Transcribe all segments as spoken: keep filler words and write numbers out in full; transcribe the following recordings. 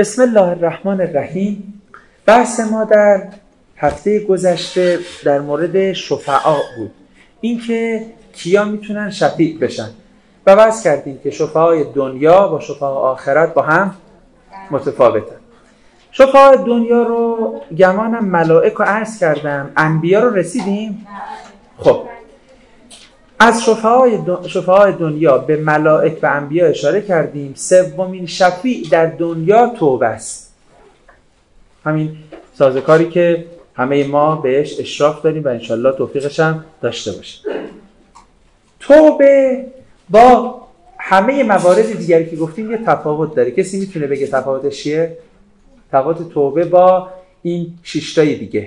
بسم الله الرحمن الرحیم. بحث ما در هفته گذشته در مورد شفعا بود، اینکه کیا میتونن شفیع بشن و بحث کردیم که شفعای دنیا با شفعای آخرت با هم متفاوتن. شفعای دنیا رو گمانم ملائک رو عرض کردم، انبیا رو رسیدیم. خب از شفعای دن... شفعای دنیا به ملائک و انبیا اشاره کردیم. سومین شفیع در دنیا توبه است، همین سازوکاری که همه ما بهش اشراف داریم و انشالله توفیقش هم داشته باشیم. توبه با همه موارد دیگری که گفتیم یه تفاوت داره. کسی میتونه بگه تفاوتش چیه؟ تفاوت توبه با این شش تای دیگه.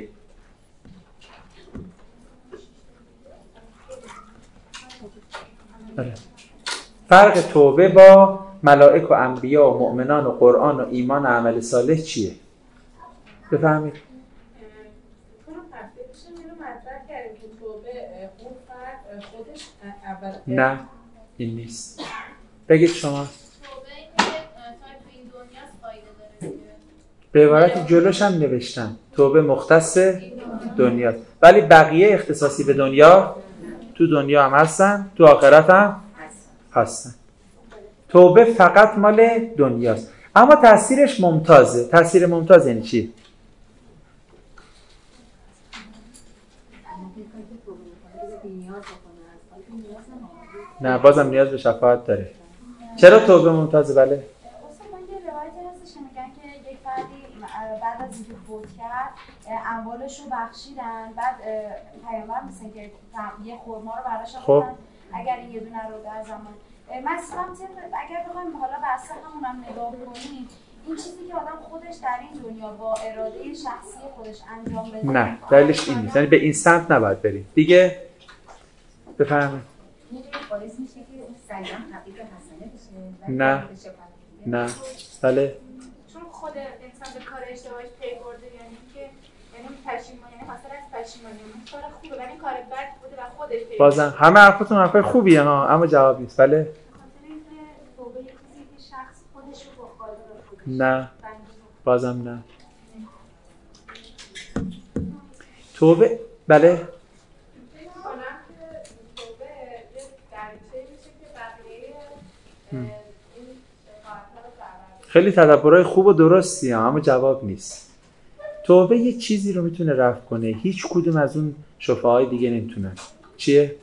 فرق توبه با ملائک و انبیا و مؤمنان و قرآن و ایمان و عمل صالح چیه؟ بفهمید؟ نه این نیست. بگید شما. به عبارت جلوش هم نوشتم توبه مختص دنیاست، ولی بقیه اختصاصی به دنیا تو دنیا هم هستن، تو آخرت هم هستن. توبه فقط مال دنیاست، اما تأثیرش ممتازه. تأثیر ممتاز یعنی چی؟ نه بازم نیاز به شفاعت داره. چرا توبه ممتازه؟ بله بعد از اینکه فوت کرد اموالش رو بخشیدن، بعد پیامبر مثل که یه خرما رو براش آوردن اگر یه دونه رو در زمان مثلا اگر بخوایم حالا بحث همونم نگاه کنیم، این چیزی که آدم خودش در این دنیا با اراده شخصی خودش انجام بده، نه دلیلش این نیست، یعنی به این سمت نباید بریم دیگه. بفهمید باعث میشه که اون سریعا تبدیل به حسنه بشه؟ نه نه بله چون خود انسان به کار اشتباهش پی برده، یعنی که یعنی پشیمانی، یعنی حاصل از پشیمانی اون کار خوبه ولی کار بد بوده و خودش پی. بازم همه حرفتون حرفای خوبیه ها، اما جواب نیست. بله خاطر اینکه توبه یه چیزی که شخص خودش رو با خالق خودش نه بازم نه. توبه بله خیلی تدبرهای خوب و درستی هم، اما جواب نیست. توبه یه چیزی رو میتونه رفع کنه، هیچ کدوم از اون شفاهای دیگه نمیتونن. چیه؟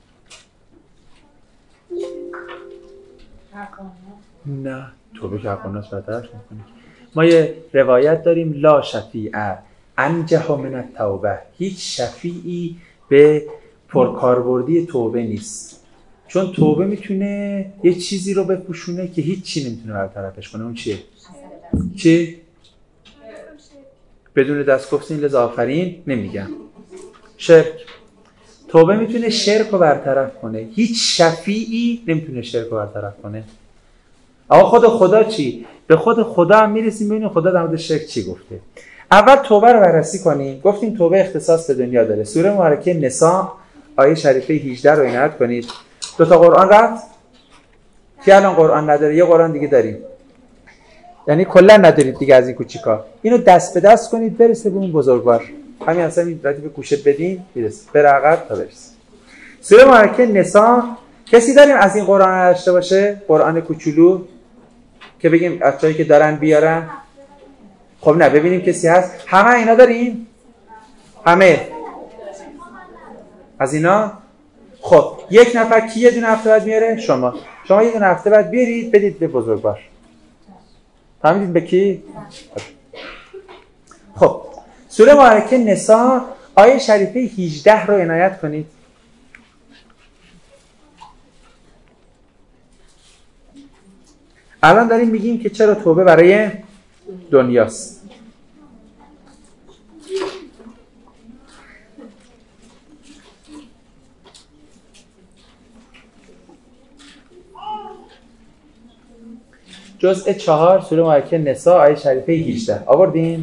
نه توبه که حقاناست برطرف میکنه. ما یه روایت داریم لا شفیعه انجح من التوبه، هیچ شفیعی به پرکاربردی توبه نیست، چون توبه میتونه یه چیزی رو بپوشونه که هیچ چی نمیتونه برطرفش کنه. اون چیه؟ چی؟ بدون دست گفتین لذا آفرین نمیگم. شرک. توبه میتونه شرک رو برطرف کنه، هیچ شفیعی نمیتونه شرک رو برطرف کنه. اما خود خدا چی؟ به خود خدا هم میرسیم ببینیم خدا در مورد شرک چی گفته. اول توبه رو بررسی کنیم. گفتیم توبه اختصاص به دنیا داره. سوره مبارکه نساء آیه شریفه هجده رو عنایت کنید. دو تا قرآن رفت که الان قرآن نداره، یه قرآن دیگه داریم، یعنی کلا ندارید دیگه. از این کوچیکا اینو دست به دست کنید برسه به اون بزرگوار. همین اصلا این رد به گوشه بدین میرسه، بره عقب تا برسه. سوره مبارکه نساء کسی داریم از این قرآن داشته باشه؟ قرآن کوچولو که بگیم بچه‌ای که دارن بیارن. خب نه ببینیم کسی هست. همه اینا دارین؟ همه از اینا؟ خب یک نفر کی یه دونه هفته بعد میاره؟ شما شما یه دونه هفته بعد بیارید بدید به بزرگوار. فهمیدید به کی؟ خب سوره مبارکه نساء آیه شریفه هجده رو عنایت کنید. الان داریم میگیم که چرا توبه برای دنیاست. جزء چهار سوره مبارکه نساء آیه شریفه هجده آوردین؟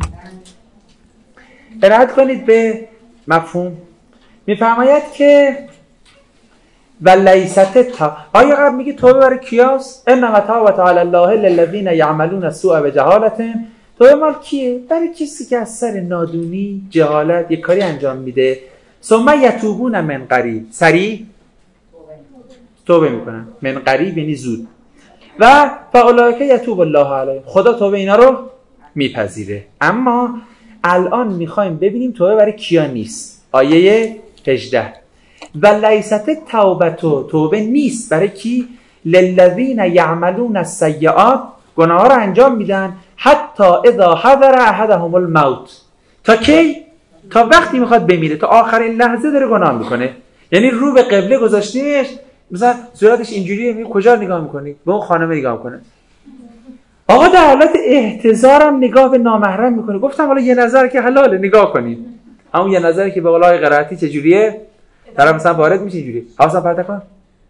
عنایت کنید به مفهوم. میفرماید که و لیست تا آیا قبل میگه توبه برای کیاست؟ انما توبه علی الله للذین یعملون السوء بجهالة. توبه مال کیه؟ برای کسی که از سر نادونی جهالت یک کاری انجام میده ثم یتوبون من قریب، سریع توبه میکنن، من قریب یعنی زود، و فاولئک یتوب الله علیهم، خدا توبه اینا رو میپذیره. اما الان میخوایم ببینیم توبه برای کیا نیست. آیه هجده و لیست توبتو، توبه نیست برای کی؟ للذین یعملون السیئات، گناه ها رو انجام میدن حتی اذا حضر احدهم الموت، تا کی؟ تا وقتی میخواد بمیره، تا آخرین لحظه داره گناه میکنه. یعنی رو به قبله گذاشتیش، مثلا صورتش اینجوریه، می کجا نگاه میکنی؟ به اون خانم نگاه میکنه. آقا در حالت احتضارم نگاه به نامحرم میکنه. گفتم حالا یه نظر که حلاله نگاه کنید، همون یه نظری که به قولای قرائتی چجوریه؟ طرف مثلا وارد میشه اینجوری، حواسم پرت کن.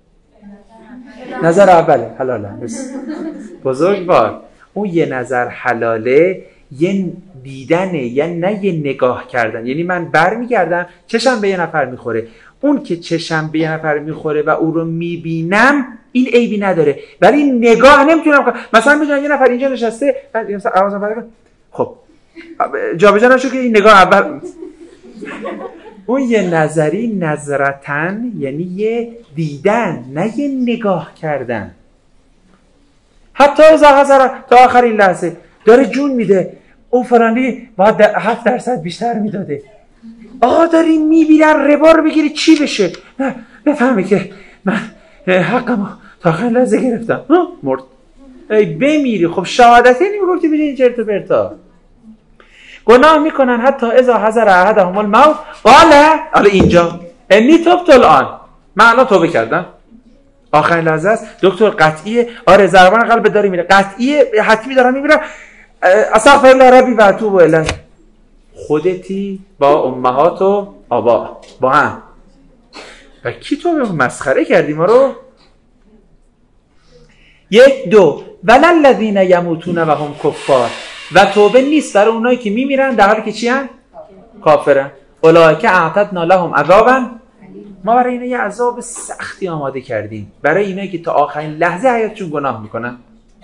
نظر اوله حلاله. بزرگوار اون یه نظر حلاله، یه دیدنه، یعنی نه یه نگاه کردن. یعنی من برمیگردم چشم به یه نفر میخوره، اون که چشم به یه نفر میخوره و او رو میبینم این عیبی نداره، ولی نگاه نمیتونم کنم. مثلا میدونم یه نفر اینجا نشسته، بعد مثلا آوازم پرت کن، خب جابجا نشو که این نگاه اول. اون یه نظری نظرتن یعنی یه دیدن، نه یه نگاه کردن. حتی از حضر تا آخرین لحظه داره جون میده، اون فلانی باید هفت درصد بیشتر میداده. آقا داری میبینن ربا رو بگیری چی بشه؟ نه بفهمه که من حقمو تا آخرین لحظه گرفتم، مرد. ای بمیری. خب شهادتی نمیگفتی بشه این چرت و پرتا. گناه میکنن حتی اذا حضر احدهم الموت قال، حالا اینجا انی تبت الان، من الان توبه کردم. آخرین لحظه است دکتر، قطعیه؟ آره ضربان قلب داره میره، قطعیه حتمی دارم میمیرم، استغفر الله ربی و اتوب الیه. خودتی با امهات و آبا با هم و کی توبه مسخره کردی ما رو؟ یک دو ولل الذین یموتون و هم کفار، و توبه نیست برای اونایی که میمیرن در حالی که چی ان؟ کافرن. اولئک اعتدنا لهم عذابا، ما برای اینا یه عذاب سختی آماده کردیم، برای اینایی که تا آخرین لحظه حیاتشون گناه میکنن.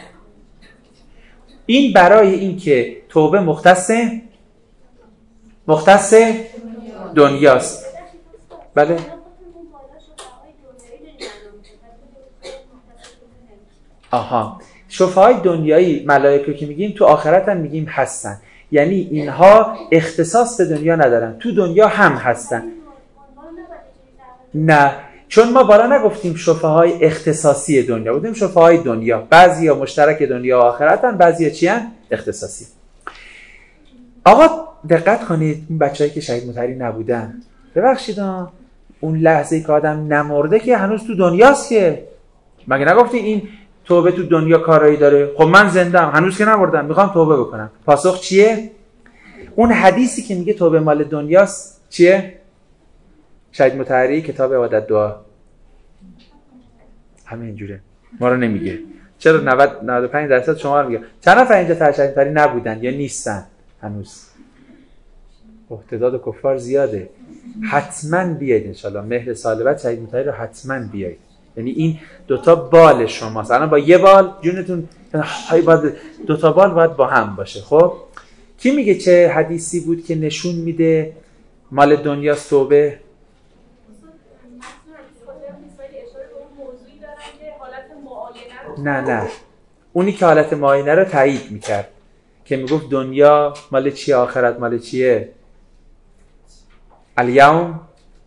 این برای این که توبه مختص مختص دنیاست. بله آها، شفاهای دنیایی ملائکه که میگیم تو آخرت هم میگیم هستن، یعنی اینها اختصاص به دنیا ندارن، تو دنیا هم هستن. نه، چون ما بالا نگفتیم شفاهای اختصاصی دنیا، بودیم شفاهای دنیا. بعضیا مشترک دنیا و آخرتن، بعضیا چی ان؟ اختصاصی. آقا دقت کنید، این بچه‌ای که شهید مطهری نبودن، ببخشید اون لحظه‌ای که آدم نمرده که هنوز تو دنیاست که، مگه نگفتی این توبه تو دنیا کارایی داره؟ خب من زندم، هنوز که نمردم، میخوام توبه بکنم. پاسخ چیه؟ اون حدیثی که میگه توبه مال دنیاست چیه؟ شهید مطهری کتاب عبادت دعا همه اینجوره، ما رو نمیگه. چرا نود نود و پنج درصد شما رو میگه؟ چند نفر اینجا تا شهید مطهری نبودن یا نیستن هنوز؟ احتداد کفار زیاده. حتما بیاید انشالله مهر سال بعد شهید مطهری رو حتما بیاید. یعنی این دوتا بال شماست. الان با یه بال جونتون های باید، دوتا بال باید با هم باشه. خب کی میگه چه حدیثی بود که نشون میده مال دنیا توبه؟ نه نه، اونی که حالت معاینه رو تایید میکرد که میگفت دنیا مال چیه، آخرت مال چیه. الیوم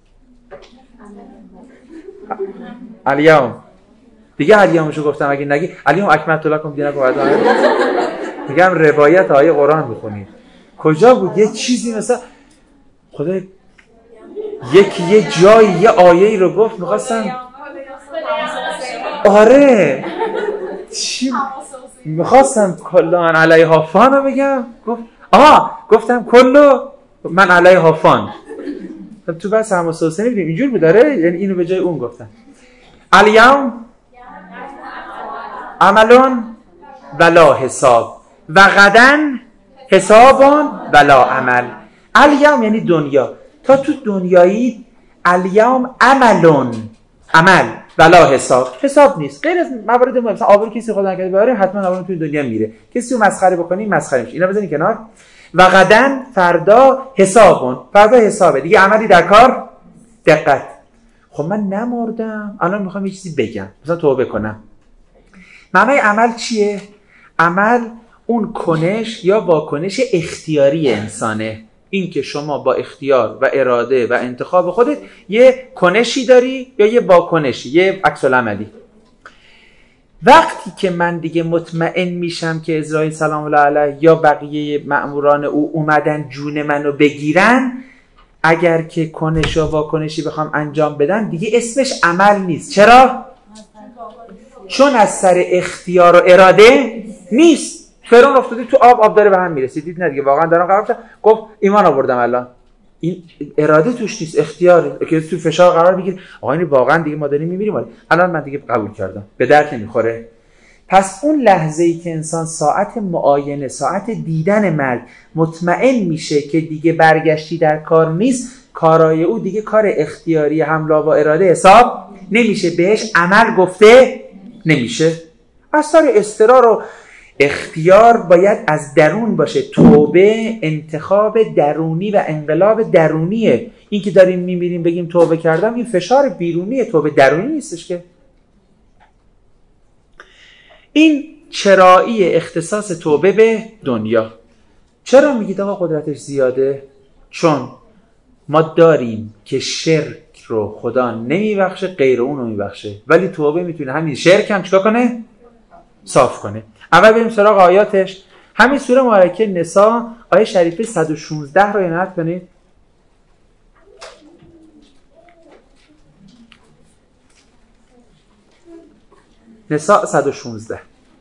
الیوم دیگه الیومشو گفتم، اگه نگی الیوم اکملت لکم دینکم و دیگه هم روایت آیه قرآن بخونید. کجا بود یه چیزی مثلا خدا یکی یه جایی یه آیه‌ای رو گفت، می‌خواستم آره چی می‌خواستم کلان علیها فان رو بگم، گفت آها گفتم کلو من علیها فان. تو بس حماسه حسینی بودیم اینجور بود داره، یعنی اینو به جای اون گفتم. الیوم عملون ولا حساب و غدن حسابون ولا عمل. الیوم یعنی دنیا، تا تو دنیایی الیوم عملون عمل ولا حساب. حساب نیست. غیر از موارد مهم، مثلا آبرو کسی خدا نکرده ببره حتما آبرو توی دنیا میره. کسی رو مسخره بکنی مسخره میشه. اینا بزنید کنار. و غدن فردا حسابون. فردا حسابه. دیگه عملی در کار. دقت. خب من نمردم. الان میخوام یه چیزی بگم. مثلا توبه کنم. معنای عمل چیه؟ عمل اون کنش یا واکنش اختیاری انسانه. این که شما با اختیار و اراده و انتخاب خودت یه کنشی داری یا یه واکنشی، یه عکس العملی. وقتی که من دیگه مطمئن میشم که اسرائیل سلام الله علیه یا بقیه مأموران او اومدن جون منو بگیرن، اگر که کنش یا واکنشی بخوام انجام بدم دیگه اسمش عمل نیست. چرا؟ چون از سر اختیار و اراده نیست. فرعون افتاده تو آب، آب داره به هم میرسه. دید نه دیگه واقعا دارم قرار گرفتم، گفت ایمان آوردم. الان این اراده توش نیست، اختیار که تو فشار قرار بگیر. آقا این واقعا دیگه ما داریم میمیریم. الان من دیگه قبول کردم، به درد نمیخوره. پس اون لحظه‌ای که انسان ساعت معاینه، ساعت دیدن مرگ مطمئن میشه که دیگه برگشتی در کار نیست، کارای او دیگه کار اختیاری حمله با اراده حساب نمیشه، بهش عمل گفته نمیشه. اثر اضطرار و اختیار باید از درون باشه. توبه انتخاب درونی و انقلاب درونیه. این که داریم میمیریم بگیم توبه کردم، این فشار بیرونیه، توبه درونی نیستش که. این چرایی اختصاص توبه به دنیا. چرا میگید آقا قدرتش زیاده؟ چون ما داریم که شرک رو خدا نمیبخشه، غیر اون رو میبخشه، ولی توبه میتونه همین شرک هم چیکار کنه؟ صاف کنه. اول بریم سراغ آیاتش. همین سوره مبارکه نساء آیه شریفه صد و شانزده رو عنایت کنید. نساء صد و شانزده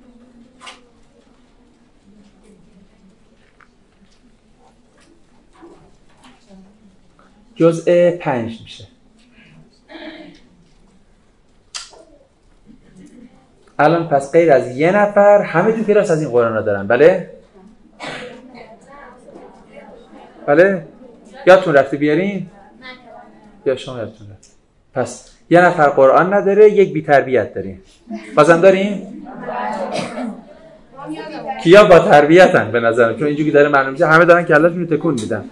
جزء پنج میشه. الان پس غیر از یه نفر همه تو کلاس از این قرآن ها دارن. بله؟ بله؟ یادتون رفته بیارین؟ یا شما یادتون رفته. پس یه نفر قرآن نداره، یک بی تربیت داریم. بازم داریم؟ کیا با تربیتن به نظرم؟ چون اینجوری داره معلوم میشه همه دارن کلاشون رو تکون میدن.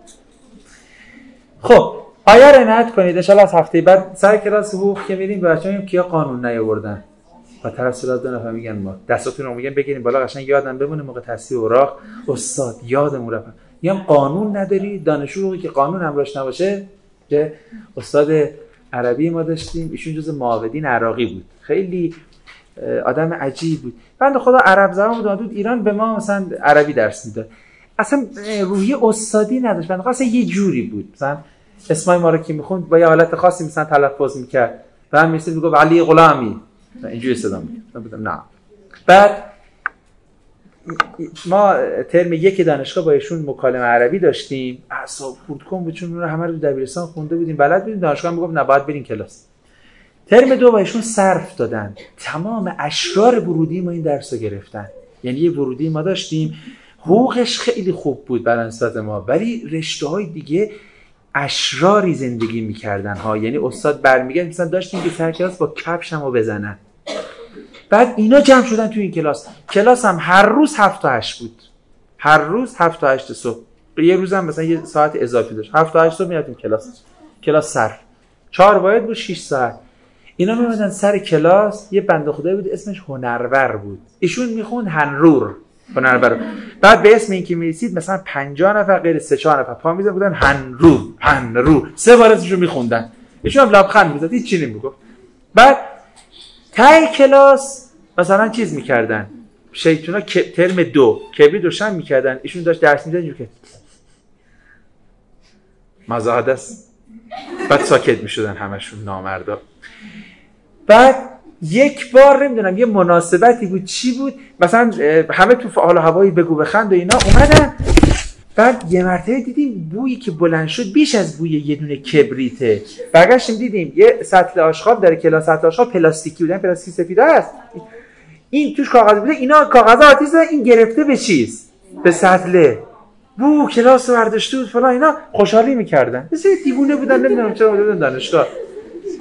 خب آیه رو عنایت کنید. ان شاءالله از هفته بعد سر کلاس حقوق که میریم بچه‌ها میگیم کیا قانون نیاوردن. با ترسلات دو نفر میگن ما دستاتون رو میگن بگیریم بالا قشنگ یادم بمونه موقع تصحیح اوراق استاد یادمون رفت. میگم قانون نداری، دانشجو رو که قانون همراهش نباشه. که استاد عربی ما داشتیم، ایشون جز معاودین عراقی بود، خیلی آدم عجیب بود. بنده خدا عرب زبان بود، دود ایران به ما مثلا عربی درس میداد، اصلا روحیه استادی نداشت. بنده خدا اصلا یه جوری بود، مثلا اسمای ما رو که میخوند با یه حالت خاصی مثلا تلفظ میکرد و هم میسید میگفت علی غلامی، اینجوری صدا میکرد. بودم نه. بعد ما ترم یک دانشگاه با ایشون مکالمه عربی داشتیم، اعصاب خورد کن بود چون رو همه رو دبیرستان خونده بودیم بلد بودیم. دانشگاه میگفت نه باید برین کلاس. ترم دو با ایشون صرف دادن، تمام اشرار ورودی ما این درس رو گرفتن. یعنی یه ورودی ما داشتیم حقوقش خیلی خوب بود برای نسبت ما، ولی رشته های دیگه اشراری زندگی میکردن ها. یعنی استاد برمیگرد مثلا داشتیم که سر کلاس با کفشمو بزنن. بعد اینا جمع شدن تو این کلاس. کلاس هم هر روز هفت تا هشت بود، هر روز هفت تا هشت صبح. یه روزم مثلا یه ساعت اضافی داشت، هفت تا هشت صبح میرفتیم کلاس. کلاس صرف چهار واحد بود، شش ساعت. اینا میمدن سر کلاس. یه بنده خدایی بود اسمش هنرور بود، ایشون میخوند هنرور، هنرور. بعد به اسم این که میرسید مثلا پنجاه نفر غیر سه چهار نفر پا میزدن بودن هنرور هنرور، سه بار اسمشو میخوندن. ایشون هم لبخند میزد، هیچ چیزی نمیگفت. بعد تای کلاس مثلا چیز میکردن، شیطونا ترم دو کبرید روشن میکردن، ایشون داشت درس میداد اینجوری که مزاحده است. بعد ساکت میشدن همشون نامردا. بعد یک بار نمیدونم یه مناسبتی بود چی بود، مثلا همه تو حال و هوایی بگو بخند و اینا اومدن. بعد یه مرتبه دیدیم بویی که بلند شد بیش از بوی یه دونه کبریته. برگشتیم دیدیم یه سطل آشغال داره کلاس، سطل آشغال پلاستیکی بودن، پلاستیک سفید است، این توش کاغذ بوده، اینا کاغذ آتیش دادن، این گرفته به چیز، به سطله. بو کلاس رو برداشته بود فلان، اینا خوشحالی میکردن. مثل دیوونه بودن، نمیدونم چرا بودن دانشگاه.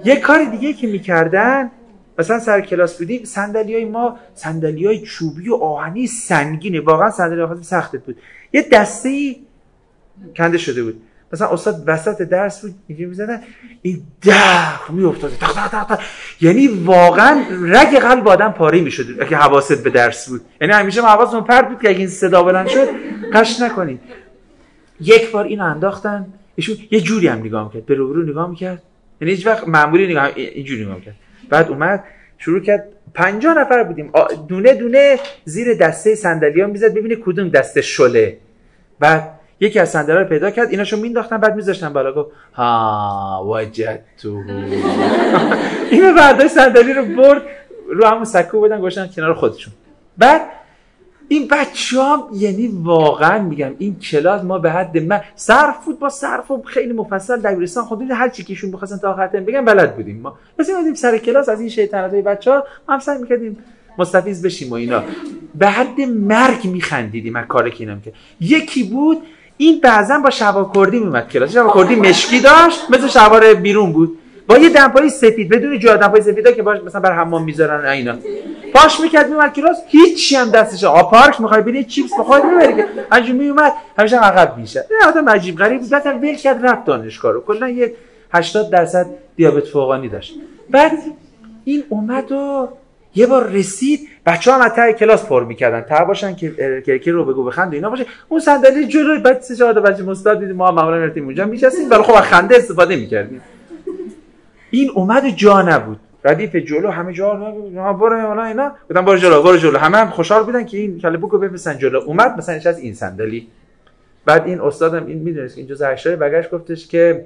یه کار دیگه که میکردن، مثلا سر کلاس بودیم، صندلیای ما صندلیای چوبی و آهنی سنگینه، واقعا صندلی آهنی سخت بود. یه دسته‌ای کنده شده بود، مثلا استاد وسط درس بود اینجوری می‌زدن، این دخ میافتاد تق تق تق تق، یعنی واقعا رگ قلب آدم پاره میشد اگه حواست به درس بود. یعنی همیشه حواستون پرت بود که اگه این صدا بلند شد قش نکنید. یک بار اینو انداختن، ایشون یه جوری هم نگاه می‌کرد، به رو رو نگاه می‌کرد، یعنی هیچ وقت معمولی نگاه اینجوری نگاه می‌کرد. بعد اومد شروع کرد، پنجاه نفر بودیم، دونه دونه زیر دسته صندلی‌ها میزد ببینه کدوم دسته شله. بعد یکی از صندلی‌ها رو پیدا کرد، ایناشو مینداختن بعد میذاشتن بالا، گفت ها وجدتو. اینو برداشت صندلی رو برد رو همون سکو بودن گذاشتن کنار خودشون. بعد این بچه‌ها، یعنی واقعا میگم این کلاس ما به حد من صرف بود، با صرف و خیلی مفصل دبیرستان خودمون هر چی کهشون بخواستن تا آخر ترم بگم بلد بودیم. ما مثلا اومدیم سر کلاس از این شیطنتای بچه‌ها ما هم سعی می‌کردیم مستفیض بشیم و اینا، به حد مرگ می‌خندیدیم از کاری که اینا می‌کرد. یکی بود این بعضا با شلوار کردی میومد کلاس، شلوار کردی مشکی داشت مثل شلوار بیرون بود، با یه دمپایی سفید بدون جا دمپایی سفیدا که باش مثلا بر حمام میذارن اینا، پاش میکرد میومد کلاس، هیچی هم دستش آ پارک میخوای بری چیپس بخواد میبری که انجام میومد همیشه عقب میشه. این آدم عجیب غریب بود، بعد ول کرد رفت دانشگاه رو، کلا یه هشتاد درصد دیابت فوقانی داشت. بعد این اومد و یه بار رسید، بچه‌ها هم ته کلاس پر می‌کردن تا باشن که کرکی رو بگو بخند و اینا باشه، اون صندلی جلوی بعد سه چهار تا بچه استاد دیدیم ما معمولا رفتیم اونجا می‌شستیم، ولی خب از خنده استفاده می‌کردیم. این اومد جا نبود، ردیف جلو همه جا نبود، برو حالا اینا گفتم برو جلو برو جلو، همه هم خوشحال بودن که این کله بوکو بفرستن جلو. اومد مثلا نشست این صندلی، بعد این استادم این میدونست که اینجا زرشای بغش گفتش که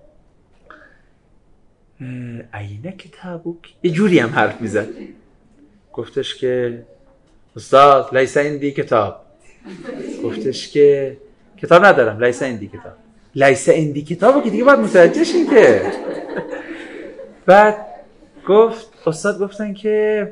عینه کتابوک، یه جوری هم حرف میزد، گفتش که استاد لیس عندی کتاب، گفتش که کتاب ندارم، لیس عندی کتاب، لیس عندی کتابو که دیگه باید متوجه شین که. بعد گفت استاد گفتن که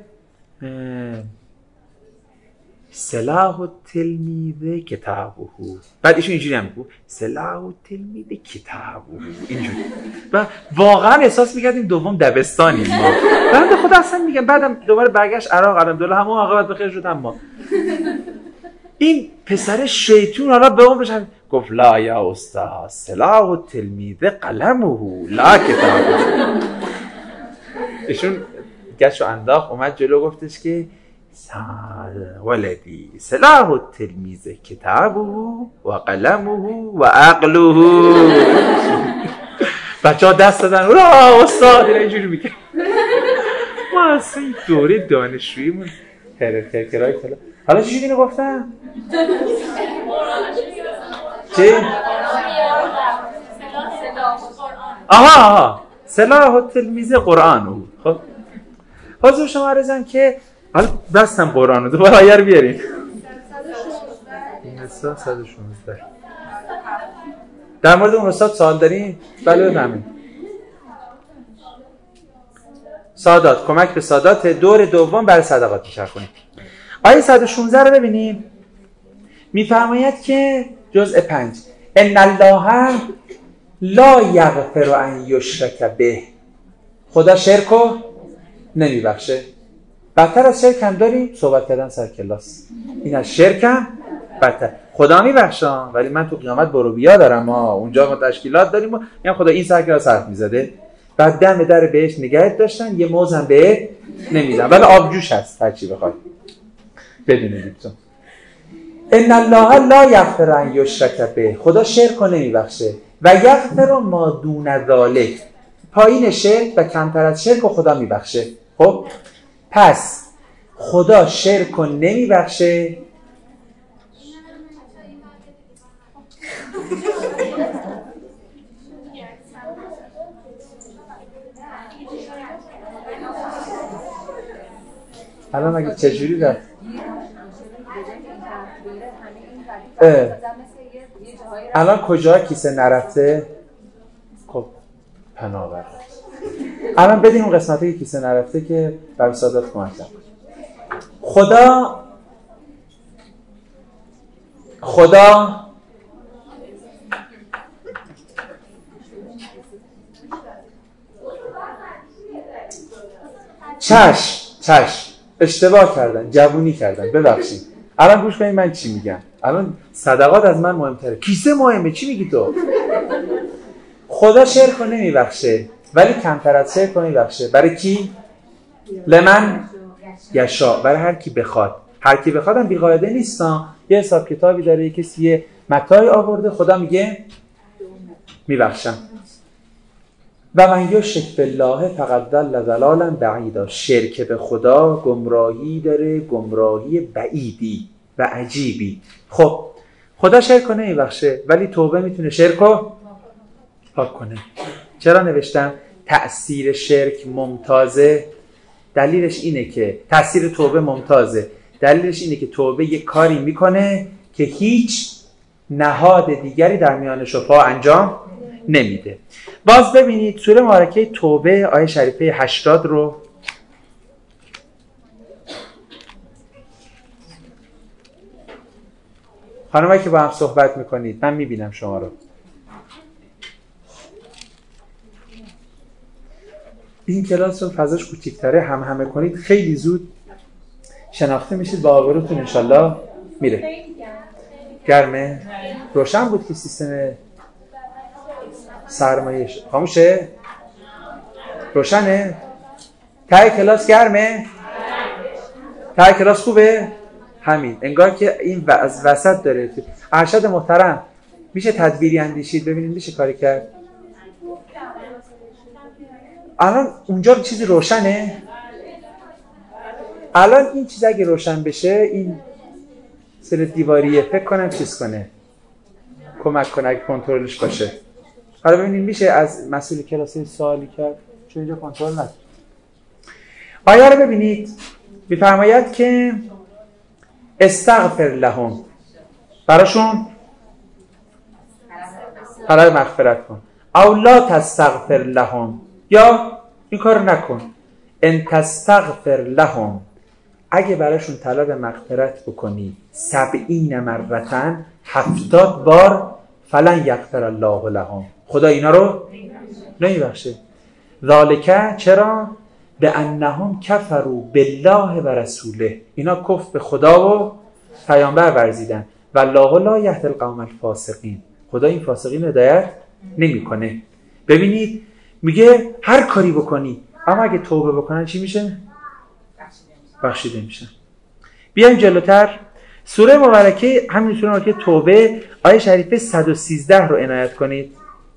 سلاح التلمیذ کتابه، بعد ایشون اینجوری هم گفت سلاح التلمیذ کتابه اینجوری، و واقعا احساس میکردیم دوم دبستانیم ما. بعد خدا اصلا میگم بعدم دوباره برگشت عراق، الحمدلله همون عاقبت بخیر شد. اما این پسر شیطون حالا به عمرش گفت لا یا استاد سلاح التلمیذ قلمه لا کتابه. ایشون گشت و انداخت اومد جلو گفتش که ولدی سلاح التلمیذ کتابه و قلمه و عقله. بچه ها دست دادن را استاد اینجوری میکنه. ما اصلا این دوره دانشجوییمون هرکرکرهای کلا. حالا چی اینو گفتم؟ چی؟ آها آها سلاح التلمیذ قرآن او. خب حاضر شما عرضم که حالا بستم قرآن رو دوباره آیه رو بیارین. نسا صد و شانزده. در مورد اون استاد سوال دارین؟ بله بفرمایید. سادات، کمک به سادات دور دوم برای صدقات می‌کنید. آیه صد و شانزده رو ببینیم. می‌فرماید که جزء پنج ان الله لا یغفر ان یشرک به، خدا شرکو نمیبخشه. بدتر از شرک هم داریم صحبت کردن سر کلاس، این از شرک هم بدتر. خدا میبخشه ولی من تو قیامت برو بیا دارم، ما اونجا ما تشکیلات داریم و میگم خدا این سر کلاس حرف میزده، بعد دم در بهش نگهت داشتن یه موز هم به نمیدن، ولی آبجوش هست هر چی بخوای بدونید. تو ان الله لا یغفر ان یشرک به، خدا شرک رو نمیبخشه، و یغفر ما دون ذلک، پایین شرک و کمتر از شرک رو خدا میبخشه. خب پس خدا شرک رو نمیبخشه. الان اگه چجوری رفت؟ الان کجا کیسه نرفته؟ خب پناه‌بر. الان بدیم اون قسمتی که کیسه نرفته که برای سادات کمک کنه. خدا خدا چشم چشم اشتباه کردن، جوونی کردن، ببخشید. الان گوش کنید من چی میگم. الان صدقات از من مهمتره. کیسه مهمه. چی میگی تو؟ خدا شرک رو نمیبخشه ولی کمتر از شرک رو میبخشه. برای کی؟ لمن یشا، برای هر کی بخواد. هر کی بخواد هم بی‌قاعده نیستن. یه حساب کتابی داره، کسی یه متاعی آورده، خدا میگه میبخشم. و من یشرک بالله فقد ضل ضلالا بعیدا. شرک به خدا گمراهی داره، گمراهی بعیدی و عجیبی. خب خدا شرک رو نمیبخشه ولی توبه میتونه شرک رو پاک کنه. چرا نوشتم تأثیر شرک ممتازه؟ دلیلش اینه که تأثیر توبه ممتازه. دلیلش اینه که توبه یک کاری میکنه که هیچ نهاد دیگری در میان شفا انجام نمیده. باز ببینید سوره مبارکه توبه آیه شریفه هشتاد رو خانمایی که با هم صحبت میکنید من میبینم شما رو. این کلاس رو فضاش کوچیک‌تره، هم همه کنید خیلی زود شناخته میشید، با آبروتون انشالله میره. گرمه؟ روشن بود که سیستم سرمایش خاموشه؟ روشنه؟ تای کلاس گرمه؟ تای کلاس خوبه؟ همین انگار که این از وسط داره. ارشد محترم میشه تدبیری اندیشید ببینید میشه کاری کرد. الان اونجا چیزی روشنه؟ الان این چیز اگه روشن بشه این سر دیواریه فکر کنم چیز کنه، کمک کنه اگه کنترلش باشه. حالا ببینید میشه از مسئول کلاسی سوالی کرد چون اینجا کنترل نداره. آیه رو ببینید میفرماید که استغفر لهم، براشون طلب مغفرت کن. او لا تستغفر لهم، یا این کار نکن. ان تستغفر لهم، اگه براشون طلب مغفرت بکنی سبعین مرتن، هفتاد بار، فلن یغفر الله لهم، خدا اینا رو نمیبخشه. ذالک، چرا؟ به انهم کفروا بالله و رسوله، اینا کفر به خدا و پیامبر ورزیدن. والله لا یهدی القوم الفاسقین، خدا این فاسقین هدایت نمیکنه. ببینید میگه هر کاری بکنی اما اگه توبه بکنن چی میشه؟ بخشیده میشن. بیایم جلوتر سوره مبارکه، همین سوره مبارکه توبه آیه شریفه صد و سیزده رو عنایت کنید.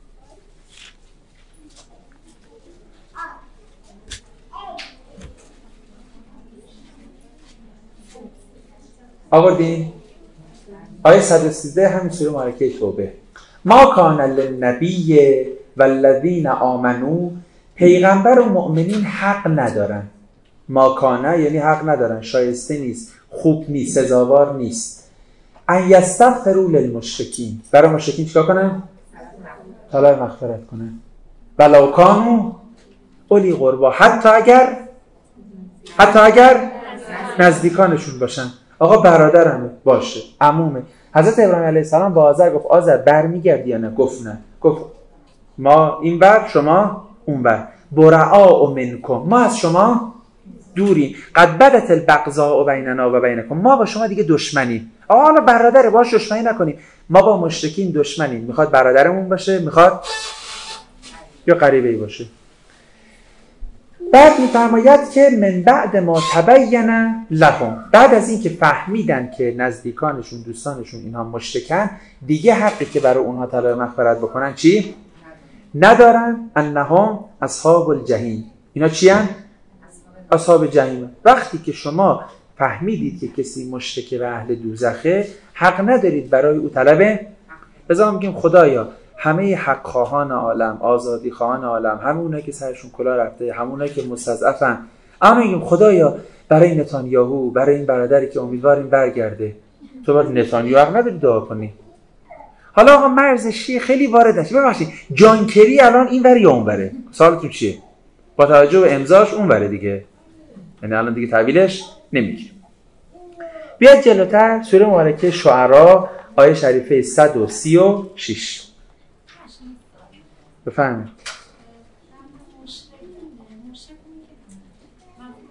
آوردین؟ آیه صد و سیزده همین سوره مبارکه توبه. ما کان للنبی والذین آمنو، پیغمبر و مؤمنین حق ندارن. ما کانه یعنی حق ندارن، شایسته نیست، خوب نیست، سزاوار نیست. ان یستغفروا للمشرکین، برای مشرکین چیکار کنن؟ طلب مغفرت کنن. ولو کانوا اولی قربا، حتی اگر حتی اگر نزدیکانشون باشن. آقا برادرمه باشه، عمومه. حضرت ابراهیم علیه السلام با آذر گفت آذر برمیگردی یا نه؟ گفت نه. گفت ما این بر شما اون بر، برعاء منکم، ما از شما دوریم. قد بدت البغضاء بیننا و بینکم، ما با شما دیگه دشمنیم. آقا حالا برادره باش دشمنی نکنیم، ما با مشرکین دشمنیم. میخواد برادرمون باشه، میخواد یا قریبه‌ای باشه. بعد میفرماید که من بعد ما تبین لهم، بعد از این که فهمیدن که نزدیکانشون دوستانشون اینها مشرکن، دیگه حقی که برای اونها طلب مغفرت بکنن چی؟ ندارن. انهم اصحاب الجحیم، اینا چی هن؟ اصحاب جحیم. وقتی که شما فهمیدید که کسی مشرک و اهل دوزخه، حق ندارید برای او طلب. بذار میگیم خدایا همه حق خواهان عالم، آزادی خواهان عالم، همونایی که سرشون کلاه رفته، همونایی که مستضعفن، اما میگیم خدایا برای نتانیاهو، برای این برادری که امیدواریم برگرده، تو باید نتانیاهو حق نداری دعا کنی. حالا آقا مرزشی خیلی وارد نشید. ببخشید جانکری الان این وره یا اون وره؟ سوالتون چیه؟ با توجه به امضاش اون وره دیگه، یعنی الان دیگه تحویلش نمیگیریم. بیاید جلوتر سوره مبارکه شعرا آیه شریفه صد و سی و شش بفرمایید.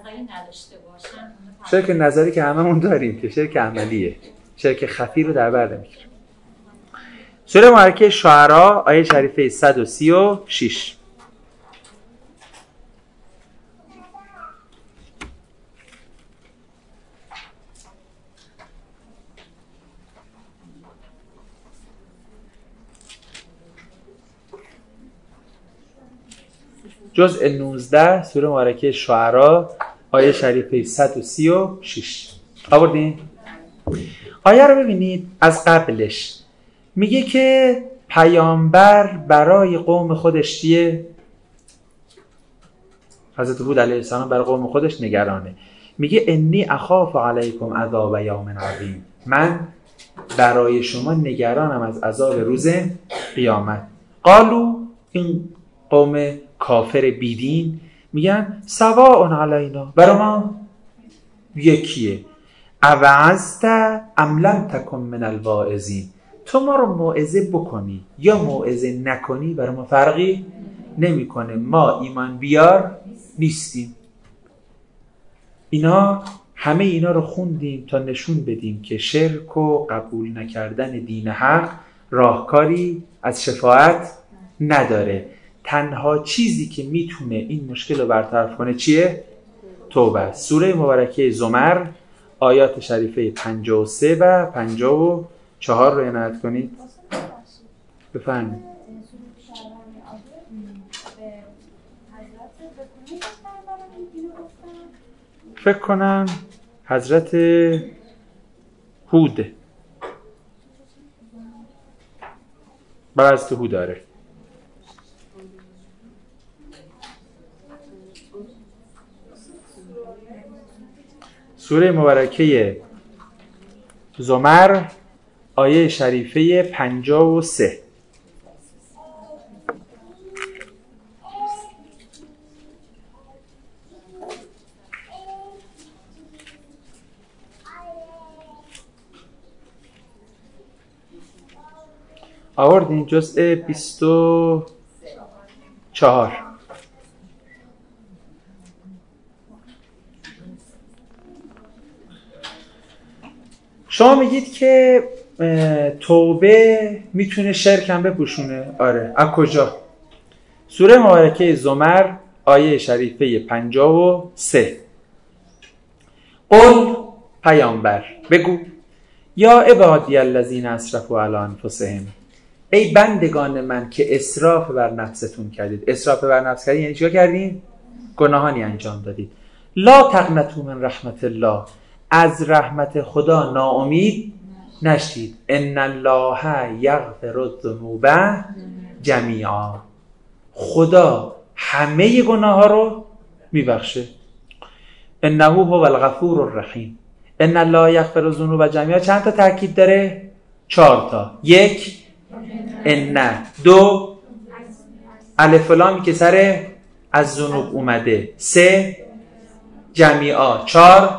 نظری نداشته باشن. شرک نظری که هممون داریم که شرک عملیه، شرک خفی رو در بر نمیگیره. سوره مبارکه شعرا آیه شریفه صد و سی و شش. جزء نوزده سوره مبارکه شعرا آیه شریفه صد و سی و شش. آوردین؟ آیه رو ببینید. از قبلش میگه که پیامبر برای قوم خودش چیه؟ حضرت هود علیه السلام برای قوم خودش نگرانه. میگه انی اخاف علیکم عذاب یوم عظیم، من برای شما نگرانم از عذاب روز قیامت. قالو، این قوم کافر بیدین میگن سواء علینا، برای ما یکیه. اوعظت ام لم تکن من الواعظین، تو ما رو موعظه بکنی یا موعظه نکنی برای ما فرقی نمیکنه، ما ایمان بیار نیستیم. اینا همه اینا رو خوندیم تا نشون بدیم که شرک و قبول نکردن دین حق راهکاری از شفاعت نداره. تنها چیزی که میتونه این مشکل رو برطرف کنه چیه؟ توبه. سوره مبارکه زمر آیات شریفه پنجاه و سه و پنجاه و چهار رو عنایت کنید. بفرمایید. فکر کنم حضرت هود، برای حضرت هود داره. سوره مبارکه زمر آیه شریفه پنجاه و سه. آوردین؟ جزء بیست و چهار. شما میگید که توبه میتونه شرک هم بپوشونه. آره، از کجا؟ سوره مبارکه زمر آیه شریفه پنجاه و سه. قل، پیامبر بگو، یا عبادی الذین اسرفوا علی انفسهم، ای بندگان من که اسراف بر نفستون کردید. اسراف بر نفس کردید یعنی چیکار کردین؟ گناهانی انجام دادید. لا تقنطوا من رحمت الله، از رحمت خدا ناامید نشید. ان الله یغفر الذنوب جمیعا، خدا همه گناه ها رو میبخشه. انه هو الغفور الرحیم. ان الله یغفر الذنوب جمیعا چند تا تاکید داره؟ چهار تا. یک ان، دو الف لامی که سر از ذنوب اومده، سه جمیعا، چهار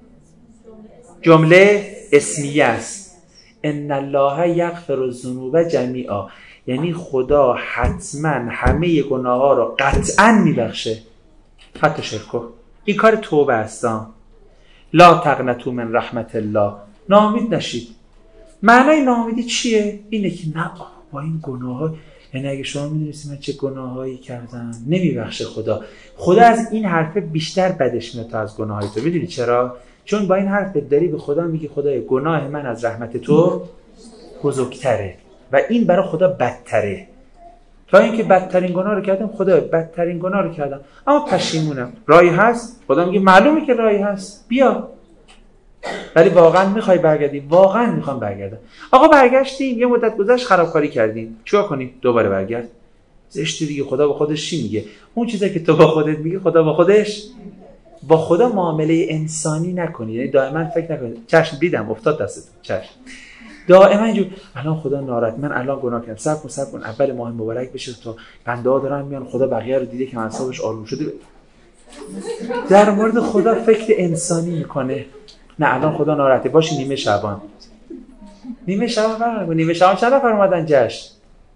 جمله اسمیه است. ان الله یغفر الذنوب جمیعا یعنی خدا حتما همه گناه ها رو قطعا میبخشه، حتی شرکو. این کار توبه است. لا تقنطوا من رحمت الله، ناامید نشید. معنای ناامیدی چیه؟ اینه که نه با این گناه ها، یعنی اگه شما میدونید من چه گناهایی کردم نمیبخشه خدا. خدا از این حرفه بیشتر بدش میاد تا از گناهای تو. میدونی چرا؟ چون با این حرف داری به خدا میگی خدای گناه من از رحمت تو بزرگتره و این برای خدا بدتره. تا اینکه بدترین گناه رو کردم، خدا بدترین گناه رو کردم اما پشیمونم. راهی هست؟ خدا میگه معلومه که راهی هست، بیا. ولی واقعا میخوای برگردی؟ واقعا میخوام برگردم. آقا برگشتیم، یه مدت گذشت خرابکاری کردیم، چیکار کنیم؟ دوباره برگرد. زشت دیگه. خدا با خودش چی میگه؟ اون چیزی که تو با خودت میگی خدا با خودش. با خدا معامله انسانی نکنی، یعنی دائما فکر نکنی چشم دیدم افتاد دستت، چشم دائما اینجور الان خدا ناراحت، من الان گناه کردم، صبر کن صبر کن اول ماه مبارک بشه تا بنده ها دارن میان، خدا بقیه رو دیده که اعصابش آروم شده. در مورد خدا فکر انسانی میکنه. نه الان خدا ناراحته، باشه نیمه شعبان. نیمه شعبان فرق نیمه شعبان چند نفر اومدن جشن؟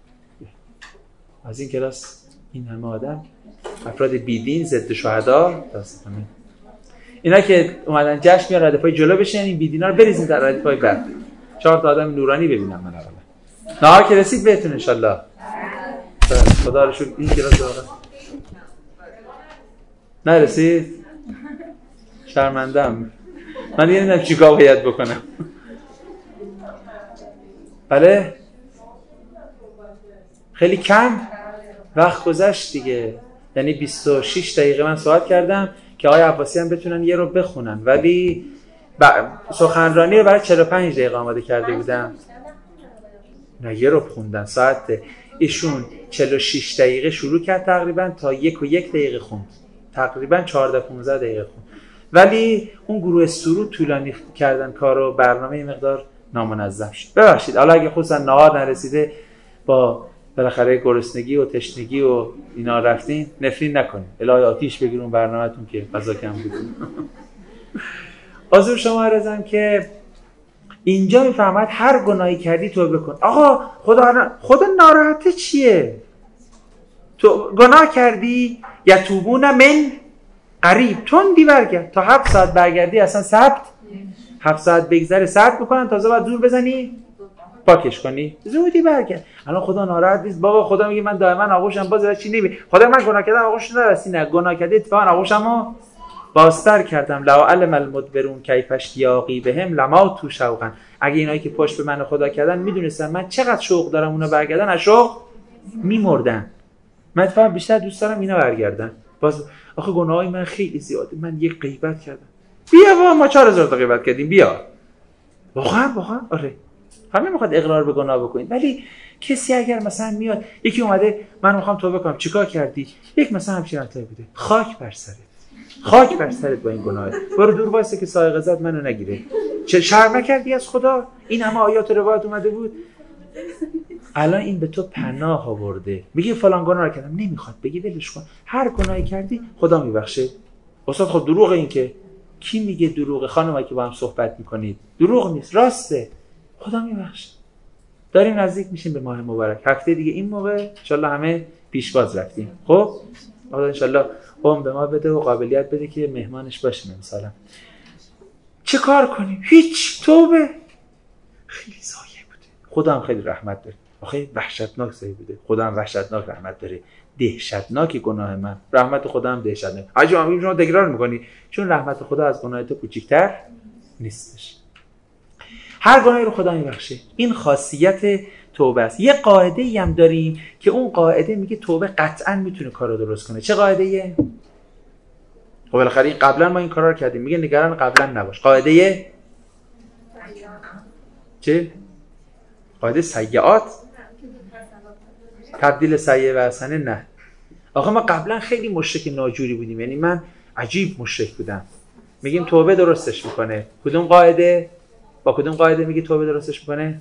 از این کلاس این همه آدم، افراد بیدین ضد شهدا دست همین اینا که اومدن جشن میارن ردیف پای جلو بشین، این بیدینا رو بریزین در ردیف پای بعد. چهار تا آدم نورانی ببینم من اولا. نهار که رسید بهتون ان شاء الله. خدا رو شکر این کلاس واقعا نرسید. شرمندم. من دیگه نمیدونم چیکار باید بکنم. بله خیلی کم وقت گذشت دیگه، یعنی بیست و شش دقیقه من صحبت کردم که آقای عباسی هم بتونن یه رو بخونن، ولی ب... سخنرانی رو برای چهل و پنج دقیقه آماده کرده بودم. نه یه رو خوندن. ساعت ایشون چهل و شش دقیقه شروع کرد تقریبا تا یک و یک دقیقه خوند، تقریبا چهارده پانزده دقیقه خوند، ولی اون گروه سرود طولانی کردن کارو، برنامه مقدار نامنظم شد. ببخشید حالا اگه خصوصا نهار نرسیده با بالاخره گرسنگی و تشنگی و اینا رفتین، نفرین نکنید، الهی آتیش بگیرون برنامه‌تون که غذا کم بود. حضور شما عرضم که اینجا میفهمد هر گناهی کردی توبه کن. آقا خدا خدا ناراحته چیه؟ تو گناه کردی یتوبون من قریب، تندی برگرد، تا هفت ساعت برگردی اصلا ثبت هفت ساعت بگذره ثبت بکنن، تازه بعد زور بزنی پاکش کنی، زودی برگرد. الان خدا ناراحت نیست. بابا خدا میگه من دائما آغوشم باز، چی نمی خدا من گناه کردم آغوش نرسی، نه گناه کردی اتفاقا آغوشمو بازتر کردم. لو علم المدبرون کیف اشتیاقی بهم لما تو شوقا، اگه اینایی که پشت به من خدا کردن میدونستن من چقدر شوق دارم اونا برگردن، از شوق میمردن. من اتفاقا بیشتر دوست دارم اینا برگردن. باز آخه گناهای من خیلی زیاده، من یک غیبت کردم. بیا بابا ما چهار هزار تا غیبت کردیم، بیا. واقعا واقعا آره. همه میخواد اقرار به گناه بکنید، ولی کسی اگر مثلا میاد یکی اومده من میخوام توبه کنم، چیکار کردی؟ یک مثلا همچین مطلبی بوده، خاک بر سرت، خاک بر سرت با این گناه، برو دور وایسه که سایه غضب منو نگیره. چه شرم نکردی از خدا؟ این همه آیات و روایت اومده بود. الان این به تو پناه آورده، میگه فلان گناه رو کردم، نمیخواد بگی ولش کن، هر گناهی کردی خدا میبخشه. استاد خود دروغ این که کی میگه دروغه؟ خانمایی که با هم صحبت میکنید دروغ نیست، راسته، خدا میبخشه. داریم نزدیک میشیم به ماه مبارک، هفته دیگه این موقع انشالله همه پیشواز رفتیم. خب خدا انشالله قوم به ما بده و قابلیت بده که مهمانش باشیم مثلا. چه کار کنیم؟ هیچ. توبه خیلی زایه بوده، خدا هم خیلی رحمت داره. آخه وحشتناک زایه بوده، خدا هم وحشتناک رحمت داره. دهشتناک گناه من، رحمت خدا هم دهشتناک. عجب همین شما تکرار میکنی، چون رحمت خدا از گناه تو کوچیک‌تر نیستش. هر گناهی رو خدا میبخشه. این خاصیت توبه است. یه قاعده‌ای هم داریم که اون قاعده میگه توبه قطعاً میتونه کارو درست کنه. چه قاعده‌ایه؟ خب بالاخره قبلا ما این کارا رو کردیم، میگه نگران قبلا نباش. قاعده چه؟ قاعده سیئات تبدیل سیئه به حسنه. نه آخه ما قبلا خیلی مشرک ناجوری بودیم، یعنی من عجیب مشرک بودم. میگیم توبه درستش میکنه. کدوم قاعده؟ با کدوم قاعده میگی توبه درستش میکنه؟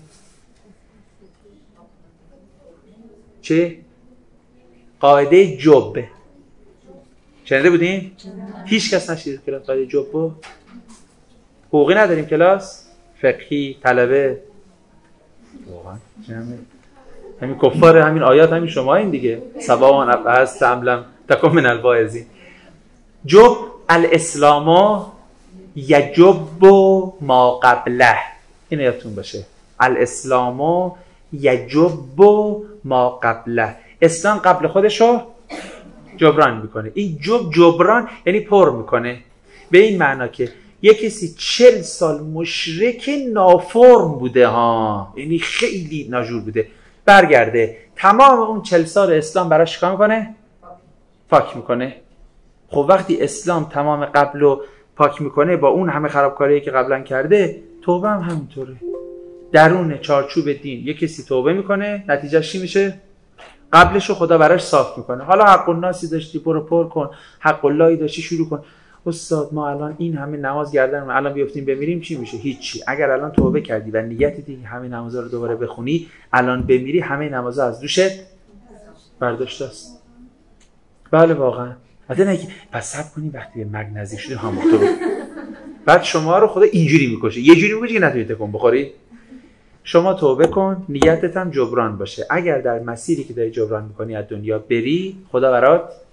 چه؟ قاعده جب. شنیده بودین؟ هیچ کس نشید کلاس قاعده جب؟ حقوقی نداریم کلاس؟ فقهی، طلبه. واقعا همین کفار همین آیات همین شما این دیگه. سبا و هست تعملم تکن من الواعظین. جب الاسلام یجب ما قبله. این یادتون باشه. الاسلام یجب ما قبله. اسلام قبل خودشو جبران میکنه. این جب جبران یعنی پر میکنه، به این معنا که یک کسی چل سال مشرک نافرم بوده ها، یعنی خیلی ناجور بوده، برگرده تمام اون چل سال اسلام براش کار میکنه؟ پاک میکنه. خب وقتی اسلام تمام قبلو پاک میکنه با اون همه خرابکاریایی که قبلا کرده، توبه هم همینطوره. درون چارچوب دین یک کسی توبه میکنه، نتیجهش چی میشه؟ قبلشو خدا براش صاف میکنه. حالا حق الناسی داشتی برو پر کن، حق اللهی داشتی شروع کن. استاد ما الان این همه نماز گردن الان بیافتیم بمیریم چی میشه؟ هیچی. اگر الان توبه کردی و نیت دیگه همه نمازا رو دوباره بخونی، الان بمیری همه نمازا از دوشت برداشته است. بله واقعا. حتی نگی پس صبر کنی وقتی به مرگ نزدیک شده هم توبه. بعد شما رو خدا اینجوری میکشه، یه جوری میکشه که نتونی تکون بخوری. شما توبه کن، نیتت هم جبران باشه. اگر در مسیری که داری جبران میکنی از دنیا بری، خدا برات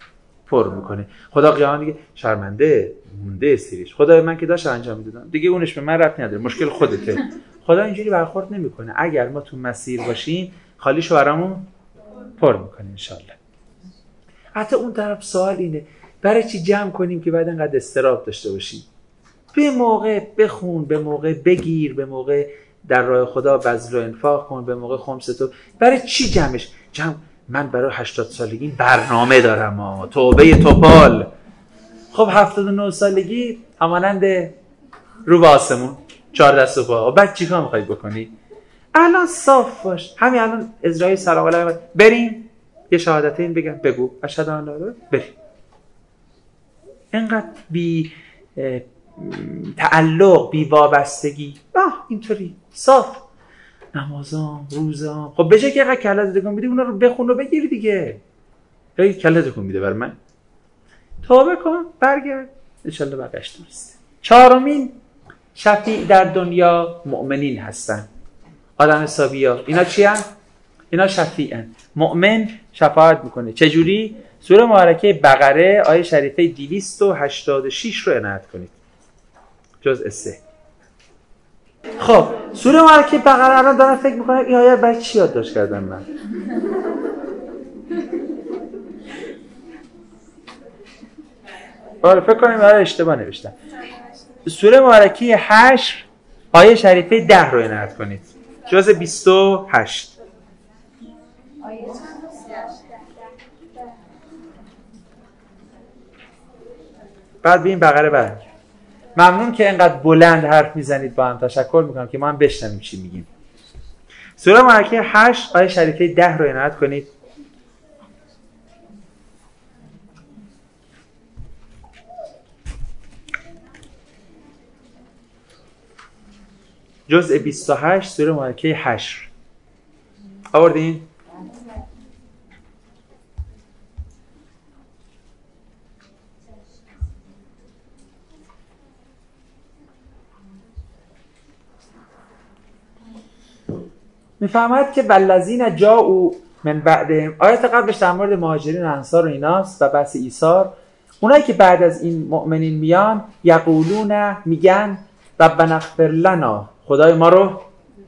پر میکنه. خدا قیامت دیگه شرمنده مونده سریش، خدای من که داشت انجام میدادم دیگه، اونش به من ربطی نداره، مشکل خودته. خدا اینجوری برخورد نمیکنه. اگر ما تو مسیر باشیم خالیشو برامون پر میکنه ان شاء الله. حتی اون طرف سوال اینه برای چی جمع کنیم که بعد انقدر استراب داشته باشیم؟ به موقع بخون، به موقع بگیر، به موقع در راه خدا بذل و انفاق کن، به موقع خمس تو. برای چی جمعش؟ جمع من برای هشتاد سالگی برنامه دارم ها، توبه توپال. خب هفتاد و نه سالگی همانند رو به آسمون چهار دست و پا. بعد چیکار میخوای بکنی؟ الان صاف باش. همین الان اسرائیل سلام علیکم بریم یه شهادتین بگم، بگو اشهد ان لا اله الا الله، بریم. اینقدر بی تعلق، بی وابستگی، آه اینطوری صاف. نمازام، روزام، خب بشه که اینقدر کله تکون میدی اونا رو بخون و بگیر دیگه. خیلی کله تکون میده بر من. توبه کن، برگرد، ان شاء الله بقیش درسته. چهارمین شفیع در دنیا مؤمنین هستن. آدم حسابیا اینا چی هن؟ اینا شفیعن. مؤمن شفاعت میکنه. چجوری؟ سوره مبارکه بقره آیه شریفه دویست و هشتاد و شش رو عنایت کنید. جزء سه. خب سوره مبارکه بقره الان دارم فکر میکنم این آیه برای چی یادداشت کردم من؟ آره فکر کنم آره اشتباه نوشتم. سوره مبارکه حشر آیه شریفه ده رو عنایت کنید. جزء بیست و هشت. بعد ببین بقره بعد. ممنون که اینقدر بلند حرف میزنید با هم، تشکر میکنم که ما هم بشنویم چی میگیم. سوره مبارکه هشت آیه شریفه ده رو عنایت کنید. جزء بیست و هشت سوره مبارکه حشر. آوردین؟ میفهمد که والذین جاءوا من بعدهم، آیت قبلش در مورد مهاجرین و انصار و ایناست و بحث ایثار. اونایی که بعد از این مؤمنین میان یقولون، میگن ربنا اغفر لنا، خدای ما رو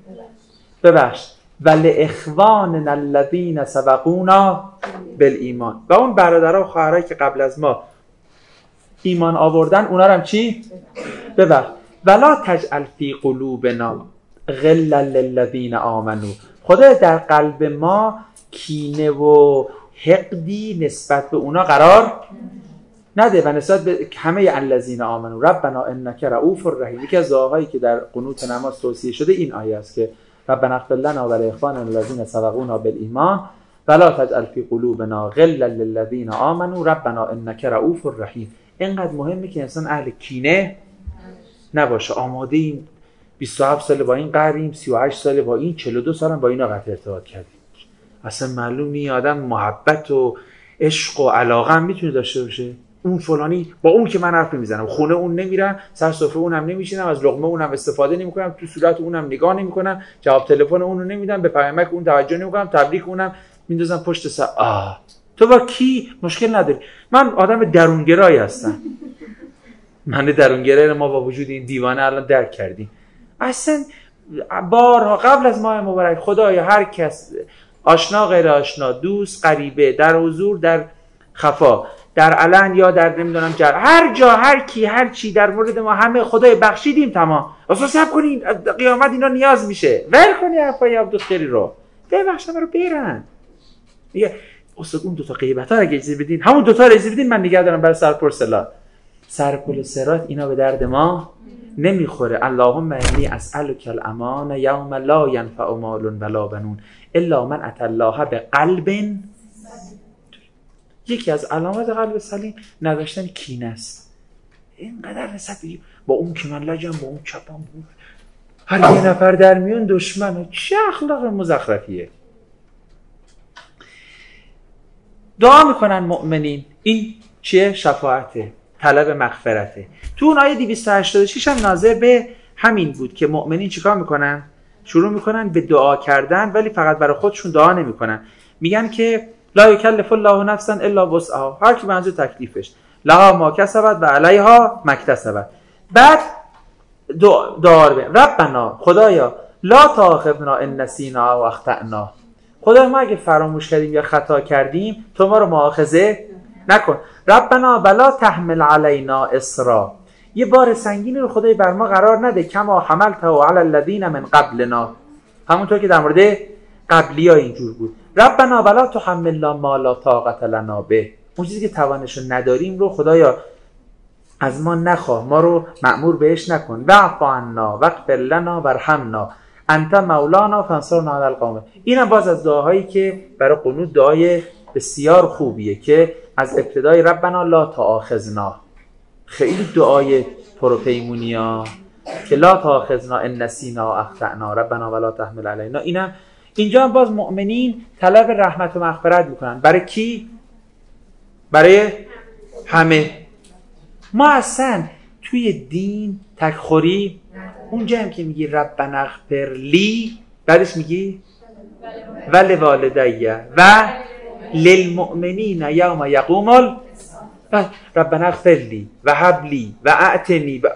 ببخش، ولإخواننا الذین سبقونا بالایمان، و اون برادرها و خواهرایی که قبل از ما ایمان آوردن اونا رو هم چی؟ ببخش. ولا تجعل فی قلوبنا غلا للذین آمنوا، خدا در قلب ما کینه و حقدی نسبت به اونا قرار نده و نسبت به همه الذین آمنوا ربنا انک رؤوف رحیم. یکی از دعاهایی که در قنوت نماز توصیه شده این آیه است که ربنا اغفر لنا ولإخواننا الذین سبقونا بالایمان ولا تجعل فی قلوبنا غلا للذین آمنوا ربنا انک رؤوف رحیم. اینقدر مهمه که انسان اهل کینه نباشه. آماده این بیست و هفت ساله با این قریم، سی و هشت ساله با این، چهل و دو سالم با اینا قطع ارتباط کردیم. اصلا معلوم نی آدم محبت و عشق و علاقه هم میتونه داشته باشه. اون فلانی با اون که من حرف نمیزنم، خونه اون نمیرم، سر سفره اونم نمیشینم، از لقمه اونم استفاده نمیکنم، تو صورت اونم نگاه نمیکنم، جواب تلفن اونو نمیدم، به پیامک اون توجه نمیکنم، تبریک اونم میندازم پشت سر. آه تو با کی مشکل نداری؟ من آدم درونگرایی هستم. من درونگرای ما با وجود این دیوانه الان درک کردیم. اصلا بارها قبل از ماه مبارک خدایا هر کس آشنا غیر آشنا، دوست غریبه، در حضور در خفا، در علن یا در نمیدونم جر، هر جا هر کی هر چی در مورد ما همه خدای بخشیدیم تمام. اصلا صبر کنین قیامت اینا نیاز میشه. ول کنی حرفای عبدالخیری رو، ببخشید رو برن. میگه استاد اون دو تا غیبتا رو اگه اجازه بدین، همون دو تا رو اجازه بدین من نگه دارم برای سرپرسلا. سرپل صراط اینا به درد ما نمیخوره. اللهم انی اسألک الامان یوم لا ینفع مال ولا بنون الا من اتى الله بقلب. یکی از علامات قلب سلیم نداشتن کینه است. اینقدر نسبت با اون که من لجم، با اون چپم، بود هر یه نفر در میون دشمنه. چه اخلاق مزخرفیه. دعا میکنن مؤمنین. این چیه؟ شفاعته، طلب مغفرته. تو اون آیه دویست و هشتاد و شش هم ناظر به همین بود که مؤمنین چیکار میکنن؟ شروع میکنن به دعا کردن، ولی فقط برای خودشون دعا نمیکنن. میگن که لا یکلف الله نفسا الا وسعها، هر کی منظور تکلیفش، لها ما کسبت و علیها ما اکتسبت. بعد دعا به ربنا، خدایا لا تؤاخذنا ان نسینا او اخطأنا، خدای ما اگه فراموش کردیم یا خطا کردیم تو ما رو مؤاخذه نکن. ربنا ولا تحمل علینا اصرا، یه بار سنگینی رو خدای بر ما قرار نده، کما حملته علی الذین من قبلنا، همونطور که در مورد قبلی‌ها اینجور بود. ربنا ولا تحملنا ما لا طاقت لنا به، اون چیزی که توانشو نداریم رو خدایا از ما نخواه، ما رو مأمور بهش نکن. واعف عنا واغفر لنا وارحمنا انت مولانا فانصرنا علی القوم. اینم باز از دعاهایی که برای قنوت دعای بسیار خوبیه که از ابتدای ربنا لا تؤاخذنا، خیلی دعای پروپیمونیا که لا تؤاخذنا ان نسینا اخطأنا ربنا ولا تحمل علینا. اینم اینجا هم باز مؤمنین طلب رحمت و مغفرت میکنن. برای کی؟ برای همه. ما اصلا توی دین تکخوری، اونجا هم که میگی ربنا اغفر لی، بعدش میگی ول والدیه و للمؤمنین یوم یقوم ال ربنا اغفر لی و هب لی و اعطنی ب...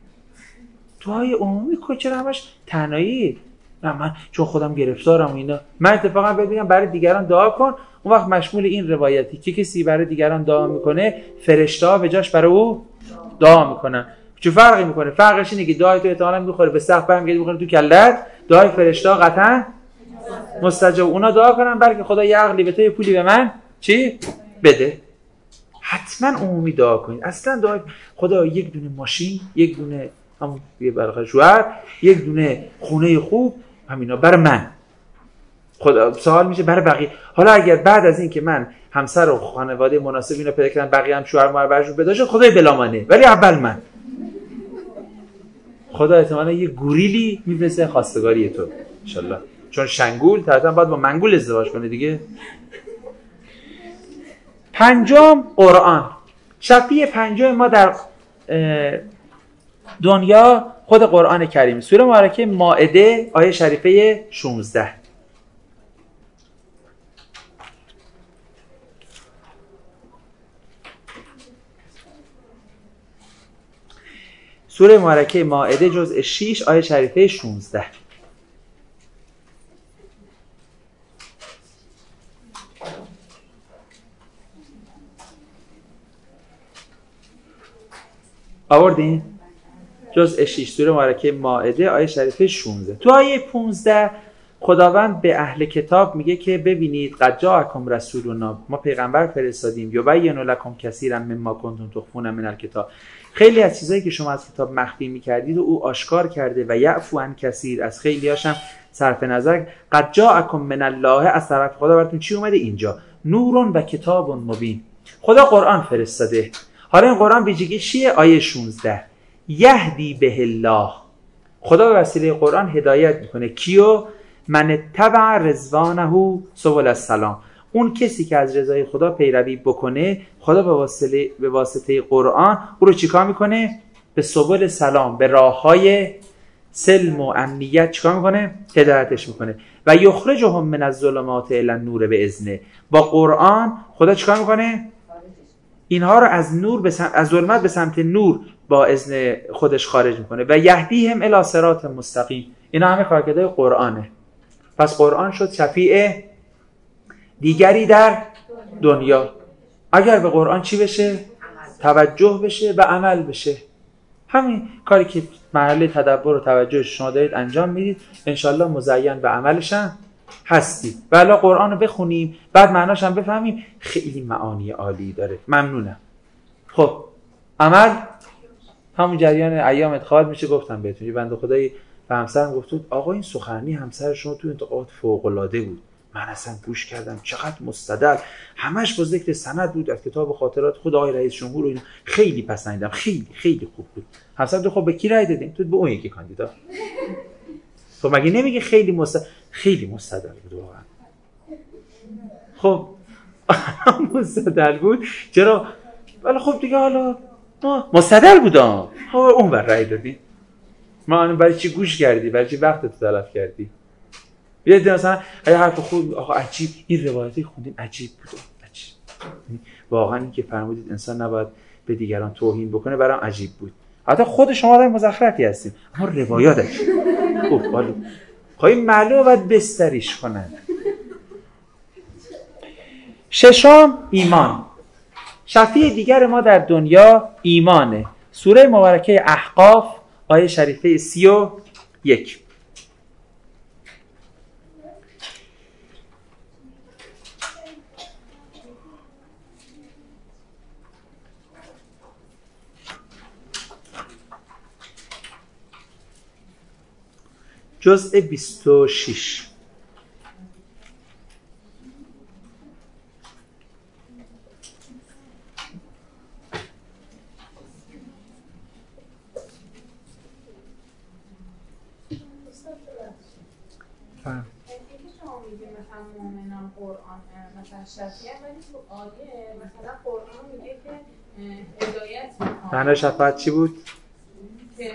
دعای عمومی کجا همش تنهایی؟ نه من چون خودم گرفتارم اینا. من اتفاقا بگم برای دیگران دعا کن، اون وقت مشمول این روایتی که کسی برای دیگران دعا میکنه فرشته‌ها به جاش برای او دعا میکنن. چه فرقی میکنه؟ فرقش اینه که دعای تو احتمالاً میخوره به سقف، برمیگرده میخوره تو کلت، دعای فرشته‌ها قطعا مستجاب. اونا دعا کنن بلکه خدا یه عقلی به تو، یه پولی به من چی بده. حتما عمومی دعا کنید. اصلا دعا خدا یک دونه ماشین، یک دونه همون یه برقه شوهر، یک دونه خونه خوب، همینا برای من. خدا سوال میشه برای بقیه. حالا اگر بعد از این که من همسر و خانواده مناسب اینا پیدا کردم، بقیه هم شوهر مار برشون پیدا شد، خدای بلامانه، ولی اول من. خدا احتمالاً یه گوریلی میفرسته خواستگاری تو ان شاء الله، چون شنگول طبعا باید با منگول ازدواج کنه دیگه. پنجم قرآن. شفیع پنجم ما در دنیا خود قرآن کریم. سوره مبارکه مائده آیه شریفه شانزده. سوره مبارکه مائده جزء شش آیه شریفه شانزده. آوردین؟ جزء شش سوره مبارکه مائده آیه شریفه شانزده. تو آیه پانزده خداوند به اهل کتاب میگه که ببینید قد جاءکم رسولنا، ما پیغمبر فرستادیم، یبین لکم کثیرا مما کنتم تخفون من الکتاب، خیلی از چیزایی که شما از کتاب مخفی میکردید و او آشکار کرده، و یعفو عن کثیر، از خیلی هاشم صرف نظر. قد جاءکم من الله، از طرف خدا براتون چی اومده اینجا؟ نورون و کتاب مبین، خدا قرآن فرستاده. حالا این قرآن ویژگی چیه؟ آیه شانزده یهدی به الله، خدا به وسیله قرآن هدایت میکنه کیو؟ من تبع رضوانه سبل السلام، اون کسی که از رضای خدا پیروی بکنه، خدا به واسطه به واسطه قرآن او رو چیکار میکنه؟ به سبل سلام، به راههای سلم و امنیت چیکار میکنه؟ هدایتش میکنه. و یخرجهم من الظلمات الی النور باذنه، با قرآن خدا چیکار میکنه؟ اینها رو از نور به سمت، از ظلمت به سمت نور با اذن خودش خارج میکنه. و یهدیهم الی صراط مستقیم، اینا همه کارکردهای قرآنه. پس قرآن شد شفیع دیگری در دنیا. اگر به قرآن چی بشه؟ توجه بشه و عمل بشه. همین کاری که مرحله تدبر و توجه شما دارید انجام میدید، انشالله مزین به عملش هم هستید. و الا قرآن رو بخونیم بعد معناش هم بفهمیم، خیلی معانی عالی داره. ممنونم. خب عمل همون جریان ایام ادخال میشه. گفتم بهتون یه بنده خدایی به همسرم گفت بود آقا این سخنرانی همسر شما تو انتقاد فوق العاده بود، من اصلا گوش کردم چقدر مستدل، همش با ذکر سند بود از کتاب خاطرات خود آقای رئیس جمهور و اینا، خیلی پسندیدم، خیلی خیلی خوب بود. همسرم تو خب به کی رای دادیم؟ تو به اون یکی کاندیدا. تو مگه نمیگی خیلی مستدل؟ خیلی مستدل بود واقعا. خب مستدل بود چرا؟ ولی خب دیگه حالا مستدل بودم، خب اون بر رای دادی. ما برای چی گوش کردی؟ برای چی وقت تو تلف کردی؟ یه دیگه مثلا اگه حرف خوب آقا عجیب این روایتی خوندیم عجیب بود عجیب. واقعا این که فرمودید انسان نباید به دیگران توهین بکنه برام عجیب بود. حتی خود شما آدم مزخرفی هستیم اما روایاتش اوه والا خواهی معلومه باید بستریش کنن. ششم ایمان. شفیع دیگر ما در دنیا ایمانه. سوره مبارکه احقاف آیه شریفه سی و یک. جزء بیست و شش. معنی شفاعت چی بود؟ که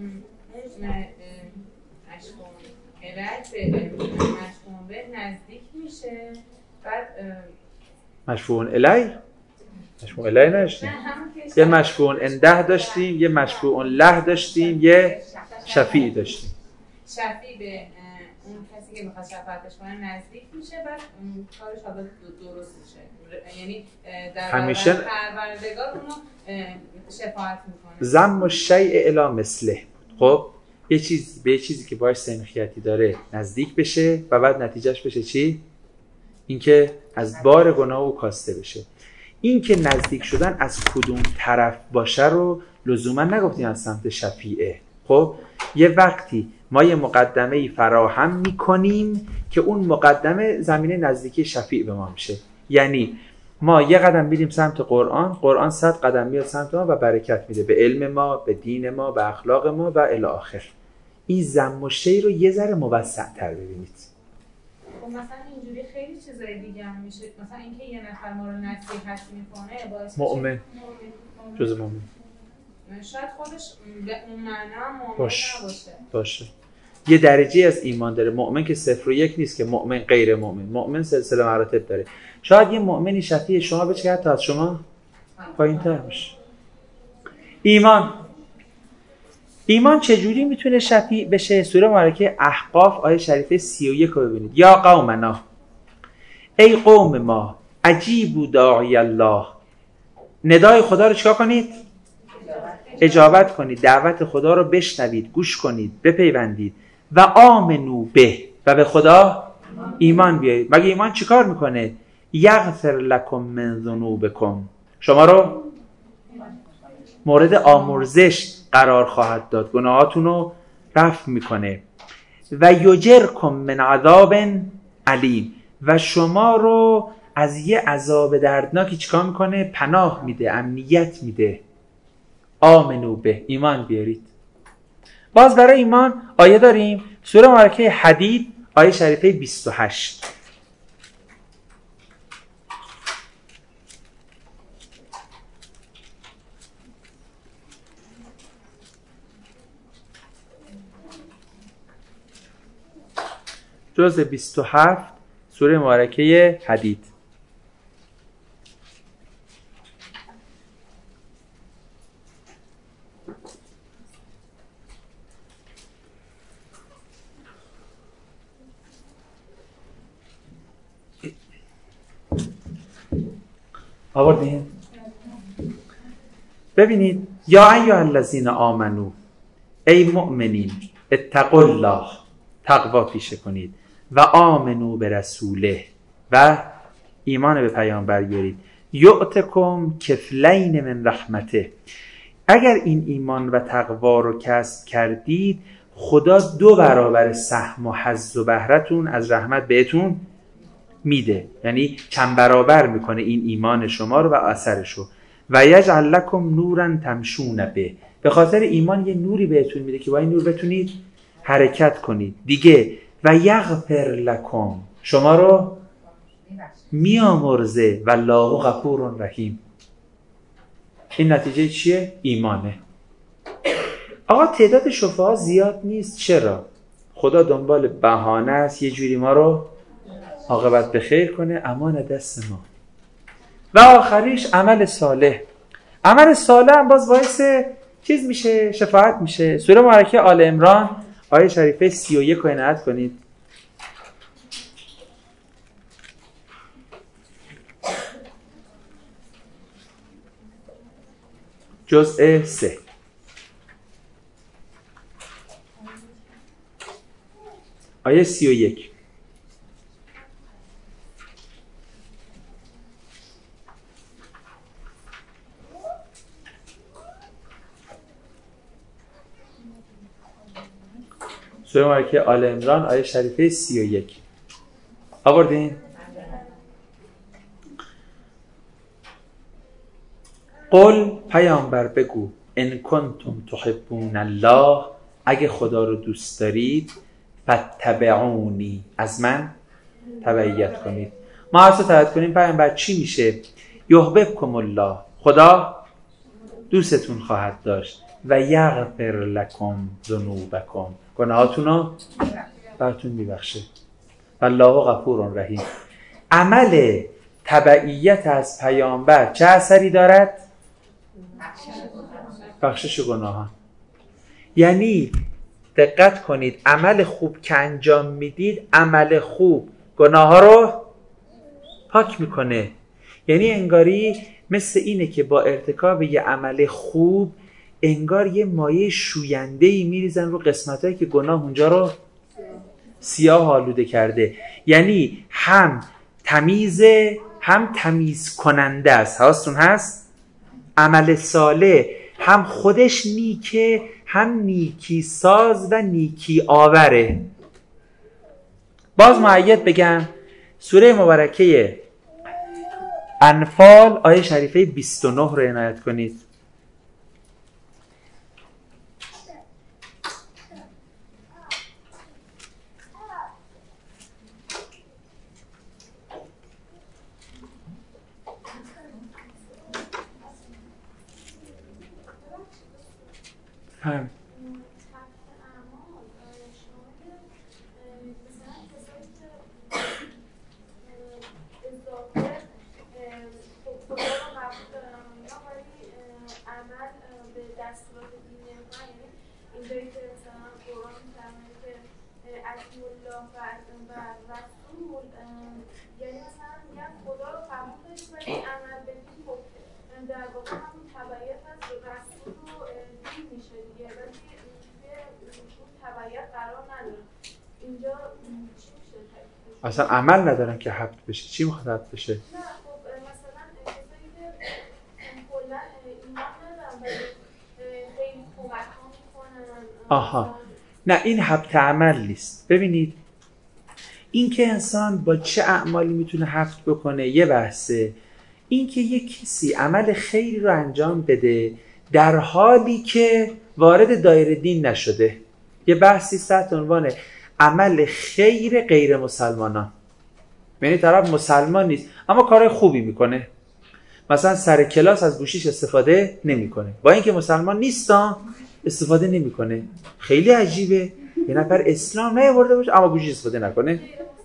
مشفوعون به نزدیک میشه. بعد مشفوعون الی؟ مشفوعون الی نداشتیم؟ یه مشفوعون انده داشتیم، یه مشفوعون له داشتیم، یه شفیع داشتیم. شفیع به اون کسی که میخواد شفاعتش کنه نزدیک میشه، بعد کارش حالا درست میشه، یعنی در همیشه پروردگار اونو شفاعت میکنه. ضم الشیء الی مثله. خب یه چیز به یه چیزی که باهاش سنخیتی داره نزدیک بشه و بعد نتیجهش بشه چی؟ اینکه از بار گناه او کاسته بشه. این که نزدیک شدن از کدوم طرف باشه رو لزوما نگفتیم از سمت شفیعه. خب یه وقتی ما یه مقدمه‌ای فراهم می‌کنیم که اون مقدمه زمینه نزدیکی شفیع به ما میشه. یعنی ما یه قدم میریم سمت قرآن، قرآن صد قدم میاد سمت ما و برکت میده به علم ما، به دین ما، به اخلاق ما و الی آخر. این ضم و شی رو یه ذره موسع‌تر ببینید. خب مثلا اینجوری خیلی چیزای دیگه هم میشه، مثلا اینکه یه نفر ما رو نصیحت میکنه باعث مؤمن جز مؤمن شاید خودش به اون معنا مؤمن باش. نباشه. باشه. یه درجه از ایمان داره. مؤمن که صفر و یک نیست که مؤمن غیر مؤمن. مؤمن سلسله مراتب داره. شاید یه مؤمنی شفیع شما بشه که حتی از شما پایین‌تر باشه. ایمان. ایمان چجوری میتونه شفیع بشه؟ سوره مبارکه احقاف آیه شریفه سی و یک رو ببینید. یا قومنا، ای قوم ما، اجیبوا داعی الله. ندای خدا رو چیکار کنید؟ اجابت کنید. دعوت خدا رو بشنوید، گوش کنید، بپیوندید. و آمنو به، و به خدا ایمان بیارید. مگه ایمان چیکار میکنه؟ یغفر لکم من ذنوبکم، شما رو مورد آمرزش قرار خواهد داد، گناهاتون رو رفع میکنه. و یجرکم من عذاب علیم، و شما رو از یه عذاب دردناکی چیکار میکنه؟ پناه میده، امنیت میده. آمنو به، ایمان بیارید. باز برای ایمان آیه داریم، سوره مبارکه حدید آیه شریفه بیست و هشت. جزء بیست و هفت سوره مبارکه حدید. آوردین؟ ببینید، یا ایها الذین آمنو، ای مؤمنین، اتقوا الله، تقوا پیشه کنید. و آمنو به رسوله، و ایمان به پیامبر بیارید. یؤتکم کفلین من رحمته، اگر این ایمان و تقوا رو کسب کردید خدا دو برابر سهم و حظ و بهرتون از رحمت بهتون میده، یعنی چند برابر میکنه این ایمان شما رو و اثرشو. و یجعل لکم نورا تمشون به، به خاطر ایمان یه نوری بهتون میده که با این نور بتونید حرکت کنید دیگه. و یغفر لکم، شما رو میامرزه. و الله غفور رحیم. این نتیجه چیه؟ ایمانه. آقا تعداد شفعا زیاد نیست، چرا؟ خب خدا دنبال بهانه است یه جوری ما رو عاقبت به خیر کنه، امان دست ما. و آخریش عمل صالح. عمل صالح هم باز باعث چیز میشه، شفاعت میشه. سوره مبارکه آل عمران آیه شریفه سی و یک رو عنایت کنید. جزء سه. آیه سی و یک. سوره مبارکه آل عمران آیه شریفه سی و یک. آوردین؟ قل پیامبر بگو ان کنتم تحبون الله، اگه خدا رو دوست دارید، فاتبعونی، از من تبعیت کنید. ما اصلا تبعیت کنیم پیامبر چی میشه؟ یحببکم الله، خدا دوستتون خواهد داشت، و یغفر لکم ذنوبکم، گناهاتون رو براتون میبخشه، والله غفور رحیم. عمل تبعیت از پیامبر چه اثری دارد؟ بخشش گناهان. یعنی دقت کنید، عمل خوب که انجام میدید، عمل خوب گناه ها رو پاک میکنه. یعنی انگاری مثل اینه که با ارتکاب یه عمل خوب انگار یه مایه شوینده‌ای میریزن رو قسمتایی که گناه اونجا رو سیاه آلوده کرده. یعنی هم تمیزه هم تمیز کننده است. حواستون هست؟ عمل صالح هم خودش نیکه، هم نیکی ساز و نیکی آوره. باز مؤید بگم، سوره مبارکه انفال آیه شریفه بیست و نه رو عنایت کنید. هم. اصلا عمل ندارن که حبط بشه. چی میخواد حبط بشه؟ نه خب مثلا کسایی که کلا ایمان ندارن ولی خیلی کمک میکنن. آها، نه این حبط عمل نیست. ببینید این که انسان با چه اعمالی میتونه حبط بکنه یه بحثه، این که یک کسی عمل خیری رو انجام بده در حالی که وارد دایره دین نشده، یه بحثی تحت عنوان عمل خیر غیر مسلمانان. یعنی طرف مسلمان نیست اما کار خوبی میکنه، مثلا سر کلاس از گوشیش استفاده نمیکنه، با اینکه مسلمان نیستا استفاده نمیکنه. خیلی عجیبه یه نفر اسلام نیاورده باشه اما گوشیش استفاده نکنه.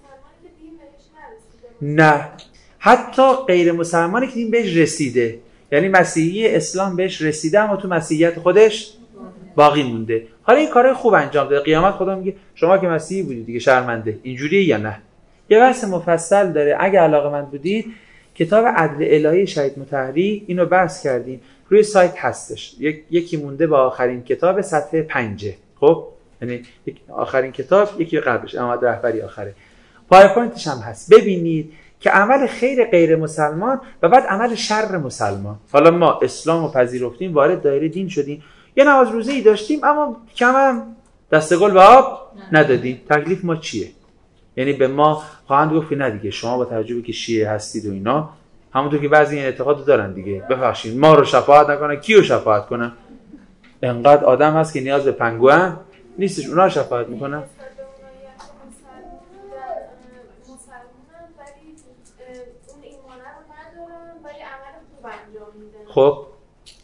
نه، حتی غیر مسلمانی که دین بهش رسیده، یعنی مسیحی اسلام بهش رسیده اما تو مسیحیت خودش باقی مونده، حالا این کارهای خوب انجام داده. قیامت خدا میگه شما که مسیحی بودید دیگه شرمنده. اینجوریه یا نه؟ یه بحث مفصل داره. اگه علاقه‌مند بودید کتاب عدل الهی شهید مطهری اینو بحث کردیم، روی سایت هستش. یک یکی مونده با آخرین کتاب صفحه پنجه. خب یعنی آخرین کتاب یکی قبلش، احمد رهبری آخره. پاورپوینتش هم هست. ببینید که عمل خیر غیر مسلمان و بعد عمل شر مسلمان. حالا ما اسلام رو پذیرفتیم، وارد دایره دین شدیم، یه نماز روزه‌ای داشتیم اما کم هم دست گل به آب ندادیم. تکلیف ما چیه؟ یعنی به ما خواهند گفت نه دیگه شما با توجه به که شیعه هستید و اینا، همونطور که بعضی این اعتقاد دارن دیگه، ببخشید ما رو شفاعت نکنن، کیو شفاعت کنن؟ انقدر آدم هست که نیاز به پنگوئن نیستش، اونا رو شفاعت میکنن. خب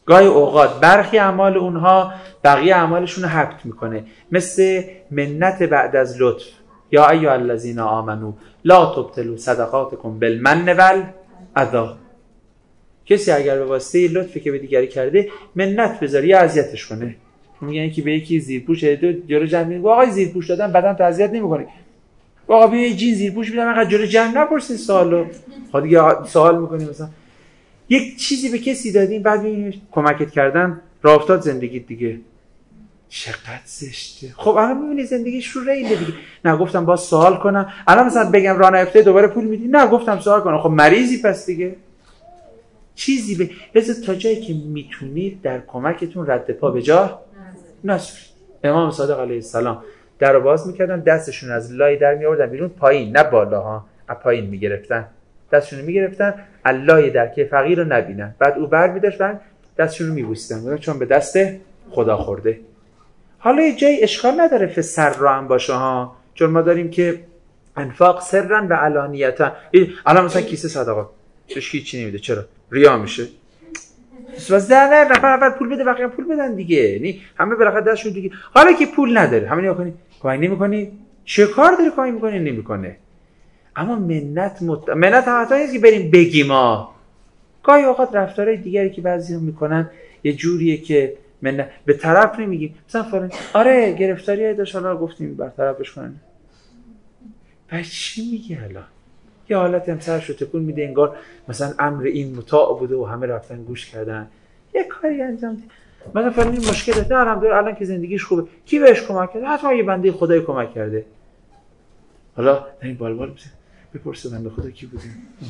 گاهی اوقات برخی اعمال اونها بقیه اعمالشون رو حبط میکنه، مثل منت بعد از لطف. یا ایها الذین آمنو لا تبطلوا صدقاتکم بالمن والأذی. کسی اگر به واسطه لطفی که به دیگری کرده منت بذاره یا اذیتش کنه، میگن که به یکی زیرپوش دو جلو جمع میگه آقای زیرپوش دادم بعدم تو اذیت نمیکنی، آقا بیا یه جین زیرپوش میدم انقدر جلو جمع نپرسین سوالو. خب دیگه سوال میکنیم مثلا یک چیزی به کسی دادیم بعد ببینیم کمکت کردن راه افتاد زندگیت دیگه چقدر زشته. خب الان میبینی زندگیش رو ریله دیگه. نه گفتم باز سوال کنم، الان مثلا بگم راه نیفته دوباره پول میدی، نه گفتم سوال کنم. خب مریضی پس دیگه. چیزی به لذا تا جایی که میتونید در کمکتون رد پا به جا نذارید. امام صادق علیه السلام در رو باز میکردن، دستشون از لای در میآوردن بیرون، پایین نه بالا ها، از پایین میگرفتن، دستشون رو میگرفتن لای در که فقیر رو نبینن. بعد او بر می‌داشتن دستشون رو میبوسیدن چون به دست خدا خورده. حالا یه جای اشکال نداره فسر رو هم باشه ها، چون ما داریم که انفاق سرن و علانیتا. الان مثلا کیسه صدقات توش هیچی نمیده، چرا؟ ریا میشه. بس نه نه نفر اول پول بده بقیه پول بدن دیگه، یعنی همه بالاخره دستشون دیگه. حالا که پول نداره همین نگاه کنی کمک نمی‌کنی، چه کار داره کمک می‌کنی؟ نمی‌کنه. اما منت مت... منت هم حتی نیست که بریم بگیم ما. گاهی اوقات رفتارهای دیگری که بعضی‌ها میکنن یه جوریه که من به طرف نمیگیم مثلا فلان آره گرفتاری داشت حالا گفتیم برطرفش کنن. بعد چی میگه الان؟ یه حالت هم سرشو تکون میده انگار مثلا امر این مطاع بوده و همه رفتن گوش کردن. یه کاری انجام دید مثلا فلان این مشکل داره، الحمدلله الان که زندگیش خوبه، کی بهش کمک کرده؟ حتما یه بنده خدای کمک کرده. حالا این بالبال بزن بپرسه بنده خدا کی بوده.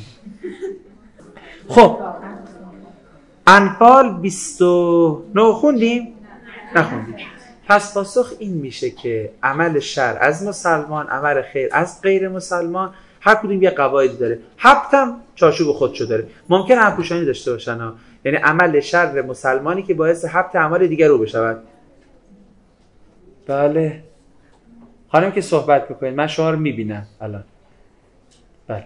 خب انفال بیست و نه خوندیم؟ نخوندیم. پس پاسخ این میشه که عمل شر از مسلمان، عمل خیر از غیر مسلمان، هر کدوم یه قواعدی داره. حبط هم چارچوب خودشو داره. ممکن هم پوشانی داشته باشن ها. یعنی عمل شر مسلمانی که باعث حبط اعمال دیگر رو بشود. بله خانم که صحبت میکنید من شما رو میبینم الان. بله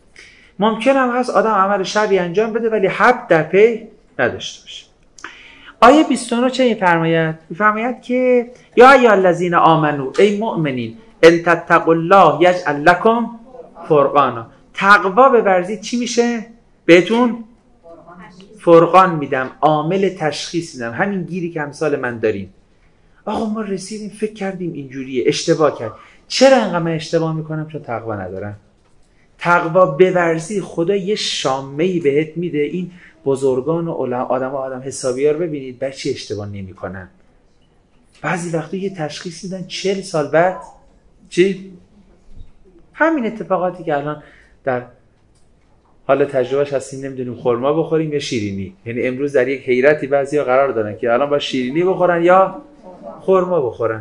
ممکن هم هست آدم عمل شری انجام بده ولی حبط در پی نداشته باشه. آیه بیست و نه چه میفرماید؟ میفرماید که یا ایها الذین آمنو، ای مؤمنین، ان تتقوا الله یجعل لکم فرقانا. تقوا بورزید چی میشه؟ بهتون فرقان میدم، عامل تشخیص میدم. همین گیری که امثال من داریم. آقا ما رسیدیم فکر کردیم اینجوریه، اشتباه کرد. چرا انقدر من اشتباه میکنم؟ چون تقوا ندارم. تقوا بورزی خدا یه شامه‌ای بهت میده. این بزرگان و آدم و آدم حسابی ها رو ببینید بر چی اشتباه نمی کنن. بعضی وقتا یه تشخیص میدن چهل سال بعد چی؟ همین اتفاقاتی که الان در حال تجربهش هستیم، نمیدونیم خرما بخوریم یا شیرینی. یعنی امروز در یک حیرتی بعضی ها قرار دارن که الان با شیرینی بخورن یا خرما بخورن.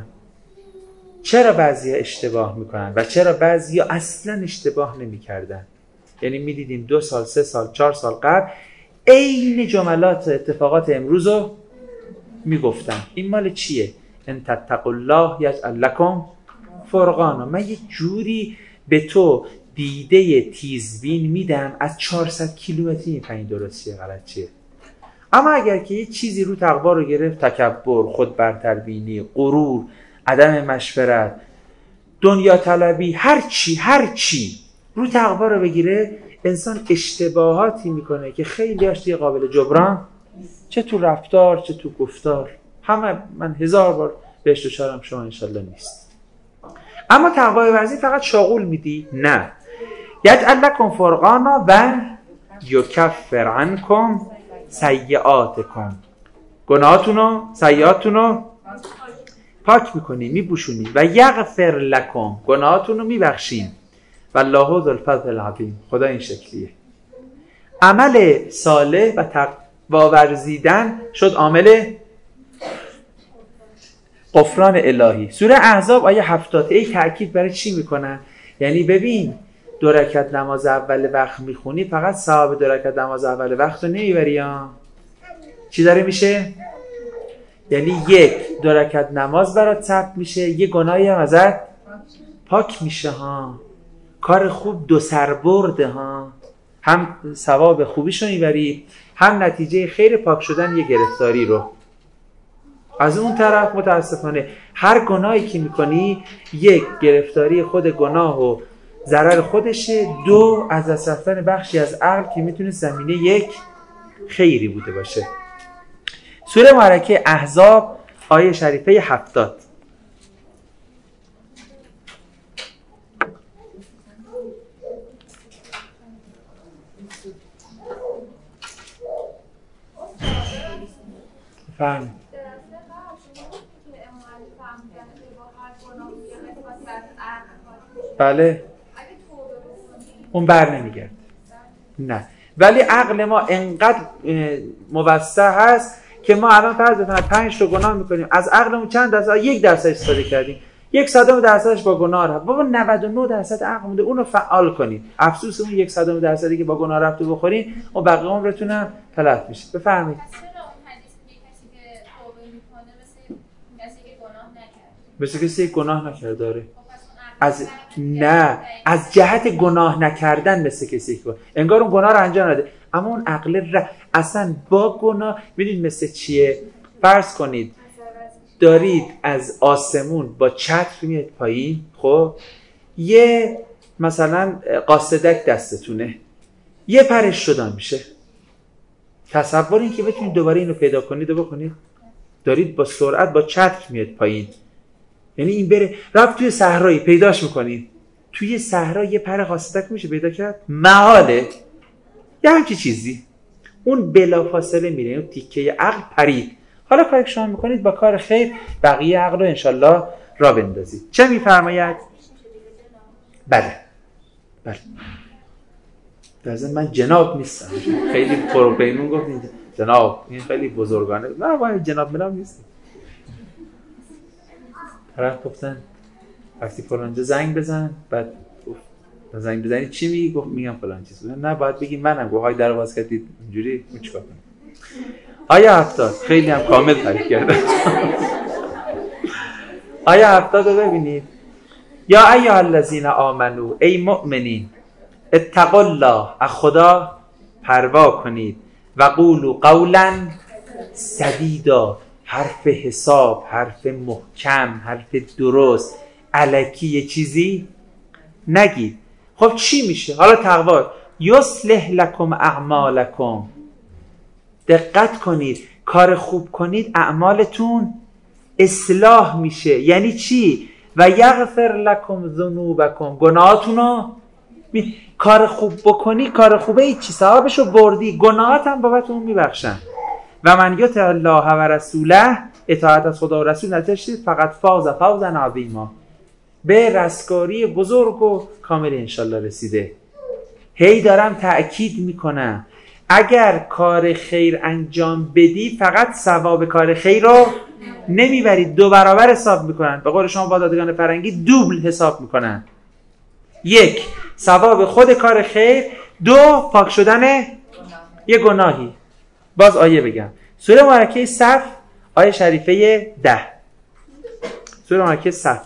چرا بعضی ها اشتباه میکنن و چرا بعضی ها اصلا اشتباه نمیکردن؟ یعنی میدیدیم دو سال سه سال چهار سال قبل عین جملات اتفاقات امروز رو میگفتن. این مال چیه؟ ان تتقوا الله یجعل لکم فرقانا. من یک جوری به تو دیده تیزبین میدم از چهارصد کیلومتری میفهمی درست چیه غلط چیه. اما اگر که یه چیزی رو تقوا رو گرفت، تکبر، خود برتربینی، غرور، عدم مشورت، دنیا طلبی، هر چی هر چی رو تقوا رو بگیره، انسان اشتباهاتی میکنه که خیلی هاش دیگه قابل جبران، چه تو رفتار چه تو گفتار. همه من هزار بار بهش دچارم، شما انشالله نیست. اما تقوا ورزی فقط شاغول میدی؟ نه. یجعل لکم فرقانا و یکفر عنکم سیئاتکم. گناهاتونو سیئاتونو پاک میکنی، میپوشونی. و یغفر لکم، گناهاتونو میبخشین. والله ذو الفضل العظیم. خدا این شکلیه. عمل صالح و تقوا ورزیدن شد عامل غفران الهی. سوره احزاب آیه هفتاد. ای تأکید برای چی میکنن؟ یعنی ببین دو رکعت نماز اول وقت میخونی، فقط ثواب دو رکعت نماز اول وقت رو نمیبری ها. چی داره میشه؟ یعنی یک دو رکعت نماز برات ثبت میشه، یه گناهی هم ازت پاک میشه ها. کار خوب دو سر برده ها. هم ثواب خوبیشو میبری، هم نتیجه خیر پاک شدن یه گرفتاری رو. از اون طرف متاسفانه هر گناهی که میکنی یک گرفتاری خود گناه و ضرر خودشه، دو از دست رفتن بخشی از عقل که میتونه زمینه یک خیری بوده باشه. سوره مبارکه احزاب آیه شریفه هفتاد. فهم بله اون بر نمیگرد، نه، ولی عقل ما انقدر موسع هست که ما الان فرض بفرمایید پنج تا گناه میکنیم، از عقلمون چند درصد؟ یک درصد استفاده کردیم، یک صدم درصدش با گناه رفت. بابا نود و نه درصد عقل مونده، اونو فعال کنید. افسوس اون یک صدم درصدی که با گناه رفت و بخورین و بقیه عمرتون هم تلف میشه. بفرمایید. مثل کسی که گناه نکرده داره. از نه از جهت گناه نکردن مثل کسی که انگار اون گناه رو انجام نده، اما اون عقل ر... اصلا با گناه. میدونید مثل چیه؟ فرض کنید دارید از آسمون با چتر میاد پایین، خب یه مثلا قاصدک دستتونه، یه پرش شدن میشه. تصور این که بتونید دوباره اینو پیدا کنید و بکنید. دارید با سرعت با چتر میاد پایین، یعنی این بره رفت توی صحرایی پیداش میکنید. توی صحرا یه پر قاصدک میشه پیدا کرد؟ محاله. یه همچی چیزی اون بلافاصله میره، اون تیکه عقل پرید. حالا کاری که شما میکنید با کار خیر بقیه عقل رو انشالله را بندازید. چه میفرماید؟ بله بله درزن من جناب نیستم، خیلی پروپینون گفتید جناب، این خیلی بزرگانه. نه باید جناب منام نیستم. طرف گفتن وقتی فلانجا زنگ بزن، بعد گفت زنگ بزنی چی میگی؟ گفت میگم فلان چیز. نه باید بگی منم. گفت های در باز کردید اینجوری اون چیکار کنم؟ آیه هفتاد خیلی هم کامل تعریف کردم. آیه هفتاد رو ببینید. یا ایها الذین آمنو، ای مؤمنین، اتقوا الله، از خدا پروا کنید، و قولوا قولا سدیدا، حرف حساب، حرف محکم، حرف درست، الکی یه چیزی نگید. خب چی میشه؟ حالا تقوا. یصلح لکم اعمالکم، دقت کنید، کار خوب کنید اعمالتون اصلاح میشه. یعنی چی؟ و یغفر لکم ذنوبکم، گناهاتونو می... کار خوب بکنی، کار خوبه ای چی؟ ثوابشو بردی، گناهات هم بابتون میبخشن. و من یطع الله و رسوله، اطاعت از خدا و رسول نتشید، فقط فاز فوزا عظیما، به رستگاری بزرگ و کامل انشالله رسیده. هی دارم تأکید میکنم اگر کار خیر انجام بدی فقط ثواب کار خیر رو نمیبرید، دو برابر حساب میکنن. به قول شما بادادگان فرنگی دوبل حساب میکنن. یک، ثواب خود کار خیر، دو، پاک شدن یه گناهی. باز آیه بگم. سوره مبارکه صف آیه شریفه ده. سوره مبارکه صف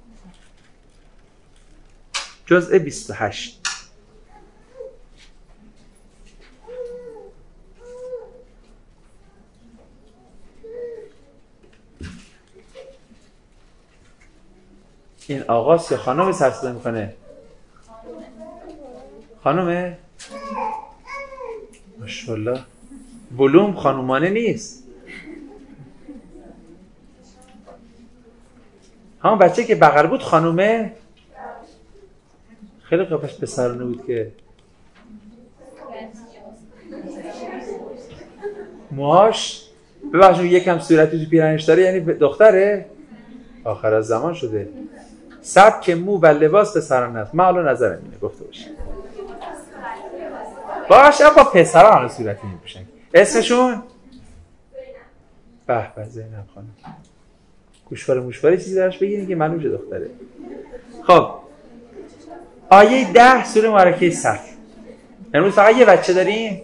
جزء بیست و هشت. این آقاست یا خانم سرصدا میکنه؟ خانمه؟ ماشاءالله بلوم خانومانه نیست. همون بچه که بغل بود خانومه؟ خیلی قفش پسرانه بود که موهاش ببخشید یکم صورتی تو پیرنش داره، یعنی دختره؟ آخر از زمان شده. سبک مو و لباس پسرانه است. من حالا نظرم اینه گفته باشه. باشه با پسران صورتی میپوشن. اسمشون؟ به به زینب خانم. گوشواره موشواره چیزی دارش بگیرین که معلوم شه دختره. خب آیه ده سوره مبارکه صف. امروز فقط یه بچه داریم؟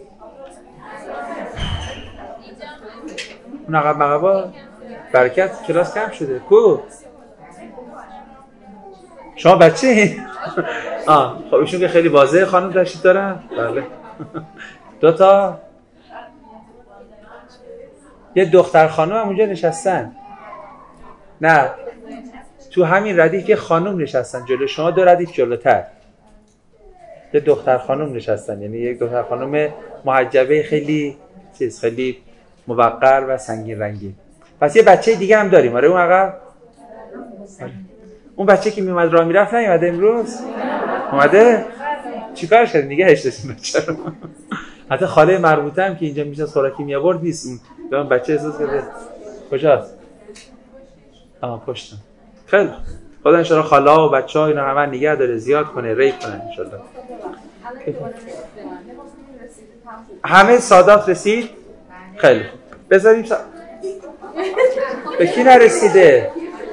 اون عقب مقبا برکت کلاس کم شده. کو؟ شما بچه این؟ آه خب ایشون که خیلی واضحه خانم تشریف دارن؟ بله دو تا یه دختر خانم هم اونجا نشستن. نه تو همین ردیف یه خانم نشستن جلو شما، دو ردیف جلوتر یه دختر خانم نشستن، یعنی یک دختر خانم محجبه خیلی چیز، خیلی موقر و سنگین رنگی. پس یه بچه دیگه هم داریم. آره اون عقب اون بچه که میومد راه میرفت نیومده امروز؟ اومده؟ چیکارش کردین دیگه هشتشین بچه رو؟ حتی خاله مربوطه هم که اینجا میشه خوراکی میآورد نیست، اون به اون بچه احساس کرده. کجاست؟ آها پشتم. خیلی خدا انشالله خاله ها و بچه ها اینا همه نگه داره، زیاد کنه، ریف کنه انشالله. همه سادات رسید؟ خیلی خوب بذاریم سا... به کی نرسیده؟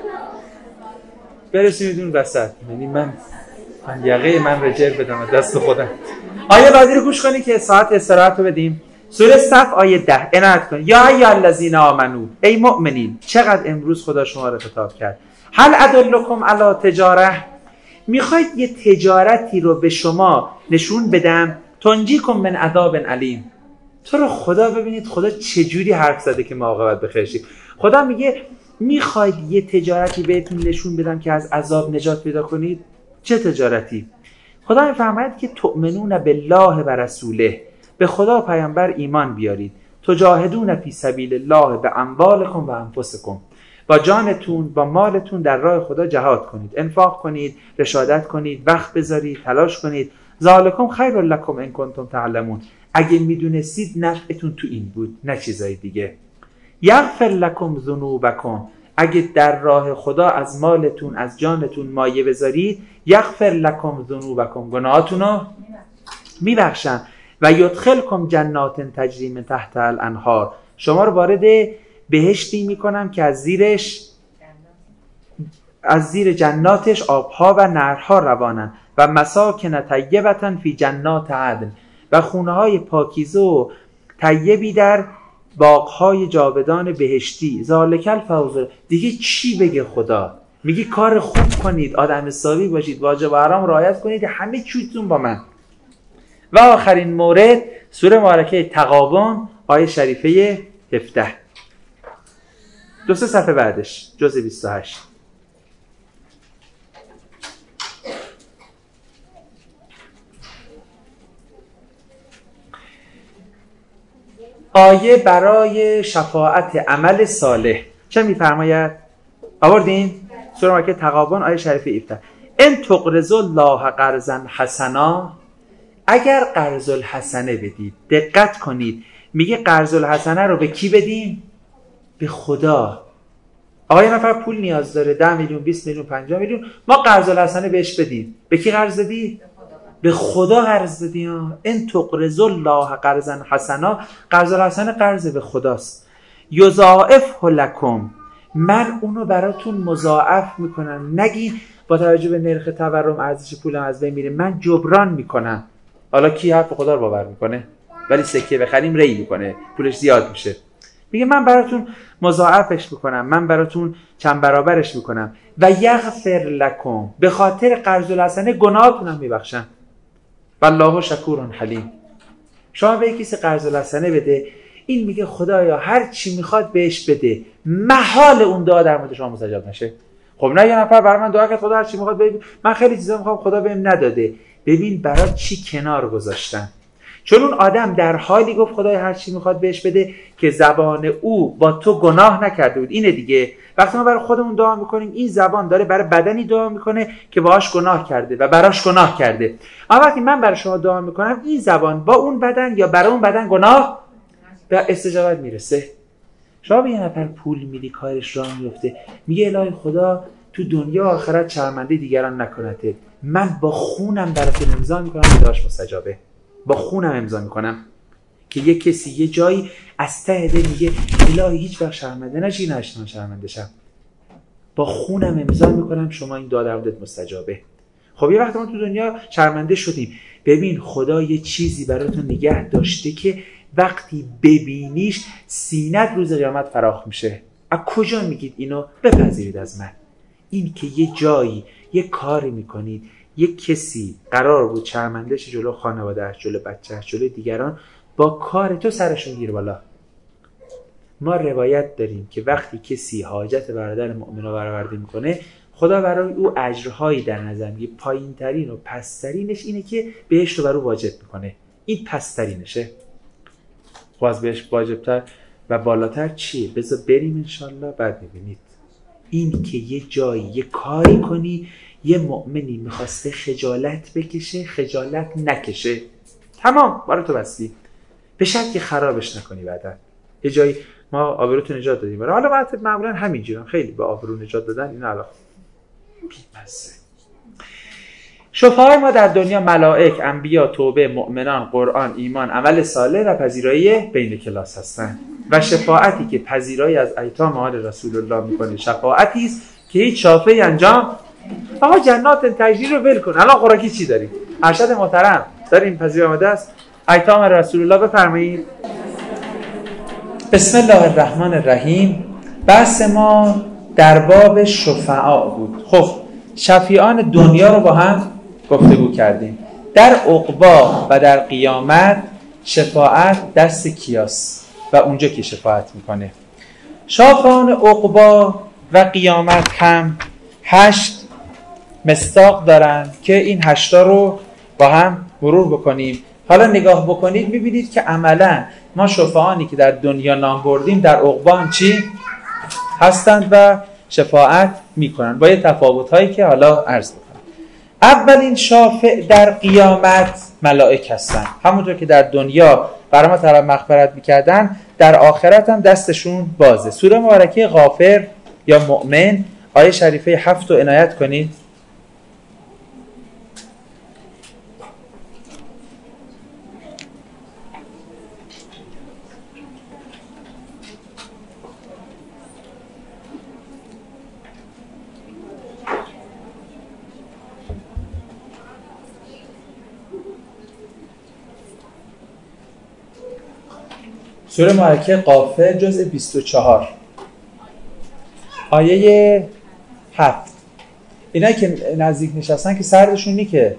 برسیم اون وسط. یعنی من من یقه من رجل بدم دست خودم. آیه بعدی رو گوش کنی که ساعت استراحت رو بدیم. سوره صف آیه ده عنایت کن. یا ایها الذین آمنو، ای مؤمنین چقدر امروز خدا شما رو خطاب کرد. هل ادلکم علی تجاره، میخواید یه تجارتی رو به شما نشون بدم تنجیکم من عذاب علیم. تو رو خدا ببینید خدا چجوری حرف زده که ما عاقبت بخیر شیم. خدا میگه میخواید یه تجارتی بهتون نشون بدم که از عذاب نجات پیدا کنید. چه تجارتی؟ خدا میفرماید که تؤمنون بالله و رسوله، به خدا و پیامبر ایمان بیارید. تجاهدون فی سبیل الله به اموالکم و انفسکم، با جانتون با مالتون در راه خدا جهاد کنید، انفاق کنید، رشادت کنید، وقت بذارید، تلاش کنید. ذالکم خیر لکم ان کنتم تعلمون، اگه میدونستید نفعتون تو این بود نه چیزای دیگه. یغفر لکم ذنوبکم، اگه در راه خدا از مالتون از جانتون مایه بذارید، یغفر لکم ذنوبکم، گناهاتونو میبخشن. و یدخلکم جنات تجری من تحت الانهار، شما رو وارد بهشتی میکنم که از زیرش از زیر جناتش آبها و نهرها روانن. و مساکن طیبة فی جنات عدن، و خونه های پاکیزه و طیبی در باغهای جاودان بهشتی. ذالک الفوز، دیگه چی بگه خدا؟ میگه کار خوب کنید، آدم حسابی باشید، واجب و حرام رعایت کنید، همه چیزتون با من. و آخرین مورد سوره مبارکه تغابن آیه شریفه هفده، دو سه صفحه بعدش، جزء بیست و هشت. آیه برای شفاعت عمل صالح چه میفرماید؟ آوردین؟ سوره مبارکه تغابن آیه شریفه هفده. ان تقرضوا الله قرضا حسنا، اگر قرض الحسنه بدید، دقت کنید میگه قرض الحسنه رو به کی بدیم؟ به خدا. آقا یه نفر پول نیاز داره، ده میلیون، بیست میلیون، پنجاه میلیون، ما قرض الحسنه بهش بدیم. به کی قرض بدی؟ به خدا قرض بدی. ان تقرضوا الله قرضا حسنا، قرض الحسنه قرض به خداست. یضاعفه لکم، من اونو براتون مضاعف میکنم. نگی با توجه به نرخ تورم ارزش پولم از بین میره، من جبران میکنم. حالا کی حرف خدا رو باور میکنه؟ ولی سکه بخریم ری میکنه، پولش زیاد میشه. میگه من براتون مضاعفش میکنم، من براتون چند برابرش میکنم. و یغفر لکم، به خاطر قرض الحسنه گناهاتونم میبخشم. والله شکور حلیم. شما به کسی قرض الحسنه بده، این میگه خدایا هر چی میخواد بهش بده، محال اون دعا در مورد شما مستجاب نشه. خب نه یه نفر برای من دعا کرد خدا هر چی میخواد بده، من خیلی چیزا میخوام خدا بهم نداده. ببین برای چی کنار گذاشتن. چون اون آدم در حالی گفت خدای هر چی میخواد بهش بده که زبان او با تو گناه نکرده بود. اینه دیگه، وقتی ما برای خودمون دعا میکنیم این زبان داره برای بدنی دعا میکنه که باهاش گناه کرده و براش گناه کرده. اما وقتی من برای شما دعا میکنم این زبان با اون بدن یا برای اون بدن گناه به استجابت میرسه. شما به یه نفر پول میدی کارش راه میفته، میگه الهی خدا تو دنیا و آخرت شرمنده دیگران نکنته، من با خونم برات امضا میکنم که داش مستجابه. با خونم امضا میکنم که یه کسی یه جایی از ته دل میگه الهی هیچ وقت شرمنده نشی، نشی من شرمنده شم. با خونم امضا میکنم شما این دعا در موردت مستجابه. خب یه وقت ما تو دنیا شرمنده شدیم، ببین خدا یه چیزی براتون نگه داشته که وقتی ببینیش سینت روز قیامت فراخ میشه. از کجا میگید اینو؟ بپذیرید از من. این که یه جایی یه کاری میکنید یک کسی قرار بود شرمنده‌ش جلو خانواده‌اش، جلو بچه‌اش، جلو دیگران با کار تو سرشون گیر بالا. ما روایت داریم که وقتی کسی حاجت برادر مؤمن رو برآورده میکنه، خدا برای او اجرهایی در نظر میگیره. پایین ترین و پسترینش اینه که بهشت رو بر او واجب میکنه. این پسترینشه. باز بهش واجبتر و بالاتر چیه؟ بذار بریم انشالله بعد میبینید. این که یه جایی یه کاری کنی، یه مؤمنی میخواسته خجالت بکشه خجالت نکشه، تمام برای تو بستی، به شرط که خرابش نکنی. بعدا یه جایی ما آبروتو نجات دادیم، حالا بعد معمولا همینجوریه، خیلی به آبرو نجات دادن این علاقه بی‌مزه. شفاعای ما در دنیا ملائک، انبیا، توبه، مؤمنان، قرآن، ایمان، عمل صالح و پذیرایی بین کلاس هستند. و شفاعتی که پذیرایی از ایتام آل رسول الله میکنه شفاعتی است که هیچ شافعی انجام. آقا جنات تجری رو ول کن. الان خوراکی چی داریم؟ ارشد محترم داریم پذیرایی آمده است ایتام رسول الله. بفرمایید. بسم الله الرحمن الرحیم. بحث ما در باب شفعا بود. خب شفیعان دنیا رو با هم گفتگو کردیم. در عقبا و در قیامت شفاعت دست کیاست و اونجا که شفاعت میکنه. شافعان عقبا و قیامت هم هشت مصداق دارن که این هشتا رو با هم مرور بکنیم. حالا نگاه بکنید میبینید که عملا ما شفاعانی که در دنیا نام بردیم در عقبا هم چی هستند و شفاعت میکنن با یه تفاوت‌هایی که حالا عرض بکنم. اولین شافع در قیامت ملائک هستن. همونطور که در دنیا برای ما طلب مغفرت میکردن، در آخرت هم دستشون بازه. سوره مبارکه غافر یا مؤمن آیه شریفه هفت رو عنایت کنید. سوره مبارکه غافر جزء بیست و چهار آیه هفت. اینایی که نزدیک نشستن که سردشون نی که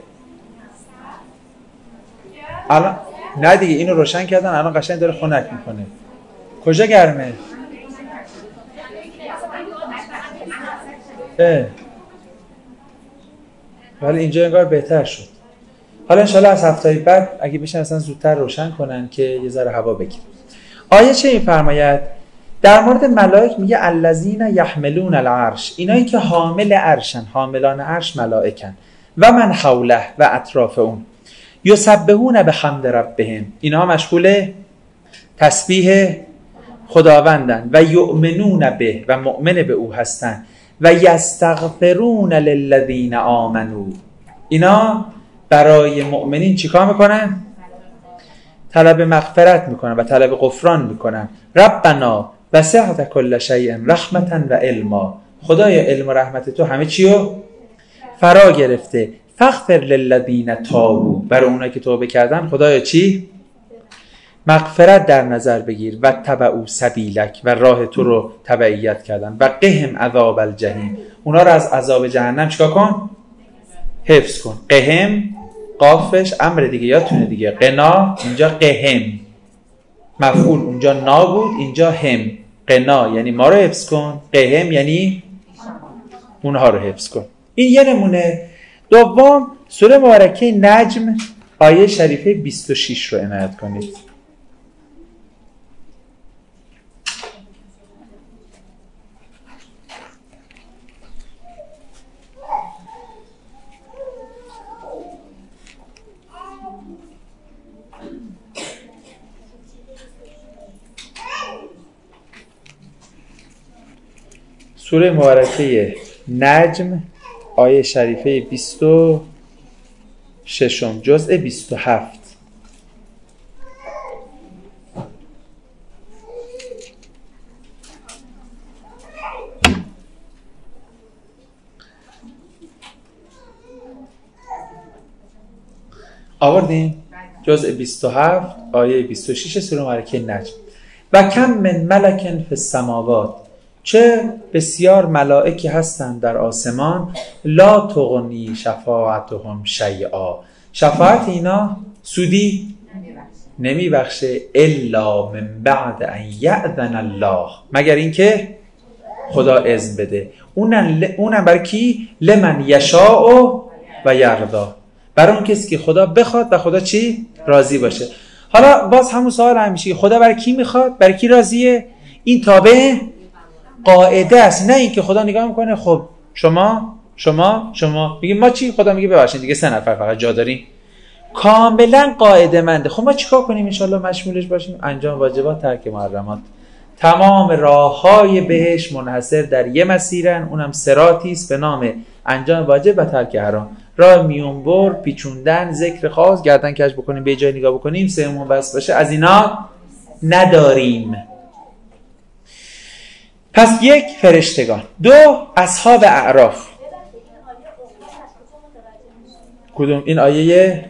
الان نه دیگه اینو روشن کردن، الان قشنگ داره خنک میکنه. کجا گرمه؟ اه ولی اینجا انگار بهتر شد. حالا انشالله از هفته‌ی بعد اگه بشن اصلا زودتر روشن کنن که یه ذره هوا بگیره. آیه چه می‌فرماید؟ در مورد ملائک میگه الذین یحملون العرش، اینایی که حامل عرشن، حاملان عرش ملائکن، و من حوله و اطراف اون، یسبحون بحمد ربهم، اینها مشغول تسبیح خداوندن، و یؤمنون به، و مؤمن به او هستن، و یستغفرون للذین آمنوا، اینا برای مؤمنین چیکار میکنن؟ طلب مغفرت میکنن و طلب غفران میکنن. ربنا وسعت کل شیء رحمتا و علما، خدای علم و رحمت تو همه چی رو فرا گرفته. فاغفر للذین تابوا، برای اونایی که توبه کردن خدایا چی؟ مغفرت در نظر بگیر. و تبعوا سبیلک، و راه تو رو تبعیت کردن. و قهم عذاب الجحیم، اونا رو از عذاب جهنم چیکار کن؟ حفظ کن. قهم قافش امر دیگه یادتونه دیگه. قنا اینجا قهم مفعول، اونجا نا بود، اینجا هم. قنا یعنی ما رو حفظ کن، قهم یعنی اونها رو حفظ کن. این یه نمونه. دوم سوره مبارکه نجم آیه شریفه بیست و شش رو عنایت کنید. سوره مبارکه نجم آیه شریفه بیست و ششم جزء بیست و هفت. آوردین؟ جزء بیست و هفت آیه بیست و شش سوره مبارکه نجم. و کم من ملک فی السماوات چه بسیار ملائکی هستند در آسمان، لا تغنی شفاعتهم شیئا، شفاعت اینا سودی نمی بخشه الا من بعد ان یأذن الله، مگر اینکه خدا اذن بده. اونم اونم برای کی؟ لمن یشاء و یرضا، برای اون کسی که خدا بخواد و خدا چی؟ راضی باشه. حالا باز همون سوال همیشه، خدا برای کی میخواد؟ برای کی راضیه؟ این تابع قاعده است، نه اینکه خدا نگاه میکنه خب شما شما شما میگه ما چی؟ خدا میگه ببخشید دیگه سه نفر فقط جا داریم. کاملا قاعده منده. خب ما چیکار کنیم ان شاءالله مشمولش باشیم؟ انجام واجبات، ترک محرمات. تمام راههای بهش منحصر در یه مسیرن، اونم صراطی است به نام انجام واجب و ترک حرام. راه میونبر، پیچوندن، ذکر خاص، گردن کج بکنیم، به جای نگاه بکنیم، سهمون بس باشه، از اینا نداریم. پس یک فرشتگان، دو اصحاب اعراف. کدوم این آیه؟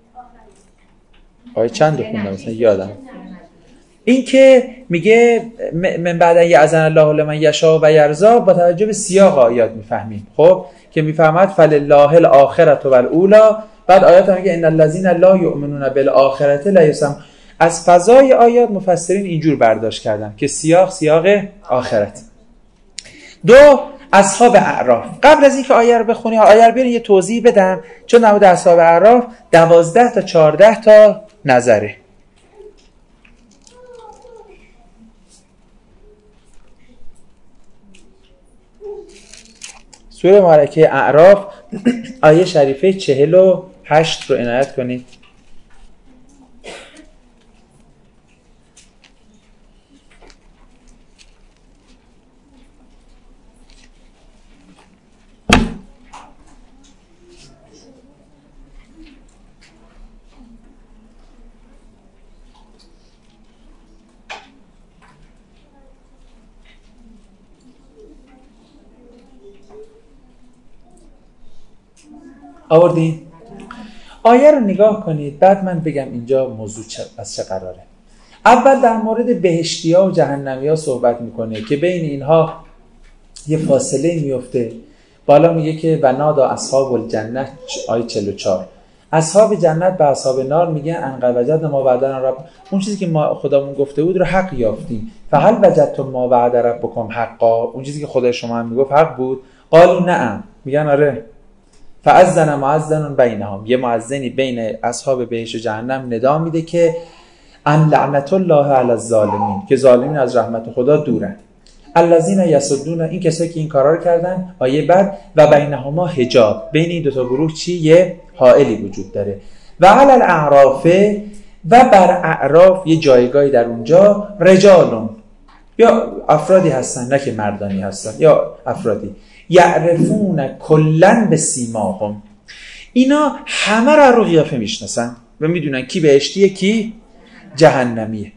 آیه چند رو خوندم مثلا یادم. این که میگه من بعد ان یأذن الله لمن یشاء و یرضا، با توجه به سیاق آیات میفهمیم. خب که میفهمد فلله الاخرة والاولی، بعد آیات هم میگه ان الذين لا یؤمنون بالآخرة لا یسمعون. از فضای آیات مفسرین اینجور برداشت کردن که سیاق سیاق آخرت. دو اصحاب اعراف. قبل از اینکه آیه رو بخونی، آیه رو بیارین یه توضیح بدم، چون نمود اصحاب اعراف دوازده تا چهارده تا نظره. سوره مبارکه اعراف آیه شریفه چهل و هشت رو عنایت کنید. آوردین؟ آیه رو نگاه کنید، بعد من بگم اینجا موضوع چه از چه قراره. اول در مورد بهشتی‌ها و جهنمی‌ها صحبت میکنه که بین اینها یه فاصله میفته. بالا میگه که و نادا اصحاب الجنه، آیه چهل و چهار، اصحاب جنت به اصحاب نار میگن ان قد وجدنا ما وعدنا رب، اون چیزی که ما خدامون گفته بود رو حق یافتیم. فهل وجدتم ما وعد ربکم حقا، اون چیزی که خدای شما هم میگفت حق بود؟ قالوا نعم، میگن آره. فاذن مؤذن بینهم، یه مؤذنی بین اصحاب بهشت و جهنم ندا میده که ان لعنت الله علی الظالمین، که ظالمین از رحمت خدا دورن. الذین یصدون، این کسایی که این کارا رو کردن. آیه بعد و بینهما حجاب، بین این دو تا گروه چی؟ یه حائلی وجود داره. و علی الاعراف، و بر اعراف یه جایگاهی در اونجا، رجالون، یا افرادی هستن، نه که مردانی هستن، یا افرادی یعرفون کلن به سیماهم، اینا همه را رو قیافه میشناسن و میدونن کی بهشتیه کی جهنمیه.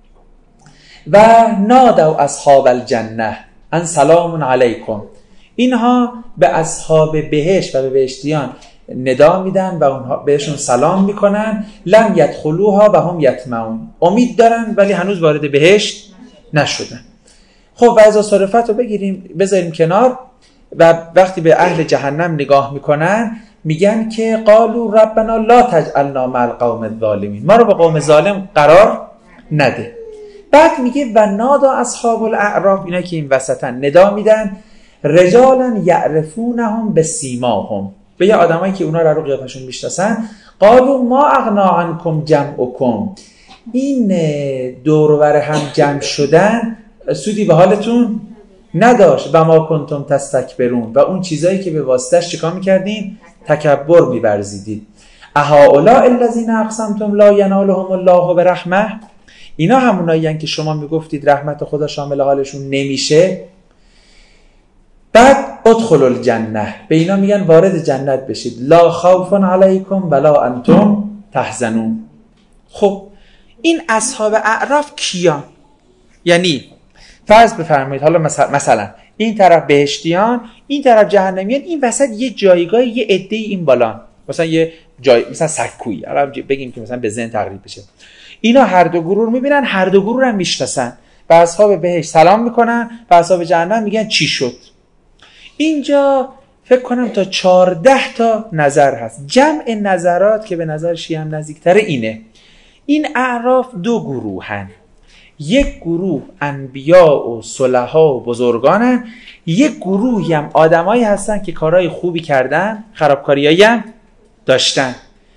و نادوا اصحاب الجنه ان سلام علیکم، اینها به اصحاب بهشت و به بهشتیان ندا میدن و اونها بهشون سلام میکنن. لم یدخلوها و هم یطمعون، امید دارن ولی هنوز وارد بهشت نشدن. خب بعضا صرفت رو بگیریم بذاریم کنار، و وقتی به اهل جهنم نگاه میکنن میگن که قالوا ربنا لا تجعلنا مع القوم الظالمین، ما رو با قوم ظالم قرار نده. بعد میگه و نادا اصحاب الاعراف، اینا که این وسطن ندا میدن رجالا یعرفونهم بسیماهم، به یه آدمایی که اونا رو قیافشون میشناسن. قالوا ما اغنا عنکم جمعکم، این دور و بر هم جمع شدن سودی به حالتون نداشت. و ما کنتم تستکبرون، و اون چیزایی که به واسطش چیکار میکردین؟ تکبر می‌ورزیدید. اهؤلاء الذین اقسمتم لا ینالهم الله برحمه، اینا همونایین که شما میگفتید رحمت خدا شامل حالشون نمیشه. بعد ادخلوا الجنه، به اینا میگن وارد جنت بشید. لا خوف علیکم ولا انتم تحزنون. خب این اصحاب اعراف کیان؟ یعنی فرض بفرمایید حالا مثلا این طرف بهشتیان، این طرف جهنمیان، این وسط یه جایگاه یه عده این بالان، مثلا یه جای مثلا سکویی، حالا بگیم که مثلا به ذهن تقریب بشه. اینا هر دو گروه رو میبینن، هر دو گروه رو هم میشناسن به اصحاب بهشت سلام میکنن، به اصحاب جهنم میگن چی شد. اینجا فکر کنم تا چهارده تا نظر هست. جمع نظرات که به نظر شیعه هم نزدیکتره اینه: این اعراف دو گروهن، یک گروه انبیا و صلحا و بزرگانن، یک گروهی هم آدمایی هستن که کارهای خوبی کردن، خرابکاریایی هم داشتن.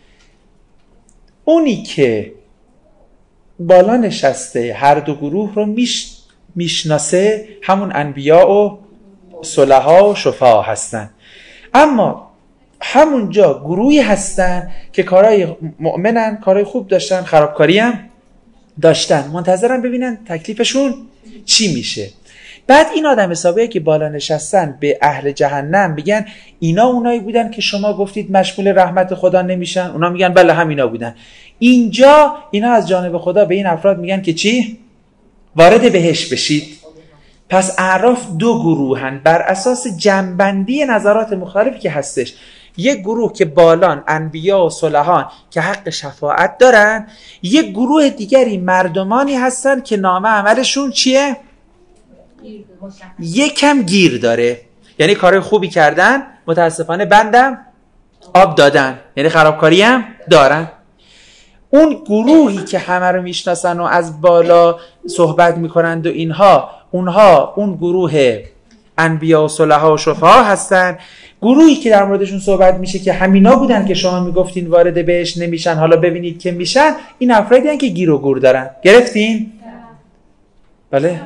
اونی که بالا نشسته هر دو گروه رو میش میشناسه همون انبیا و صلحا و شفعا هستن. اما همونجا گروهی هستن که کارهای مؤمنن، کارهای خوب داشتن، خرابکاری هم داشتن، منتظرن ببینن تکلیفشون چی میشه. بعد این آدم حسابیه که بالا نشستن به اهل جهنم میگن اینا اونایی بودن که شما گفتید مشمول رحمت خدا نمیشن؟ اونا میگن بله همینا بودن. اینجا اینا از جانب خدا به این افراد میگن که چی؟ وارد بهشت بشید. پس اعراف دو گروهن بر اساس جنبندی نظرات مختلفی که هستش. یک گروه که بالان انبیا و صلحان که حق شفاعت دارن، یک گروه دیگری مردمانی هستن که نامه عملشون چیه؟ یکم گیر داره، یعنی کارهای خوبی کردن، متاسفانه بندم آب دادن، یعنی خرابکاری هم دارن. اون گروهی که همه رو میشناسن و از بالا صحبت میکنند و اینها، اونها اون گروه انبیا و صلحا و شفعا هستن. گروهی که در موردشون صحبت میشه که همینا بودن که شما میگفتین وارد بهش نمیشن، حالا ببینید که میشن، این افرادی هستن که گیر و گور دارن. گرفتین؟ بله؟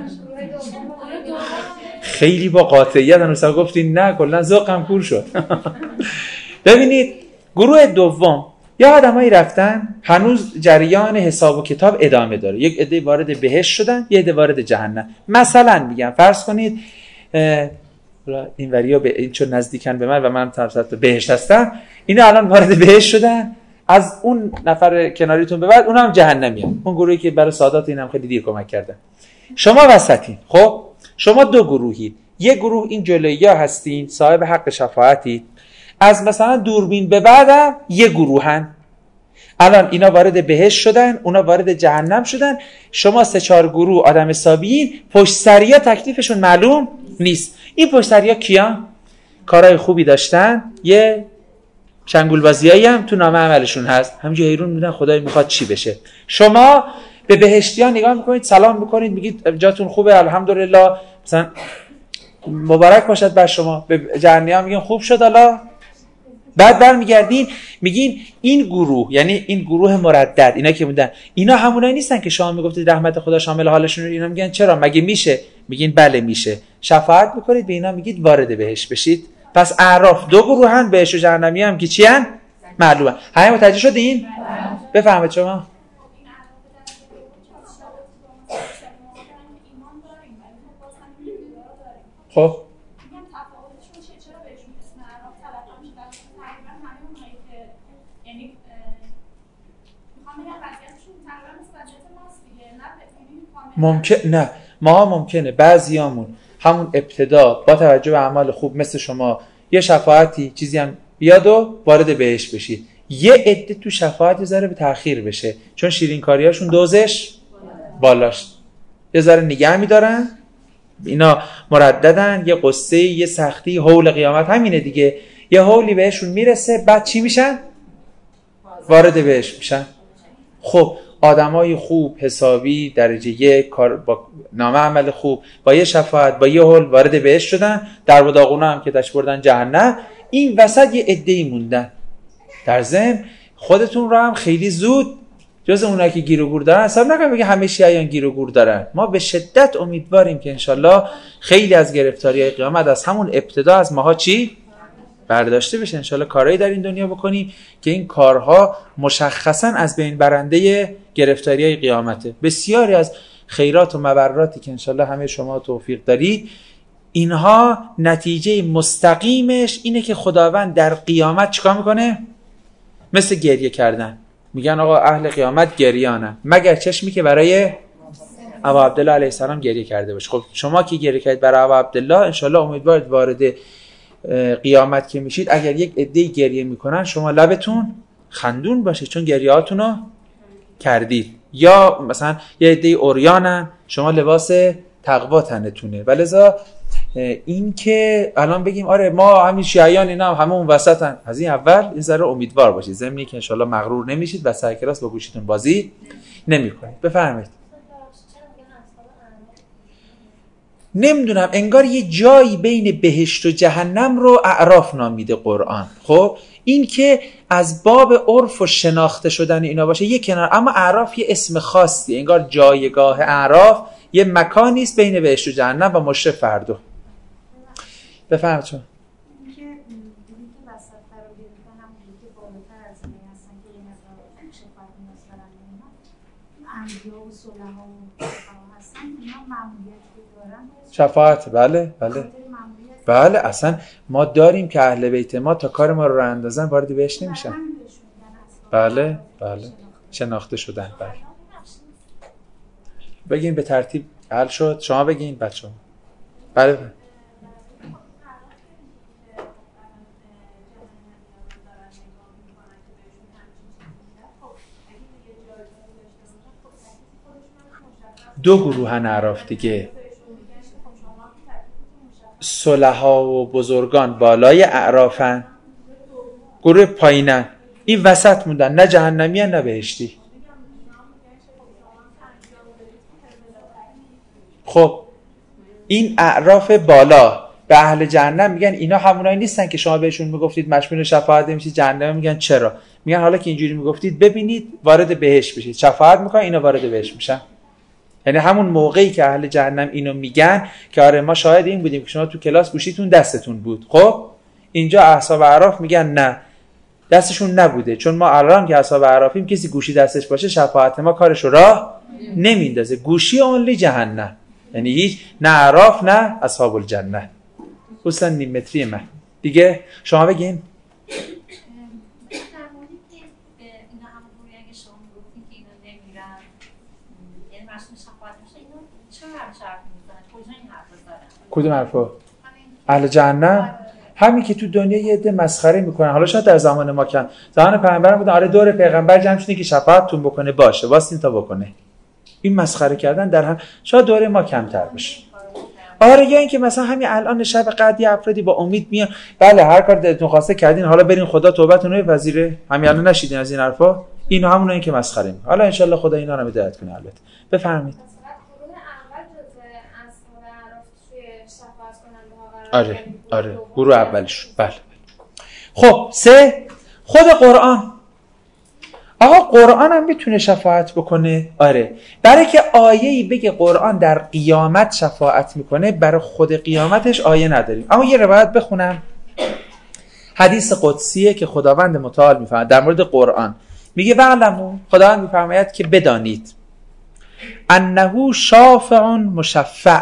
خیلی با قاطعیت هنوز گفتین نه، کلا ذوقم کور شد. ببینید گروه دوم یا آدمایی رفتن هنوز جریان حساب و کتاب ادامه داره، یک عده وارد بهشت شدن، یک عده وارد جهنم. مثلا میگم فرض کنید این وریا به این چون نزدیکن به من و من طرف بهشت هستم، اینا الان وارد بهشت شدن، از اون نفر کناریتون به بعد اونها هم جهنمیان، اون گروهی که برای سادات اینم خیلی دیر کمک کردن. شما وسطین. خب شما دو گروهید. یک گروه این جلوییا هستین، صاحب حق شفاعتید، از مثلا دوربین به بعدم یک گروهن. الان اینا وارد بهشت شدن، اونا وارد جهنم شدن. شما سه چهار گروه آدم حسابیین، پشت سریا تکلیفشون معلوم نیست. این پشت سریا کیان؟ کارهای خوبی داشتن، یه شنگول بازیایی هم تو نامه عملشون هست، همینجوری حیرون میدن خدای میخواد چی بشه. شما به بهشتیان نگاه میکنید، سلام میکنید، میگید جاتون خوبه الحمدلله، مثلا مبارک باشد بر شما. به جهنمیان میگین خوب شد حالا. بعد برمیگردین میگین این گروه، یعنی این گروه مردد، اینا که بودن، اینا همونایی نیستن که شما میگفتید رحمت خدا شامل حالشون. اینا میگن چرا؟ مگه میشه؟ میگین بله میشه. شفاعت میکنید به اینا، میگید وارد بهشت بشید. پس اعراف دو گروهن، بهشت و جهنمی هم که چی ان؟ معلومه. همه متوجه شدین؟ بفهمید شما. خب ممکن نه، ما ممکنه بعضیامون همون ابتدا با توجه به اعمال خوب مثل شما یه شفاعتی چیزی هم بیاد و وارد بهش بشید. یه عده تو شفاعت ذره به تأخیر بشه چون شیرین کاریاشون دوزش بالاش، یه ذره نگه می‌دارن. اینا مرددن، یه قصه، یه سختی، حول قیامت همینه دیگه. یه حولی بهشون میرسه، بعد چی میشن؟ وارد بهش میشن. خب آدمای خوب حسابی درجه یک کار با نامه عمل خوب با یه شفاعت با یه حول وارد بهشت شدن، در بداغونا هم که تاش بردن جهنم. این وسط یه عده‌ای موندن. در ضمن خودتون رو هم خیلی زود جز اونایی که گیر و گور دارن حساب نکنید بگید همه شیعیان گیر و گور دارن. ما به شدت امیدواریم که انشالله خیلی از گرفتاری‌های قیامت از همون ابتدا از ماها چی برداشته بشه. انشالله کارهایی در این دنیا بکنیم که این کارها مشخصا از بین برنده گرفتاری‌های قیامته. بسیاری از خیرات و مبراتی که انشالله همه شما توفیق دارید، اینها نتیجه مستقیمش اینه که خداوند در قیامت چیکار میکنه؟ مثل گریه کردن. میگن آقا اهل قیامت گریانن مگر چشمی که برای ابا عبدالله علیه السلام گریه کرده باشه. خب شما که گریه کردید برای ابا عبدالله، انشالله امیدوارید وارد قیامت که میشید اگر یک عده‌ای گریه میکنن شما لبتون خندون باشه چون گریهاتونو کردید. یا مثلا یه عده اوریانن، شما لباس تقوا تنتونه. ولذا این که الان بگیم آره ما همین شیعیان اینا هم همه اون وسطن، از این اول این ذره امیدوار باشید، ضمنی که انشالله مغرور نمیشید و سر کلاس با گوشیتون بازی نمیکنید. بفرمایید. نمیدونم، انگار یه جایی بین بهشت و جهنم رو اعراف نامیده قرآن. خب این که از باب عرف و شناخته شدن اینا باشه یه کنار، اما اعراف یه اسم خاصی، انگار جایگاه اعراف یه مکانی است بین بهشت و جهنم و مشر فردو. بفرمایید. چون اینکه دیدی که وسط قرار گرفتن هم که بالاتر از اینه هستن که این از شفاعت مثلا اینا انبیا و صلحا و هستن، اینا مأموریتی دارن شفاعت. بله بله بله اصلا ما داریم که اهل بیت ما تا کار ما رو راه اندازن وارد بهش نمیشن. بله بله شناخته شدن. بله بگین به ترتیب حل شد. شما بگین بچه‌ها. بله دو گروهن اعراف دیگه، صلحا و بزرگان بالای اعرافن، گروه پایینن، این وسط موندن، نه جهنمی نه بهشتی. خب این اعراف بالا به اهل جهنم میگن اینا همونایی نیستن که شما بهشون میگفتید مشمول شفاعت نمیشید. جهنم میگن چرا؟ میگن حالا که اینجوری میگفتید ببینید وارد بهشت بشید، شفاعت میکنن اینا وارد بهشت میشن. یعنی همون موقعی که اهل جهنم اینو میگن که آره ما شاهد این بودیم که شما تو کلاس گوشیتون دستتون بود، خب اینجا اصحاب اعراف میگن نه دستشون نبوده، چون ما الان که اصحاب اعرافیم کسی گوشی دستش باشه شفاعت ما کارشو راه نمیندازه. گوشی اونلی جهنم، یعنی هیچ نه اعراف نه اصحاب الجنه. اصلا نیم متری من دیگه. شما بگین. کدوم حرفا؟ اهل جهنم همین که تو دنیا یه عده مسخره میکنن. حالا شاید در زمان ما کم، زمان پیغمبر بودن آره دور پیغمبر جمع شدین که شفاعتتون بکنه، باشه واسین تا بکنه. این مسخره کردن در هم شاید دوره ما کمتر بشه. آره یا اینکه مثلا همین الان شب قدری افرادی با امید میان بله هر کار دلتون خواسته کردین، حالا برین خدا توبتون رو بپذیره. همین الان نشیدین از این حرفا؟ اینا همونایی که مسخره میکنن. حالا ان شاء الله خدا اینا رو هدایت کنه. البته بفرمایید. آره آره گروه اولش. بله. خب سه، خود قرآن. آقا قرآن هم میتونه شفاعت بکنه؟ آره. برای که آیه‌ای بگه قرآن در قیامت شفاعت میکنه، برای خود قیامتش آیه نداریم. اما یه روایت بخونم، حدیث قدسیه که خداوند متعال میفرماید در مورد قرآن، میگه وعلموا، خداوند میفرماید که بدانید انه شافع مشفع،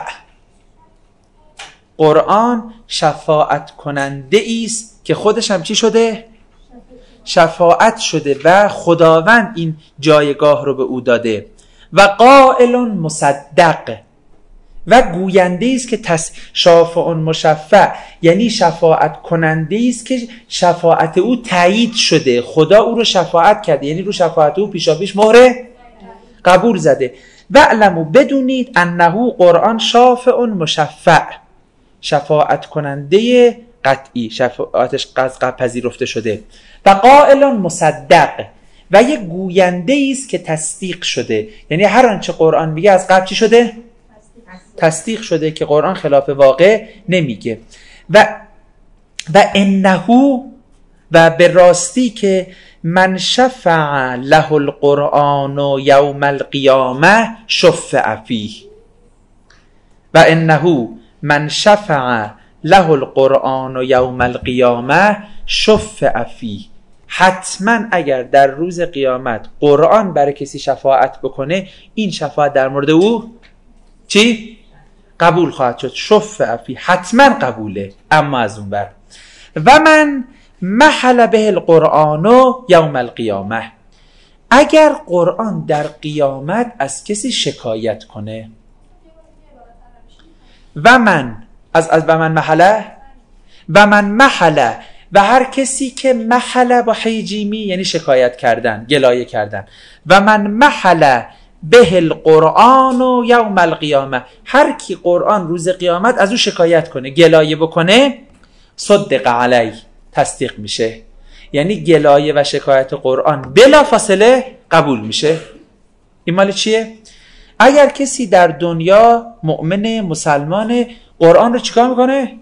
قرآن شفاعت کننده است که خودش هم چی شده؟ شفاعت شده و خداوند این جایگاه رو به او داده. و قائل مصدق، و گوینده است که تس شافع مشفع، یعنی شفاعت کننده است که شفاعت او تایید شده، خدا او رو شفاعت کرده، یعنی رو شفاعت او پیشاپیش مهر قبول زده. و علموا، بدونید انه قرآن شافع مشفع، شفاعت کننده قطعی، شفاعتش قطع پذیرفته شده. و قائل مصدق، و یک گوینده است که تصدیق شده، یعنی هر آنچه قرآن میگه از قبل چی شده؟ تصدیق شده که قرآن خلاف واقع نمیگه. و و انه، و به راستی که من شفع له القرآن یوم القیامه شفع فیه. و انه من شفع له القرآن یوم القیامه شفع فیه، حتما اگر در روز قیامت قرآن برای کسی شفاعت بکنه، این شفاعت در مورد او چی؟ قبول خواهد شد. شفع فیه، حتما قبوله. اما از اون بر و من محل به القرآن یوم القیامه، اگر قرآن در قیامت از کسی شکایت کنه، و من از از و من محله و من محله، و هر کسی که محله با حیجیمی یعنی شکایت کردن، گلایه کردن، و من محله به القرآن و یوم القیامه، هر کی قرآن روز قیامت از او شکایت کنه، گلایه بکنه، صدق علی، تصدیق میشه. یعنی گلایه و شکایت قرآن بلا فاصله قبول میشه. این مال چیه؟ اگر کسی در دنیا مؤمن مسلمان قرآن رو چیکار میکنه؟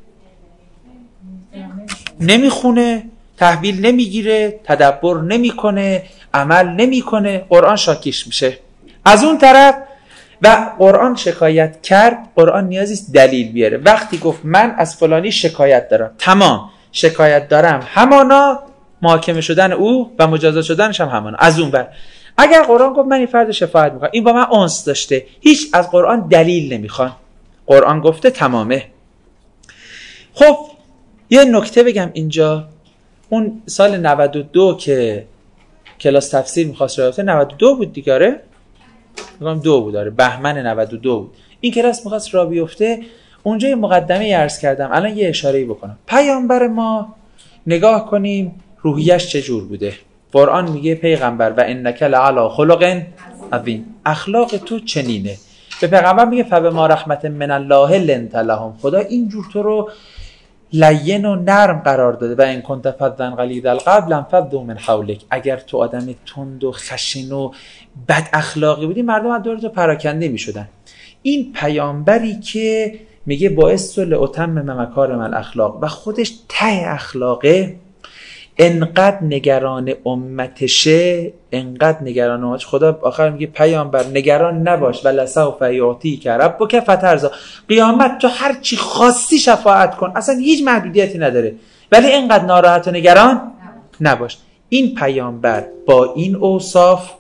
نمیخونه، تحویل نمیگیره، تدبر نمیکنه، عمل نمیکنه، قرآن شاکیش میشه. از اون طرف و قرآن شکایت کرد، قرآن نیازی است دلیل بیاره. وقتی گفت من از فلانی شکایت دارم، تمام شکایت دارم، همانا محاکمه شدن او و مجازات شدنش هم همانا. از اون بر اگر قرآن گفت من این فرد شفاعت میکنم، این با من انس داشته، هیچ از قرآن دلیل نمیخوان، قرآن گفته تمامه. خب یه نکته بگم اینجا، اون سال نود و دو که کلاس تفسیر میخواست راه بیفته، نود و دو بود دیگه، آره میگم دو بود، آره بهمن نود و دو بود این کلاس میخواست راه بیفته. اونجا یه مقدمه عرض کردم، الان یه اشاره‌ای بکنم. پیامبر ما نگاه کنیم روحیش چجور بوده. قرآن میگه پیغمبر و انک لعلی خلق عظیم، اخلاق تو چنینه. به پیغمبر میگه فبما رحمت من الله لنت لهم، خدا اینجور تو رو لین و نرم قرار داده. و ان کنت فظا غلیظ القلب لانفضوا من حولک، اگر تو آدم تند و خشن و بد اخلاقی بودی مردم از دور تو پراکنده میشدن. این پیامبری که میگه باعث لاتمم مکارم الاخلاق و خودش ته اخلاقه، انقدر نگران امتشه، انقدر نگران امتشه. خدا آخر میگه پیامبر نگران نباش، ولسوف یعطیک ربک فترضی، قیامت تو هر چی خواستی شفاعت کن، اصلا هیچ محدودیتی نداره، ولی انقدر ناراحت و نگران نباش. این پیامبر با این اوصاف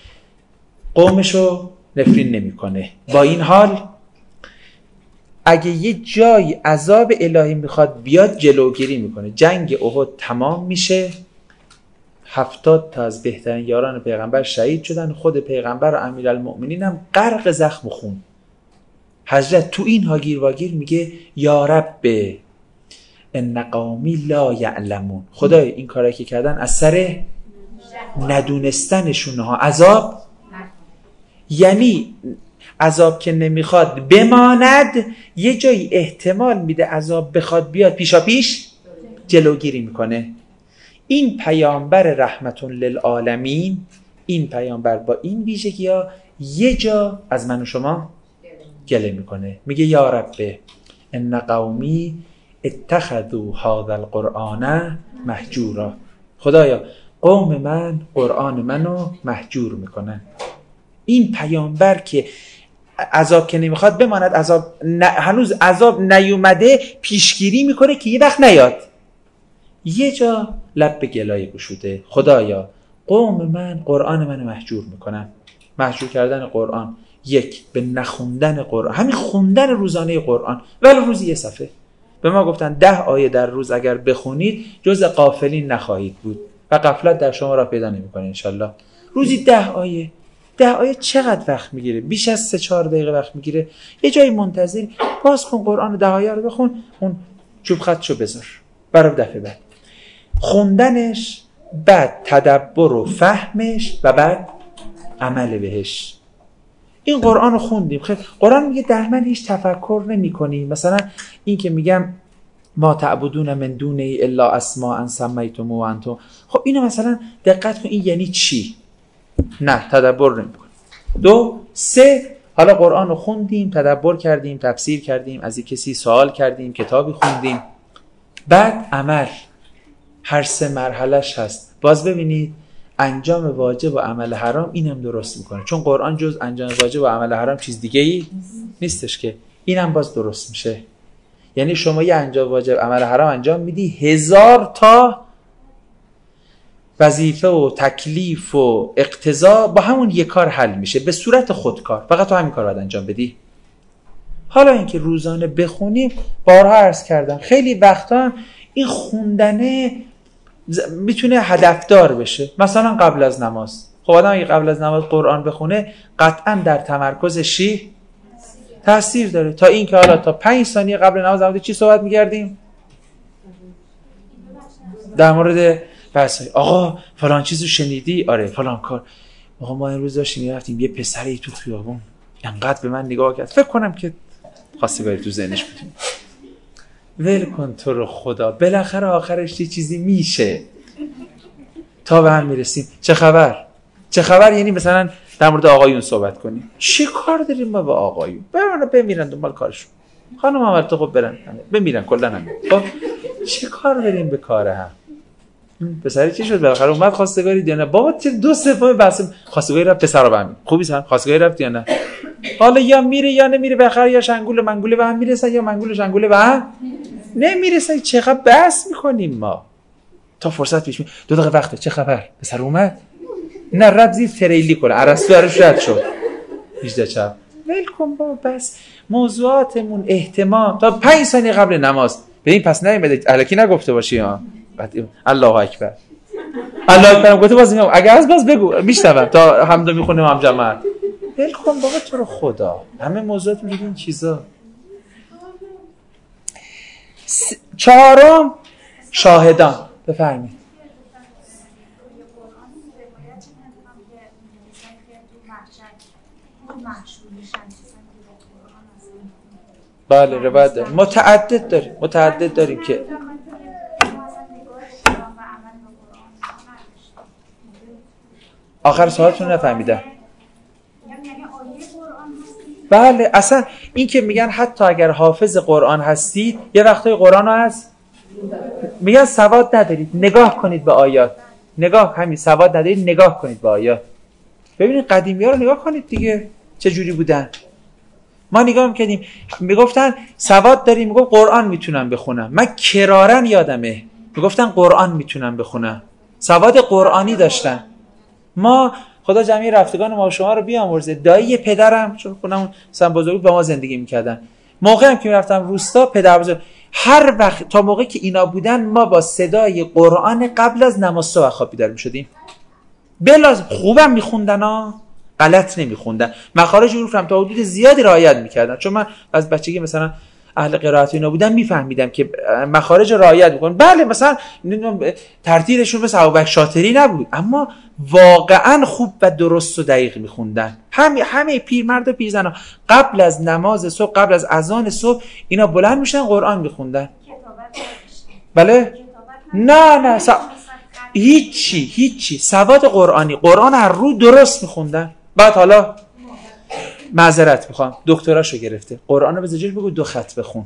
قومشو نفرین نمیکنه. با این حال اگه یه جای عذاب الهی میخواد بیاد جلوگیری میکنه. جنگ احد تمام میشه، هفتاد تا از بهترین یاران پیغمبر شهید شدن، خود پیغمبر و امیرالمؤمنین هم غرق زخم و خون. حضرت تو این هاگیر واگیر میگه یا رب ان قومی لا یعلمون، خدای این کاری که کردن از سر ندونستنشون ها عذاب، یعنی عذاب که نمیخواد بماند، یه جایی احتمال میده عذاب بخواد بیاد پیشا پیش جلوگیری میکنه. این پیامبر رحمت للعالمین، این پیامبر با این ویژگی ها یه جا از من و شما گله میکنه، میگه یا رب ان قومی اتخذوا هذا القرآن مهجورا، خدایا قوم من قرآن منو مهجور میکنن. این پیامبر که عذاب که نمیخواد بماند، عذاب ن... هنوز عذاب نیومده پیشگیری میکنه که یه وقت نیاد. یه جا لب به گلایه گشوده، خدایا قوم من قرآن منو مهجور میکنن. مهجور کردن قرآن، یک به نخوندن قرآن، همین خوندن روزانه قرآن، ولی روزی یه صفحه. به ما گفتن ده آیه در روز اگر بخونید جز غافلین نخواهید بود و غفلت در شما را پیدا نمیکنه انشالله. روزی ده آیه، ده آیه چقدر وقت میگیره؟ بیش از سه چهار دقیقه وقت میگیره. یه جایی منتظر باز کن قرآن ده آیه رو بخون، اون چوب خطشو بذار برای دفعه بعد. خوندنش، بعد تدبر و فهمش و بعد عمل بهش. این قرآن رو خوندیم، خیلی قرآن میگه در من هیچ تفکر نمی کنی. مثلا این که میگم ما تعبدون من دونه الا اسماء سمیتم و انتم، خب اینو مثلا دقت کن این یعنی چی؟ نه تدبر نمی کنی. دو سه حالا قرآن رو خوندیم، تدبر کردیم، تفسیر کردیم، از این کسی سوال کردیم، کتابی خوندیم، بعد عمل. هر سه مرحلهش هست. باز ببینید انجام واجب و عمل حرام اینم درست میکنه، چون قرآن جز انجام واجب و عمل حرام چیز دیگه ای نیستش که، اینم باز درست میشه. یعنی شما یه انجام واجب عمل حرام انجام میدی، هزار تا وظیفه و تکلیف و اقتضا با همون یک کار حل میشه به صورت خودکار، فقط تو همین کار باید انجام بدی. حالا اینکه روزانه بخونیم، بارها عرض کردم خیلی وقتا این خوندنه میتونه هدفدار بشه. مثلا قبل از نماز، خب آدم اگه قبل از نماز قرآن بخونه قطعا در تمرکزش تاثیر داره. تا این که حالا تا پنج ثانیه قبل نماز هم چی صحبت می‌کردیم؟ در مورد بحث آقا فلان چیزو شنیدی؟ آره فلان کار. آقا ما امروز داشتیم میرفتیم یه پسری تو خیابون انقدر به من نگاه کرد، فکر کنم که خواستگاری تو ذهنش بود. ول کن تو رو خدا، بالاخره آخرش یه چیزی میشه، تا به هم میرسیم. چه خبر؟ چه خبر یعنی مثلا در مورد آقایون صحبت کنیم. چه کار داریم ما با آقایون؟ ببرن بمیرن دنبال کارشون. خانم هم البته خب برن بمیرن کلا هم. خب چه کار داریم به کار هم؟ پسری چی شد بالاخره اومد خواستگاری یا نه؟ بابا چه دو سوم بحث خواستگاری رفت پسرا به هم. خوبی سن خواستگاری رفت یا نه؟ حالا یا میره یا نمیره، بالاخره یا شنگول منگوله به هم میرسن یا منگول شنگوله به هم نمیرسن. چقدر بحث میکنیم ما تا فرصت پیش می دو دقیقه وقته. چه خبر؟ پسر اومد؟ نه رب زیر تریلی کنه ارسطو ارش رد شد هجده چپ. ول کن بابا، بس موضوعاتمون اهتمام تا پنج ثانیه قبل نماز. ببین پس نمیده الکی نگفته باشی ها. الله اکبر الله اکبر گفته باز میگم اگه از باز بگو میشنوم تا حمدو میخونیم هم جماعت. ول کن بابا تو رو خدا، همه موضوعات میگه این چیزا. س... چهارم شاهدان. بفرمایید. بله روایت داریم، متعدد داریم متعدد داریم که آخر سوالتون نفهمیدم. بله اصلا این که میگن حتی اگر حافظ قرآن هستید یه وقتای قرآن رو هست میگن سواد ندارید، نگاه کنید به آیات. نگاه همین سواد ندارید نگاه کنید به آیات. ببینید قدیمی ها رو نگاه کنید دیگه چه جوری بودن. ما نگاه میکردیم میگفتن سواد داریم، میگفت قرآن میتونم بخونم. من کرارن یادمه میگفتن قرآن میتونم بخونم، سواد قرآنی داشتن. ما خدا جمعی رفتگان ما و شما رو بیامرزه. دایی پدرم چون خونمون مثلا بزرگ با ما زندگی میکردن، موقعی هم که میرفتم روستا پدر بزرگ هر وقت تا موقعی که اینا بودن ما با صدای قرآن قبل از نماز صبح خواب بیدار میشدیم. بلا خوبم میخوندن ها، غلط نمیخوندن، مخارج حروف هم تا حدود زیادی رعایت میکردن. چون من از بچگی مثلا اهل قرائت اینا بودم میفهمیدم که مخارج رعایت میکنن. بله مثلا ترتیلشون مثل ابوبکر شاطری نبود، اما واقعا خوب و درست و دقیق میخوندن. همه همه پیرمرد و پیرزنا قبل از نماز صبح، قبل از اذان صبح اینا بلند میشن قرآن میخوندن. بله نه نه س... هیچی هیچی سواد قرآنی، قرآن هر رو درست میخوندن. بعد حالا معذرت میخوام دکتراشو گرفته، قرآن رو به زجر بگو دو خط بخون.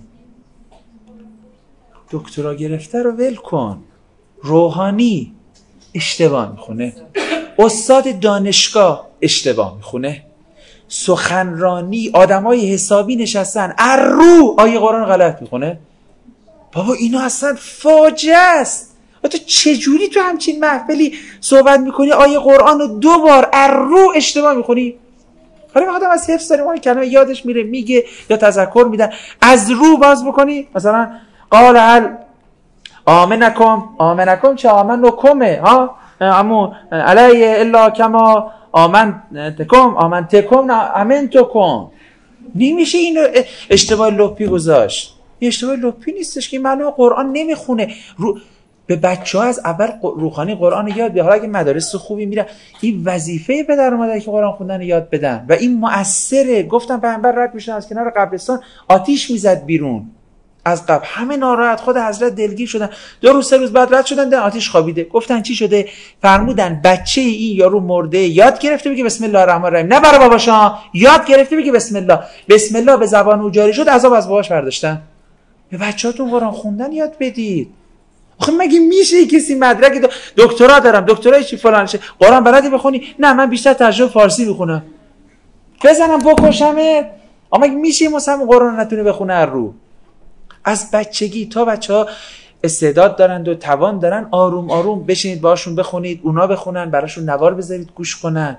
دکترا گرفته رو ول کن. روحانی اشتباه میخونه، استاد دانشگاه اشتباه میخونه، سخنرانی آدمای حسابی نشستن ار رو آیه قرآن غلط میخونه. بابا اینا اصلا فاجعه است. تو چجوری تو همچین محفلی صحبت میکنی آیه قرآن رو دو بار ار رو اشتباه میخونی؟ حالا میخوام از حفظ داریم اون کلمه یادش میره میگه یا تذکر میدن از رو باز بکنی. مثلا قال هل آمنکم آمنکم چه آمنکمه ها امو علی الا کما آمنتکم آمنتکم آمنتکم. نمیشه این اشتباه لپی گذاشت. این اشتباه لپی نیستش که معلومه قرآن نمیخونه. رو به بچه ها از اول روحانی قرآن یاد بده. حالا اگه مدارس خوبی میره این وظیفه پدر و مادر که قرآن خوندن یاد بدن و این مؤثره. گفتم پیامبر رد میشن از کنار قبرستان آتیش میزد بیرون از قبر، همه ناراحت، خود حضرت دلگیر شدن. دو روز سه روز بعد رد شدن، در آتیش خوابیده. گفتن چی شده؟ فرمودن بچه این یارو مرده یاد گرفته بگه بسم الله الرحمن الرحیم. نه برای باباشا یاد گرفته بگه بسم الله. بسم الله به زبان او جاری شد، عذاب از باباش برداشتن. به بچه‌هاتون قرآن خوندن یاد بدید. آخه مگه میشه کسی مدرک دکترا دارم دکترای چی فلان شه قرآن بلدی بخونی؟ نه من بیشتر ترجمه فارسی میخونم. بزنم بکشمت. اما مگه میشه مثلا قرآن نتونه بخونه رو؟ از بچگی تا بچه‌ها استعداد دارند و توان دارن آروم آروم بشینید باشون بخونید، اونا بخونن، براشون نوار بذارید گوش کنن.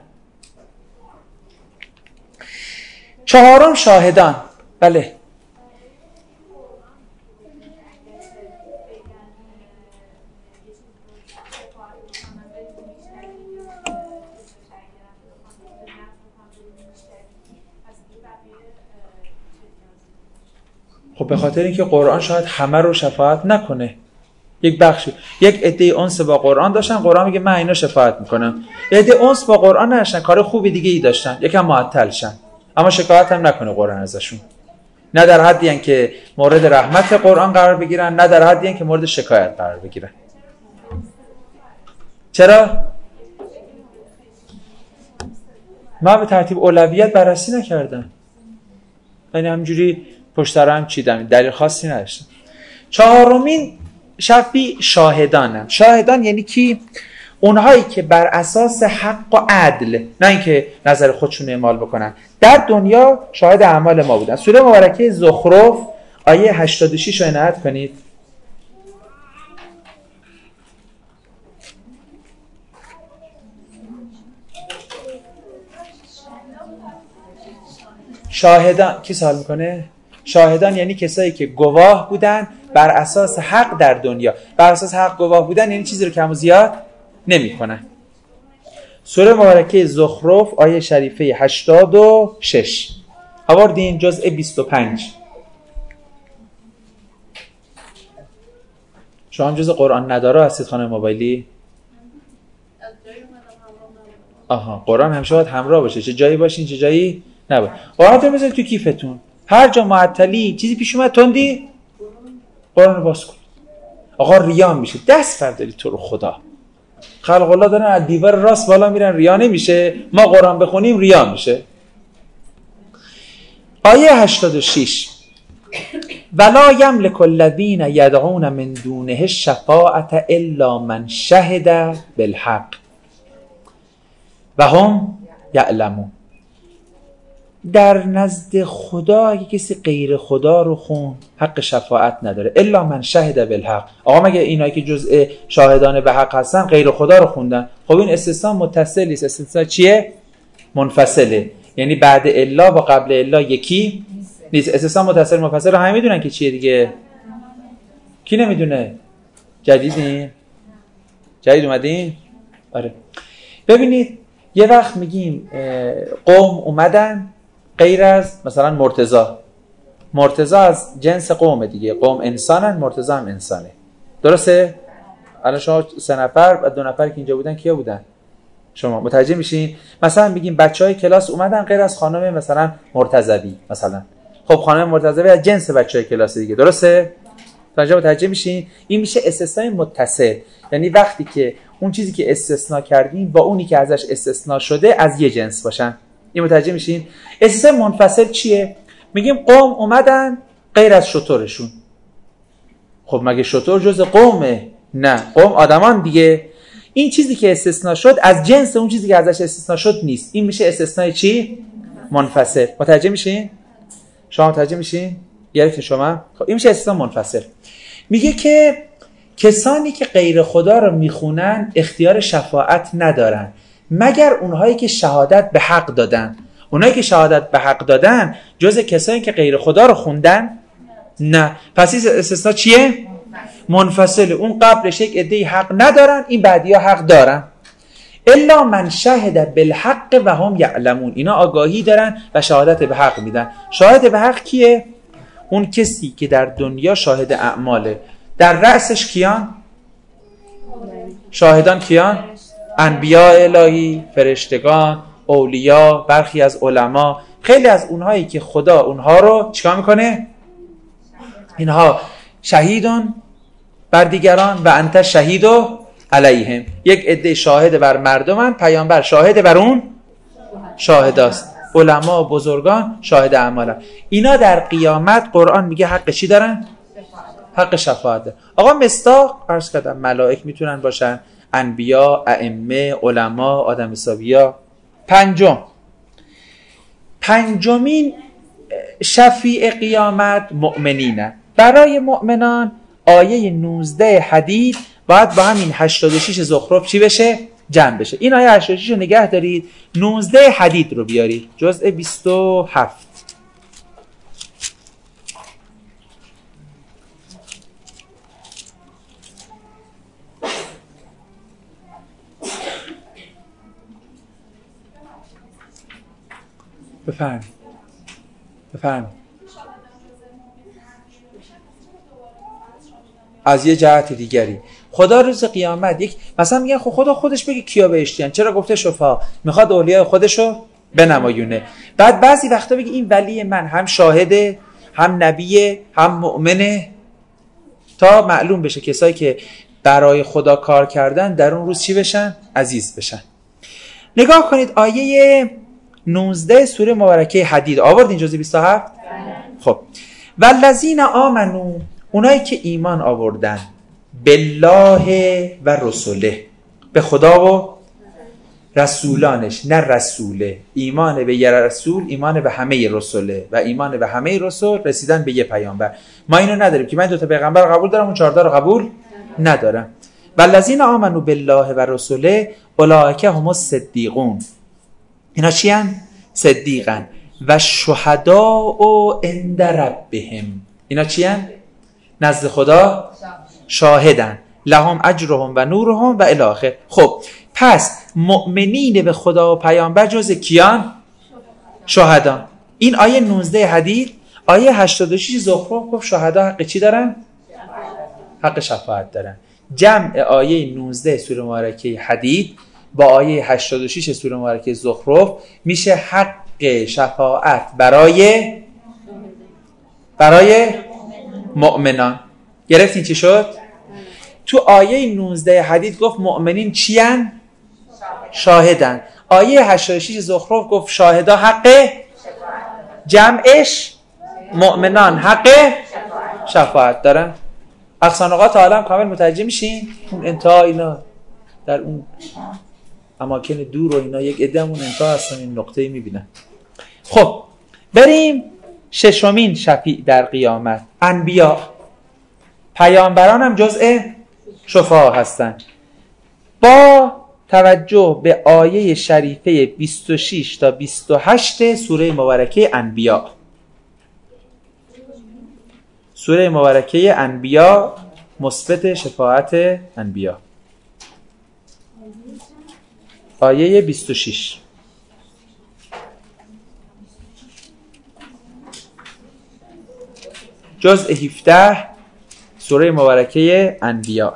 چهارم شاهدان. بله خب به خاطر اینکه قرآن شاید همه رو شفاعت نکنه. یک بخشی یک عده انس با قرآن داشتن، قرآن میگه من اینا شفاعت میکنم. عده انس با قرآن نداشتن، کار خوبی دیگه ای داشتن، یکم معطل شن، اما شکایت هم نکنه قرآن ازشون. نه در حدی ان که مورد رحمت قرآن قرار بگیرن، نه در حدی ان که مورد شکایت قرار بگیرن. چرا؟ ما به ترتیب اولویت بررسی نکردم، یعنی همینجوری پشت سر هم چیدم، دلیل خاصی نداشتم. چهارمین شفی شاهدانن. شاهدان یعنی کی؟ اونهایی که بر اساس حق و عدل، نه اینکه نظر خودشون اعمال بکنن، در دنیا شاهد اعمال ما بودن. سوره مبارکه زخرف آیه هشتاد و شش رو عنایت کنید. شاهدان کی سوال میکنه؟ شاهدان یعنی کسایی که گواه بودن بر اساس حق در دنیا. بر اساس حق گواه بودن یعنی چیزی رو کم و زیاد نمی کنن. سوره مبارکه زخرف آیه شریفه هشتاد و شش آوردین، جزء بیست و پنج. شما هم جزء قرآن نداره هستید خانم موبایلی؟ آها، قرآن همیشه باید همراه باشه، چه جایی باشین چه جایی نباید. قرآن رو بذارید تو کیفتون، هر جا معطلی چیزی پیش اومد تندی قرآن رو باز کنید. آقا ریا میشه، دست برداری تو رو خدا. خلق الله دارن از دیوار راست بالا میرن، ریا نمیشه. ما قرآن بخونیم ریا میشه. آیه هشتاد و شش ولا یملک الذین یدعون من دونه الشفاعة الا من شهد بالحق و هم یعلمون. در نزد خدا اگه کسی غیر خدا رو خون حق شفاعت نداره، الا من شهد بالحق. آقا مگه اینایی که جزء شاهدان به حق هستن غیر خدا رو خوندن؟ خب این استثناء متصل است. استثناء چیه؟ منفصله، یعنی بعد الا و قبل الا یکی نیست. استثناء متصل منفصل رو همه میدونن که چیه دیگه. کی نمیدونه؟ جدیدین؟ جدید اومدین؟ آره. ببینید یه وقت میگیم قوم اومدن غیر از مثلا مرتضی. مرتضی از جنس قوم دیگه، قوم انسانن، مرتضی هم انسانه. درسته؟ الان شما سه نفر و دو نفر که اینجا بودن کیا بودن؟ شما متوجه میشین؟ مثلا میگیم بچهای کلاس اومدن غیر از خانم مثلا مرتضوی مثلا. خب خانم مرتضوی از جنس بچهای کلاس دیگه، درسته؟ تا متوجه میشین؟ این میشه استثناء متصل، یعنی وقتی که اون چیزی که استثناء کردیم با اونی که ازش استثناء شده از یه جنس باشن. این متوجه میشین؟ استثناء منفصل چیه؟ میگیم قوم اومدن غیر از شترشون. خب مگه شتر جز قومه؟ نه، قوم آدمان دیگه. این چیزی که استثناء شد از جنس اون چیزی که ازش استثناء شد نیست. این میشه استثناء چی؟ منفصل. متوجه میشین؟ شما متوجه میشین؟ گرفتین شما؟ خب این میشه استثناء منفصل. میگه که کسانی که غیر خدا رو میخونن اختیار شفاعت ندارن مگر اونهایی که شهادت به حق دادن. اونهایی که شهادت به حق دادن جز کسانی که غیر خدا رو خوندن؟ نه. پس این استثناء چیه؟ منفصله. اون قبلش یک عده‌ای حق ندارن، این بعدی‌ها حق دارن. الا من شهد بالحق و هم یعلمون. اینا آگاهی دارن و شهادت به حق میدن. شاهد به حق کیه؟ اون کسی که در دنیا شاهد اعماله. در رأسش کیان؟ شاهدان کیان؟ انبیاء الهی، فرشتگان، اولیا، برخی از علما. خیلی از اونهایی که خدا اونها رو چیکار میکنه؟ اینها شهیدون بر دیگران و انت شهیدو علیهم. یک عده شاهد بر مردمن، پیامبر شاهد بر اون شاهداست، علما و بزرگان شاهد اعمالن. اینا در قیامت قرآن میگه حق چی دارن؟ حق شفاعت دارن. آقا مصداق عرض کردم ملائک میتونن باشن، انبیا، ائمه، علما، آدم حسابیا. پنجم پنجمین شفیع قیامت مؤمنینه. برای مؤمنان آیه نوزده حدید باید با همین هشتاد و شش زخرف چی بشه؟ جمع بشه. این آیه هشتاد و شش رو نگه دارید، نوزده حدید رو بیارید، جزء بیست و هفت. بفرمایید بفرمایید. از یه جهت دیگری خدا روز قیامت یک مثلا میگن خب خدا خودش بگه کیا بهشتیان، چرا گفته شفا؟ میخواد اولیاء خودشو بنمایونه. بعد بعضی وقتا بگه این ولی من هم شاهده، هم نبیه، هم مؤمنه، تا معلوم بشه کسایی که برای خدا کار کردن در اون روز چی بشن؟ عزیز بشن. نگاه کنید آیه نوزده سوره مبارکه حدید آوردین جزء بیست و هفت. خب والذین آمنو، اونایی که ایمان آوردن، بالله و رسوله، به خدا و رسولانش، نه رسوله، ایمان به یه رسول، ایمان به همه رسوله و ایمان به همه رسول رسیدن به یه پیامبر. ما اینو نداریم که من دو تا پیغمبر رو قبول دارم اون چهارتا رو قبول ندارم. والذین آمنوا بالله و رسوله اولئک هم الصدیقون، اینا چی ان؟ صدیقن. و شهداء عند ربهم، اینا چی ان؟ نزد خدا شاهدن. لهم اجرهم و نورهم و الی آخر. خب پس مؤمنین به خدا و پیامبر جز کیان؟ شهدا. این آیه نوزده حدید. آیه هشتاد و شش زخرف گفت شهدا حق چی دارن؟ حق شفاعت دارن. جمع آیه نوزده سوره مبارکه حدید با آیه هشتاد و شش سوره مبارکه زخرف میشه حق شفاعت برای برای مؤمنان. گرفتین چی شد؟ تو آیه نوزده حدید گفت مؤمنین چی ان؟ شاهدن. آیه هشتاد و شش زخرف گفت شاهدا حق، جمعش مؤمنان حق شفاعت دارن. اقصانقات عالم کامل متوجه میشین؟ اون انتها اینا در اون اماکن دور و اینا یک عده‌مون انتها هستن این نقطه‌ای میبینن. خب بریم ششمین شفیع در قیامت، انبیا. پیامبران هم جزء شفاع هستن. با توجه به آیه شریفه بیست و شش تا بیست و هشت سوره مبارکه انبیا. سوره مبارکه انبیا مثبت شفاعت انبیا. آیه بیست و شش. جزء هفده سوره مبارکه انبیا.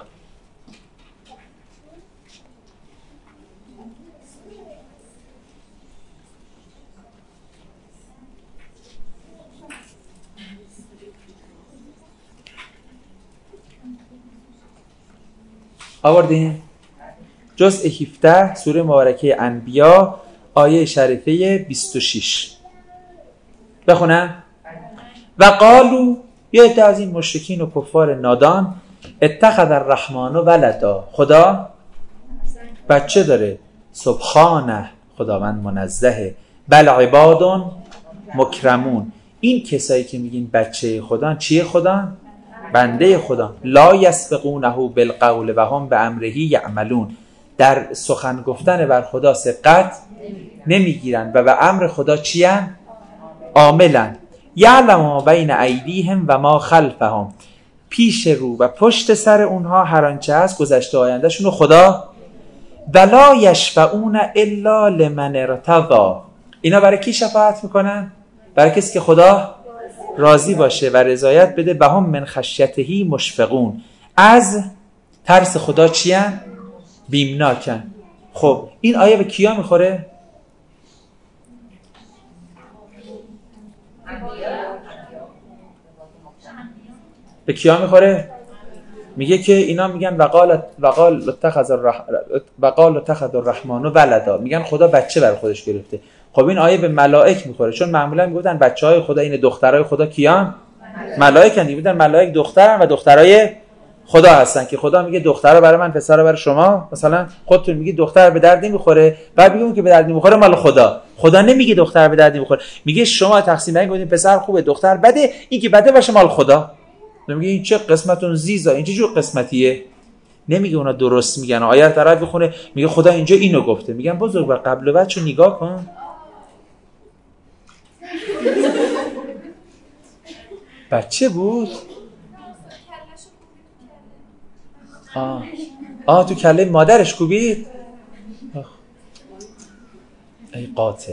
آوردین؟ جزء هفده سوره مبارکه انبیا آیه شریفه بیست و شش. بخونم. و قالو، یا عده از این مشرکین و کفار نادان، اتخذ الرحمن ولدا، خدا بچه داره. سبحانه، خداوند منزهه. بل عباد مکرمون، این کسایی که میگین بچه خدا چیه؟ خدا بنده خدا. لا یسبقونه بالقول و هم بامره یعملون، در سخن گفتن بر خدا سبقت نمیگیرن و به امر خدا چیان؟ عاملن. یعلم ما بین ایدیهم و ما خلفهم، پیش رو و پشت سر اونها هر آنچه هست گذشته آینده شون خدا. ولا یشفعون الا لمن ارتضی، اینا برای کی شفاعت میکنن؟ برای کسی که خدا راضی باشه و رضایت بده. و هم من خشیته مشفقون، از ترس خدا چیان؟ بیمناکن. خب این آیه به کیا میخوره؟ به کیا میخوره؟ میگه که اینا میگن وقال وقال اتخذ الرح وقال اتخذ الرحمن ولدا، میگن خدا بچه برای خودش گرفته. خب این آیه به ملائک میخوره، چون معمولا میگفتن بچهای خدا این دخترای خدا کیان؟ ملائکن. میگفتن ملائک دخترن و دخترای خدا هستن که خدا میگه دخترا برای من، پسرا برای شما. مثلا خودتون میگی دختر به درد نمیخوره، بعد میگم که به درد نمیخوره مال خدا. خدا نمیگه دختر به درد نمیخوره، میگه شما تقسیم بندی گفتین پسر خوبه دختر بده، این که بده باشه مال خدا. نمیگه این چه قسمتون زیزا، این چه جور قسمتیه؟ نمیگه اونا درست میگن. آیه طرف بخونه میگه خدا اینجا اینو گفته، میگن بزرگوار قبل و بعدشو نگاه کن. بچه بود. آه آه تو کله مادرش کوبید. ای قاتل،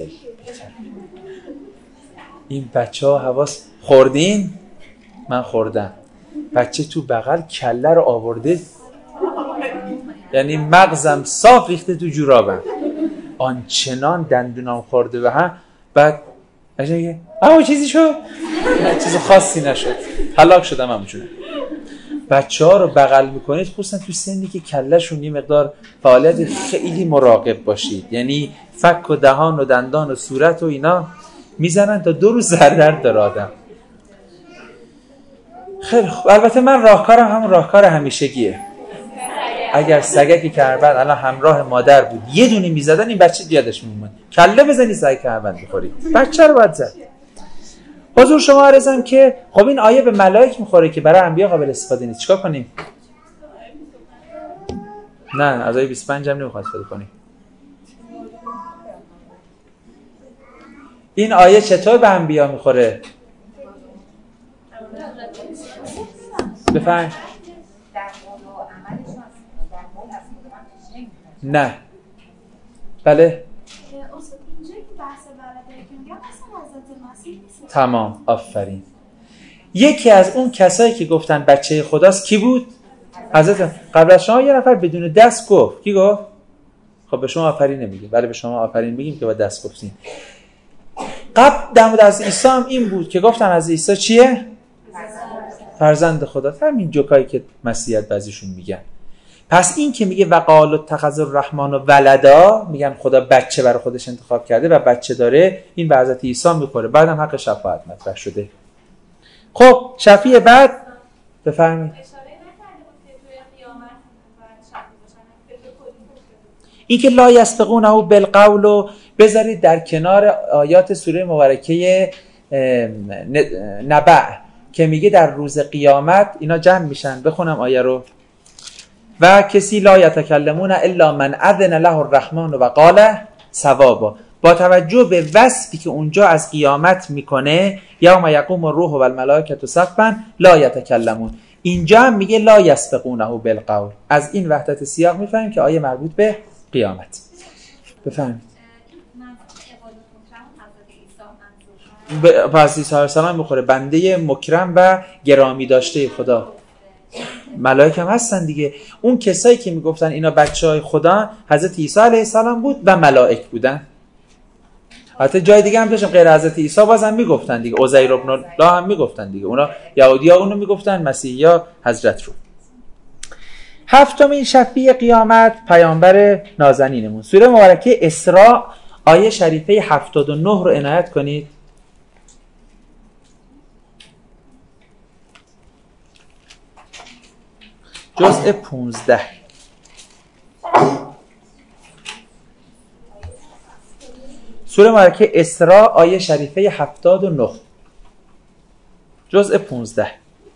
این بچه ها حواس خوردین؟ من خوردم. بچه تو بغل کله رو آورده، یعنی مغزم صاف ریخته تو جورابم، آنچنان دندونام خورده به هم. بعد میگه آها چیزی شد؟ چیز خاصی نشد، هلاک شدم همونجوره. بچه ها رو بغل میکنید خصوصا تو سنی که کلهشون یه مقدار فعالیت، خیلی مراقب باشید. یعنی فک و دهان و دندان و صورت و اینا میزنن تا دو روز سردرد داره آدم. خیلی خوب. البته من راهکارم همون راهکار همیشگیه. اگر سگکی کربن الان همراه مادر بود یه دونه میزدن این بچه یادش میومد. کله بزنی سگ کربن بخورید، بچه رو باید زد. حضور شما عرضم که خب این آیه به ملائک میخوره که برای انبیا قابل استفاده نیست، چیکار کنیم؟ نه از آیه بیست و پنج هم نمیخواد استفاده کنیم. این آیه چطور به انبیا میخوره؟ بفهم. نه بله تمام، آفرین. یکی از اون کسایی که گفتن بچه خداست کی بود؟ حضرت. قبل از شما یه نفر بدون دست گفت. کی گفت؟ خب به شما آفرین نمیگیم، ولی به شما آفرین میگیم که با دست گفتین. قبل در مورد از عیسی هم این بود که گفتن از عیسی چیه؟ فرزند خدا. همین جوکایی که مسیحیت بعضیشون میگن. پس این که میگه وقال اتخذ الرحمن ولدا، میگن خدا بچه برای خودش انتخاب کرده و بچه داره، این به حضرت عیسی میخوره. بعدم حق شفاعت مطرح شده. خب شفیع بعد بفرمایید. این که لا یسبقونه بالقول رو بذارید در کنار آیات سوره مبارکه نبع که میگه در روز قیامت اینا جمع میشن. بخونم آیه رو. و کسی لا یتکلمون الا من اذن له الرحمن و قال صوابا. با توجه به وصفی که اونجا از قیامت میکنه یوم یقوم الروح و الملائکه صفا لا یتکلمون، اینجا هم میگه لا یسبقونه بالقول. از این وحدت سیاق میفهمیم که آیه مربوط به قیامت. بفهمید. پس عیسی علیه السلام میخوره، بنده مکرم و گرامی داشته خدا. ملائکه هم هستن دیگه. اون کسایی که میگفتن اینا بچهای خدا حضرت عیسی علیه السلام بود و ملائک بودن. حتی جای دیگه هم داشتن غیر حضرت عیسی بازم میگفتن دیگه. عزیر ابن الله هم میگفتن دیگه. اونا یهودی‌ها اونو میگفتن، مسیحی‌ها حضرت رو. هفتمین شفیع قیامت پیامبر نازنینمون. سوره مبارکه اسراء آیه شریفه هفتاد و نه رو عنایت کنید. جزء پونزده. سوره مبارکه اسراء آیه شریفه هفتاد و نه جزء پونزده.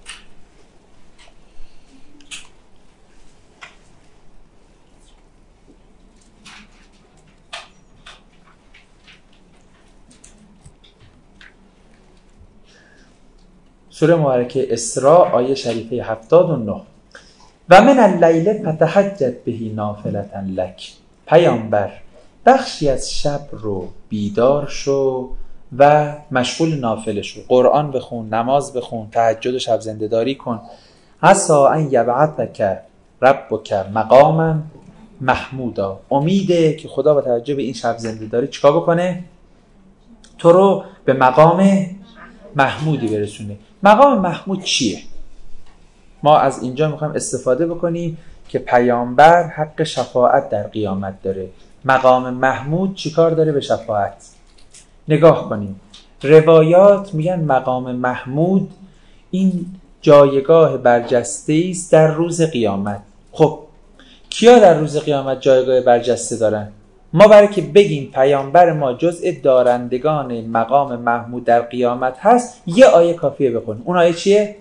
سوره مبارکه اسراء آیه شریفه هفتاد و نه. و من اللیل فتهجد به نافلة لک. پیامبر بخشی از شب رو بیدار شو و مشغول نافله شو، قرآن بخون، نماز بخون، تهجد و شب زنده‌داری کن. عسى ان یبعثک ربک مقاما محمودا. امیده که خدا با توجه به این شب زنده‌داری چیکار بکنه؟ تو رو به مقام محمودی برسونه. مقام محمود چیه؟ ما از اینجا میخوایم استفاده بکنیم که پیامبر حق شفاعت در قیامت داره. مقام محمود چیکار داره به شفاعت؟ نگاه کنیم. روایات میگن مقام محمود این جایگاه برجسته است در روز قیامت. خب کیا در روز قیامت جایگاه برجسته دارن؟ ما برای که بگیم پیامبر ما جزء دارندگان مقام محمود در قیامت هست، یه آیه کافیه بخونیم. اون آیه چیه؟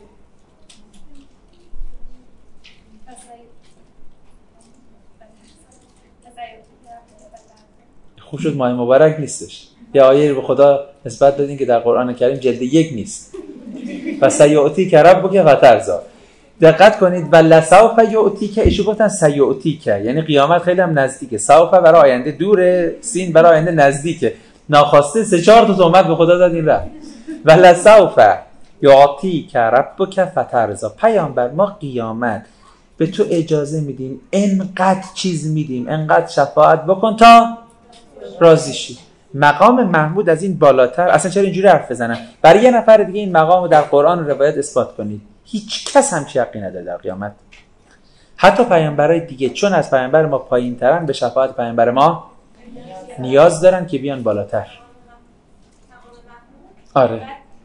خوب شد ماه مبارک نیستش. یه آیه رو به خدا نسبت دادین که در قرآن کریم جلد یک نیست. و سیعطیک ربک فترضی. دقت کنید. و لسوف یعطیک، ایشون گفتن سیعطیک، یعنی قیامت خیلی هم نزدیکه. سوف برای آینده دوره، سین برای آینده نزدیکه. ناخواسته سه چهار تا تهمت به خدا دادین رفت. و لسوف یعطی که ربک فترضا. پیامبر ما قیامت به تو اجازه میدیم، انقدر چیز میدیم، انقدر شفاعت بکن تا راضی شی. مقام محمود از این بالاتر اصلا چرا اینجوری حرف بزنن؟ برای یه نفر دیگه این مقام رو در قرآن و روایت اثبات کنید. هیچ کس هم حقی نداره در قیامت، حتی پیامبرای دیگه، چون از پیامبر ما پایین ترن به شفاعت پیامبر ما نیاز دارن که بیان بالاتر. آره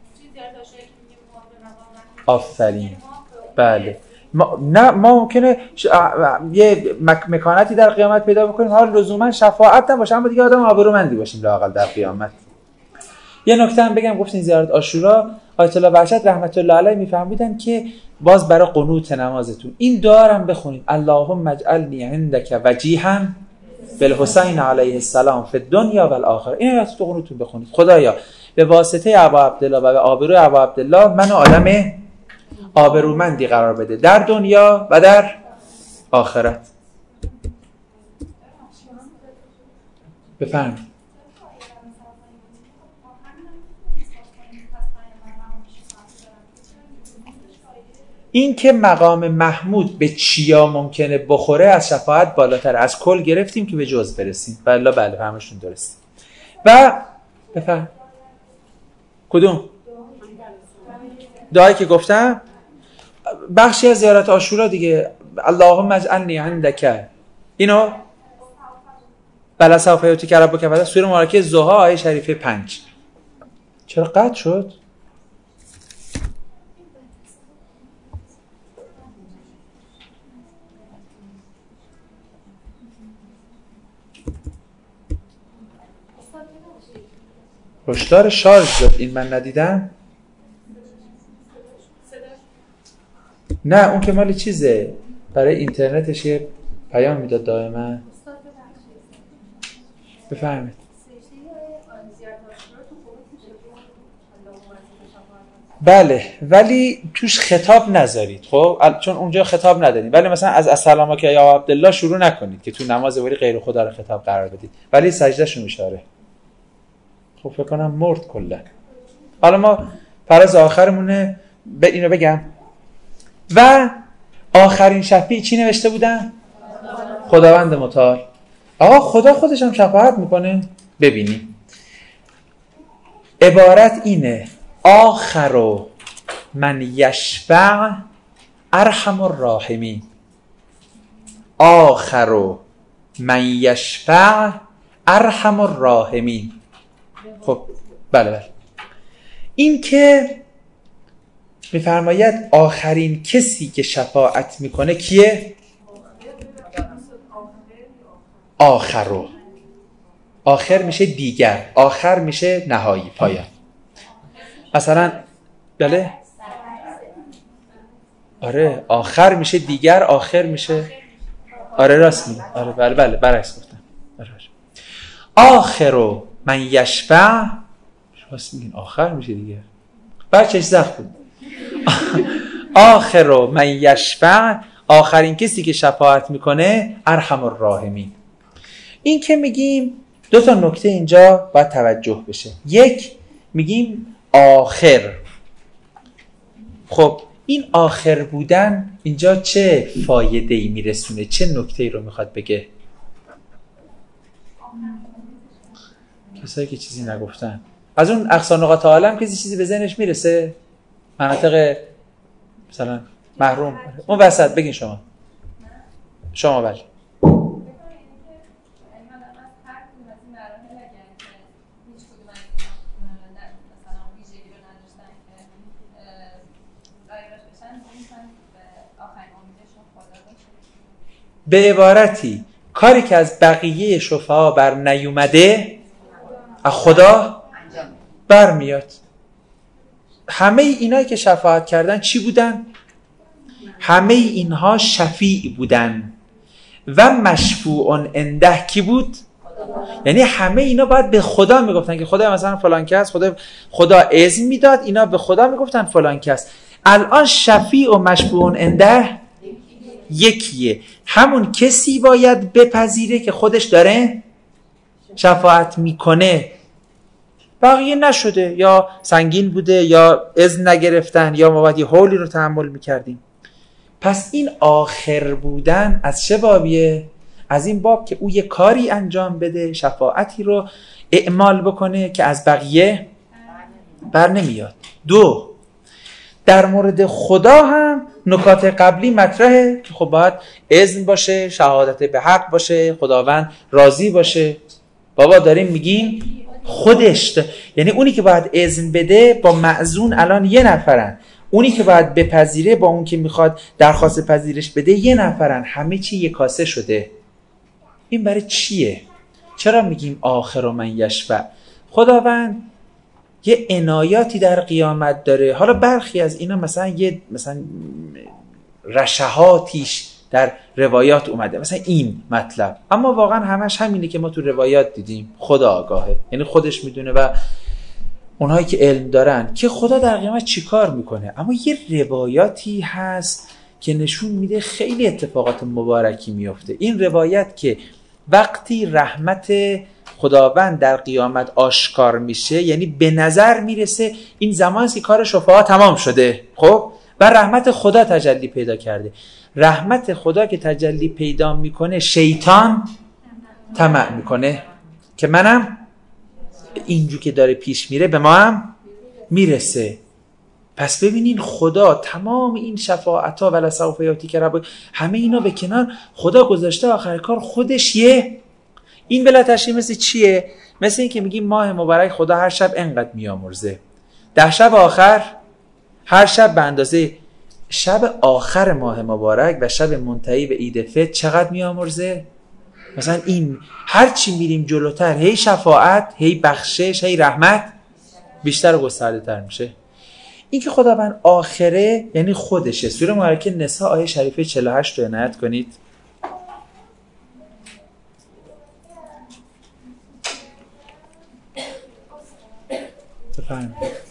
آفرین. بله ما نه ما ممکنه ش... یه مک... مکانتی در قیامت پیدا بکنیم، حال لزوما شفاعت هم باشه، اما دیگه آدم آبرومندی باشیم لااقل در قیامت. یه نکته هم بگم، گفتین زیارت عاشورا، آیت الله بهجت رحمت الله علیه میفهمیدن که باز برای قنوت نمازتون این دعا رو بخونیم، اللهم اجعلنی عندک وجیها بالحسین علیه السلام فی الدنیا و الاخره. این رو تو قنوتتون بخونید، خدایا به واسطه ابا عبدالله و به آبروی ابا عبدالله منو آدم آبرومندی قرار بده در دنیا و در آخرت. بفرمایید. این که مقام محمود به چیا ممکنه بخوره از شفاعت بالاتر، از کل گرفتیم که به جز برسیم. بله بله فهمشون درست. و بفهم کدوم دعایی که گفتم بخشی از زیارت عاشورا دیگه، اللهم اجعلنی عندک، اینو بلا سوف یعطیک ربک فترضا، سوره مبارکه ضحی آیه شریفه پنج. چرا قطع شد؟ هشدار شارژ داد، این من ندیدم. نه اون که مال چیزه، برای اینترنتش یه پیام میداد دائما. بفرمایید. بله ولی توش خطاب نذارید، خب چون اونجا خطاب ندارید، ولی مثلا از السلام علیکم یا عبدالله شروع نکنید که تو نماز ولی غیر خدا رو خطاب قرار بدید، ولی سجدهشون اشاره. خب فکر کنم مرد کلا. حالا ما فراز آخرمونه به اینو بگم. و آخرین شفیع چی نوشته بودن؟ خداوند متعال. آقا خدا خودش هم شفاعت میکنه. ببینیم عبارت اینه، آخر من یشفع ارحم الراحمین. آخر من یشفع ارحم الراحمین. خب بله بله، این که میفرماید آخرین کسی که شفاعت میکنه کیه؟ آخر. آخر میشه دیگر، آخر میشه نهایی، پایان. مثلا بله آره آخر میشه دیگر، آخر میشه آره راست میگه، آره بله بله برعکس گفتم. آخر من یشفع، راست میگین آخر میشه دیگر، بچهش زخم بود. آخر من یشفع، آخرین کسی که شفاعت میکنه ارحم الراحمین. این که میگیم دو تا نکته اینجا باید توجه بشه. یک میگیم آخر، خب این آخر بودن اینجا چه فایده‌ای میرسونه، چه نکته‌ای رو میخواد بگه؟ کسایی که چیزی نگفتن از اون اقصا نقاط عالم کسی چیزی به ذهنش میرسه؟ مناطق مثلا محروم اون وسط بگین شما. شما بله. به عبارتی کاری که از بقیه شفعا بر نیومده از خدا برمیاد. همه اینایی که شفاعت کردن چی بودن؟ همه اینها شفیع بودن و مشفوع عنده کی بود؟ یعنی همه اینا باید به خدا میگفتن که خدا مثلا فلان کس، خدا خدا اذن میداد، اینا به خدا میگفتن فلان کس. الان شفیع و مشفوع عنده یکیه، همون کسی باید بپذیره که خودش داره شفاعت میکنه. بقیه نشده، یا سنگین بوده یا اذن نگرفتن یا ما باید یه حولی رو تحمل میکردیم. پس این آخر بودن از چه بابیه؟ از این باب که او یه کاری انجام بده، شفاعتی رو اعمال بکنه که از بقیه بر نمیاد. دو، در مورد خدا هم نکات قبلی مطرحه که خب باید اذن باشه، شهادت به حق باشه، خداوند راضی باشه. بابا داریم میگیم خودش ده. یعنی اونی که باید اذن بده با مأذون الان یه نفرن، اونی که باید بپذیره با اون که میخواد درخواست پذیرش بده یه نفرن، همه چی یک کاسه شده. این برای چیه؟ چرا میگیم آخر و من یشفع؟ خداوند یه عنایاتی در قیامت داره. حالا برخی از اینا مثلا یه مثلا رشحاتیش در روایات اومده، مثلا این مطلب، اما واقعا همش همینه که ما تو روایات دیدیم. خدا آگاهه، یعنی خودش میدونه و اونهایی که علم دارن که خدا در قیامت چی کار میکنه. اما یه روایاتی هست که نشون میده خیلی اتفاقات مبارکی میفته. این روایت که وقتی رحمت خداوند در قیامت آشکار میشه، یعنی به نظر میرسه این زمانی که کار شفاعا تمام شده، خب و رحمت خدا تجلی پیدا کرده. رحمت خدا که تجلی پیدا میکنه، شیطان طمع میکنه که منم اینجور که داره پیش میره به ما هم میرسه. پس ببینین خدا تمام این شفاعت‌ها و لسوف یاتی که رب، همه اینا به کنار خدا گذاشته، آخر کار خودش یه این بلا تشریح مثل چیه؟ مثل این که میگیم ماه مبارک خدا هر شب انقدر میامرزه، ده شب آخر هر شب به اندازه شب آخر ماه مبارک و شب منتهی به عید فطر چقدر میامرزه؟ مثلا این هر چی میریم جلوتر هی شفاعت، هی بخشش، هی رحمت بیشتر و گسترده تر میشه. این که خداوند آخره یعنی خودشه. سوره مبارکه نساء آیه شریفه چهل و هشت رو عنایت کنید. بفرمایید.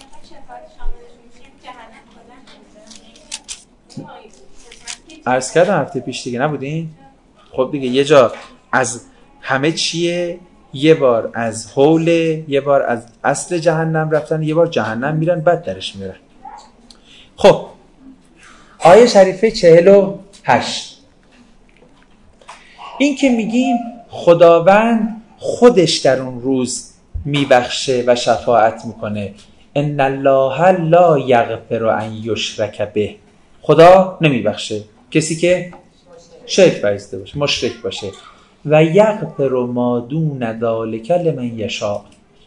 عرض کردم هفته پیش دیگه نبودین؟ خب دیگه یه جا از همه چیه، یه بار از حول، یه بار از اصل جهنم رفتن، یه بار جهنم میرن بعد درش میرن. خب آیه شریفه چهل و هشت، این که میگیم خداوند خودش در اون روز میبخشه و شفاعت میکنه. ان الله لا یغفر ان یشرک به، خدا نمیبخشه کسی که شرک ورزیده باشه، مشرک باشه. و یغفر ما دون ذلک لمن یشاء،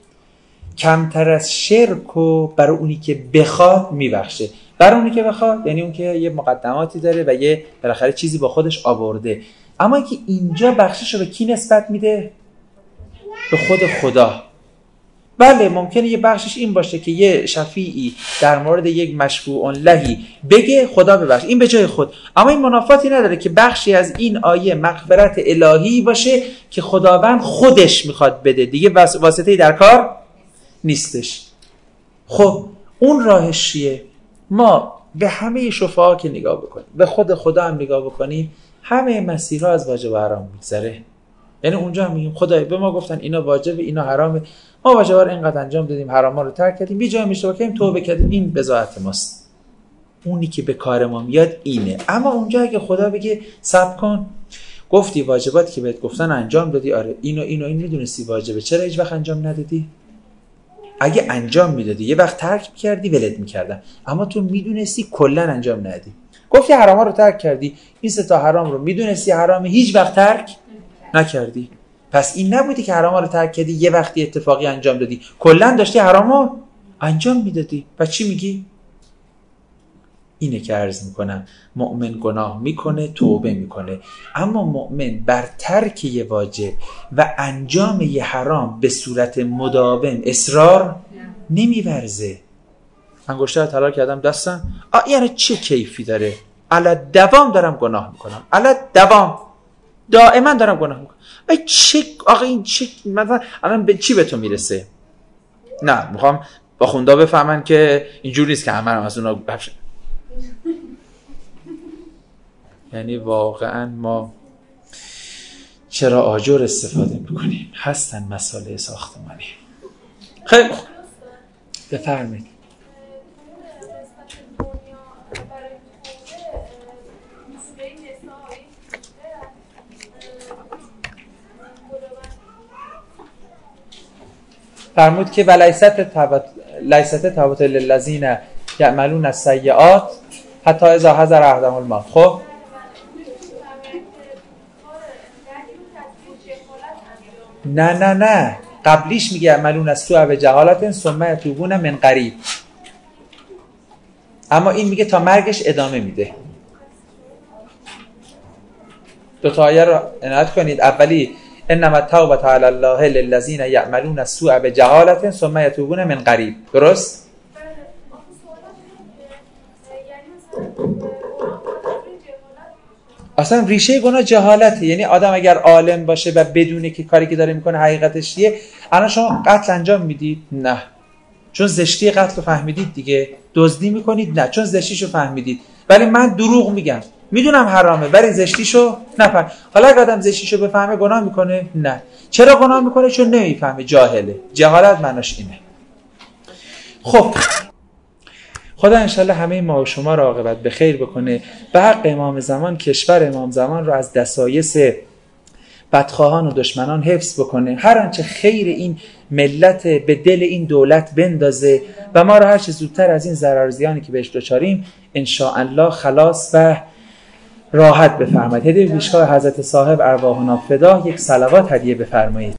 کمتر از شرک و برای اونی که بخواد میبخشه. برای اونی که بخواد یعنی اون که یه مقدماتی داره و یه بالاخره چیزی با خودش آورده. اما که اینجا بخشش رو به کی نسبت میده؟ به خود خدا. بله ممکنه یه بخشش این باشه که یه شفیعی در مورد یک مشفوع لهی بگه خدا ببخش، این به جای خود. اما این منافاتی نداره که بخشی از این آیه مغفرت الهی باشه که خداوند خودش میخواد بده، دیگه واسطه‌ای در کار نیستش. خب اون راهش چیه؟ ما به همه شفاعا که نگاه بکنیم، به خود خدا هم نگاه بکنیم، همه مسیرها از واجب و حرام میگذره. یعنی اونجا هم میگیم خدای به ما گفتن اینا واجبه اینا حرامه، ما واجبا رو اینقدر انجام دادیم، حراما رو ترک کردیم، بی جای اشتباه کردیم توبه کردیم، این بضاعت ماست. اونی که به کار ما میاد اینه. اما اونجا اگه خدا بگه صبر کن، گفتی واجباتی که بهت گفتن انجام دادی، آره اینو اینو این میدونستی واجبه، چرا هیچ وقت انجام ندادی؟ اگه انجام میدادی یه وقت ترک می‌کردی ولت می‌کردن، اما تو میدونستی کلا انجام ندادی. گفتی حراما رو ترک کردی، این سه تا حرام رو میدونستی حرامه، هیچ وقت ترک نکردی. پس این نبودی که حراما رو ترک کردی یه وقتی اتفاقی انجام دادی، کلا داشتی حرامو انجام میدادی. پس چی میگی؟ اینه که عرض میکنم مؤمن گناه میکنه توبه میکنه، اما مؤمن بر ترک یه واجب و انجام یه حرام به صورت مداوم اصرار نمیورزه. انگشتر طلا کردم دستم، آ یعنی چه کیفی داره؟ علی دوام دارم گناه میکنم، علی دوام دائما دارم گناه میکنم. ای چه آقا این چه مثلا الان به چی به تو میرسه؟ نه میخوام با خوندا بفهمن که اینجوری نیست که همه هم از اونا بفشن. یعنی واقعا ما چرا آجر استفاده میکنیم؟ هستن مسائل ساختمانی. خیلی بفرمایید. فرمود که ولیست تبت لیست تبت للذین یعملون السیئات حتی اذا حضر احدهم الموت. خب نه نه نه قبلیش میگه یعملون السوء بجهالت ثم یتوبون من قریب، اما این میگه تا مرگش ادامه میده. دو تا آیه رو عنایت کنید. اولی انما التوبة علی الله للذین یعملون السوء بجهالت ثم یتوبون من قریب. درست؟ اصلا ریشه گناه جهالته، یعنی آدم اگر عالم باشه و بدونه که کاری که داره میکنه حقیقتش چیه. الان شما قتل انجام میدید؟ نه، چون زشتی قتل رو فهمیدید دیگه. دزدی میکنید؟ نه، چون زشتیشو فهمیدید. ولی من دروغ میگم، میدونم حرامه ولی زشتیشو نفهم. حالا اگه آدم زشتیشو بفهمه گناه میکنه؟ نه. چرا گناه میکنه؟ چون نمیفهمه، جاهله. جهالت معناش اینه. خب خدا انشالله همه ما و شما را عاقبت به خیر بکنه. به حق امام زمان کشور امام زمان را از دسایس بدخواهان و دشمنان حفظ بکنه. هر آنچه خیر این ملت به دل این دولت بندازه و ما را هر چه زودتر از این ضرر زیانی که بهش دچاریم ان شاء الله خلاص و راحت بفرمایید. هدیه پیشگاه حضرت صاحب ارواحنا فدا یک صلوات هدیه بفرمایید.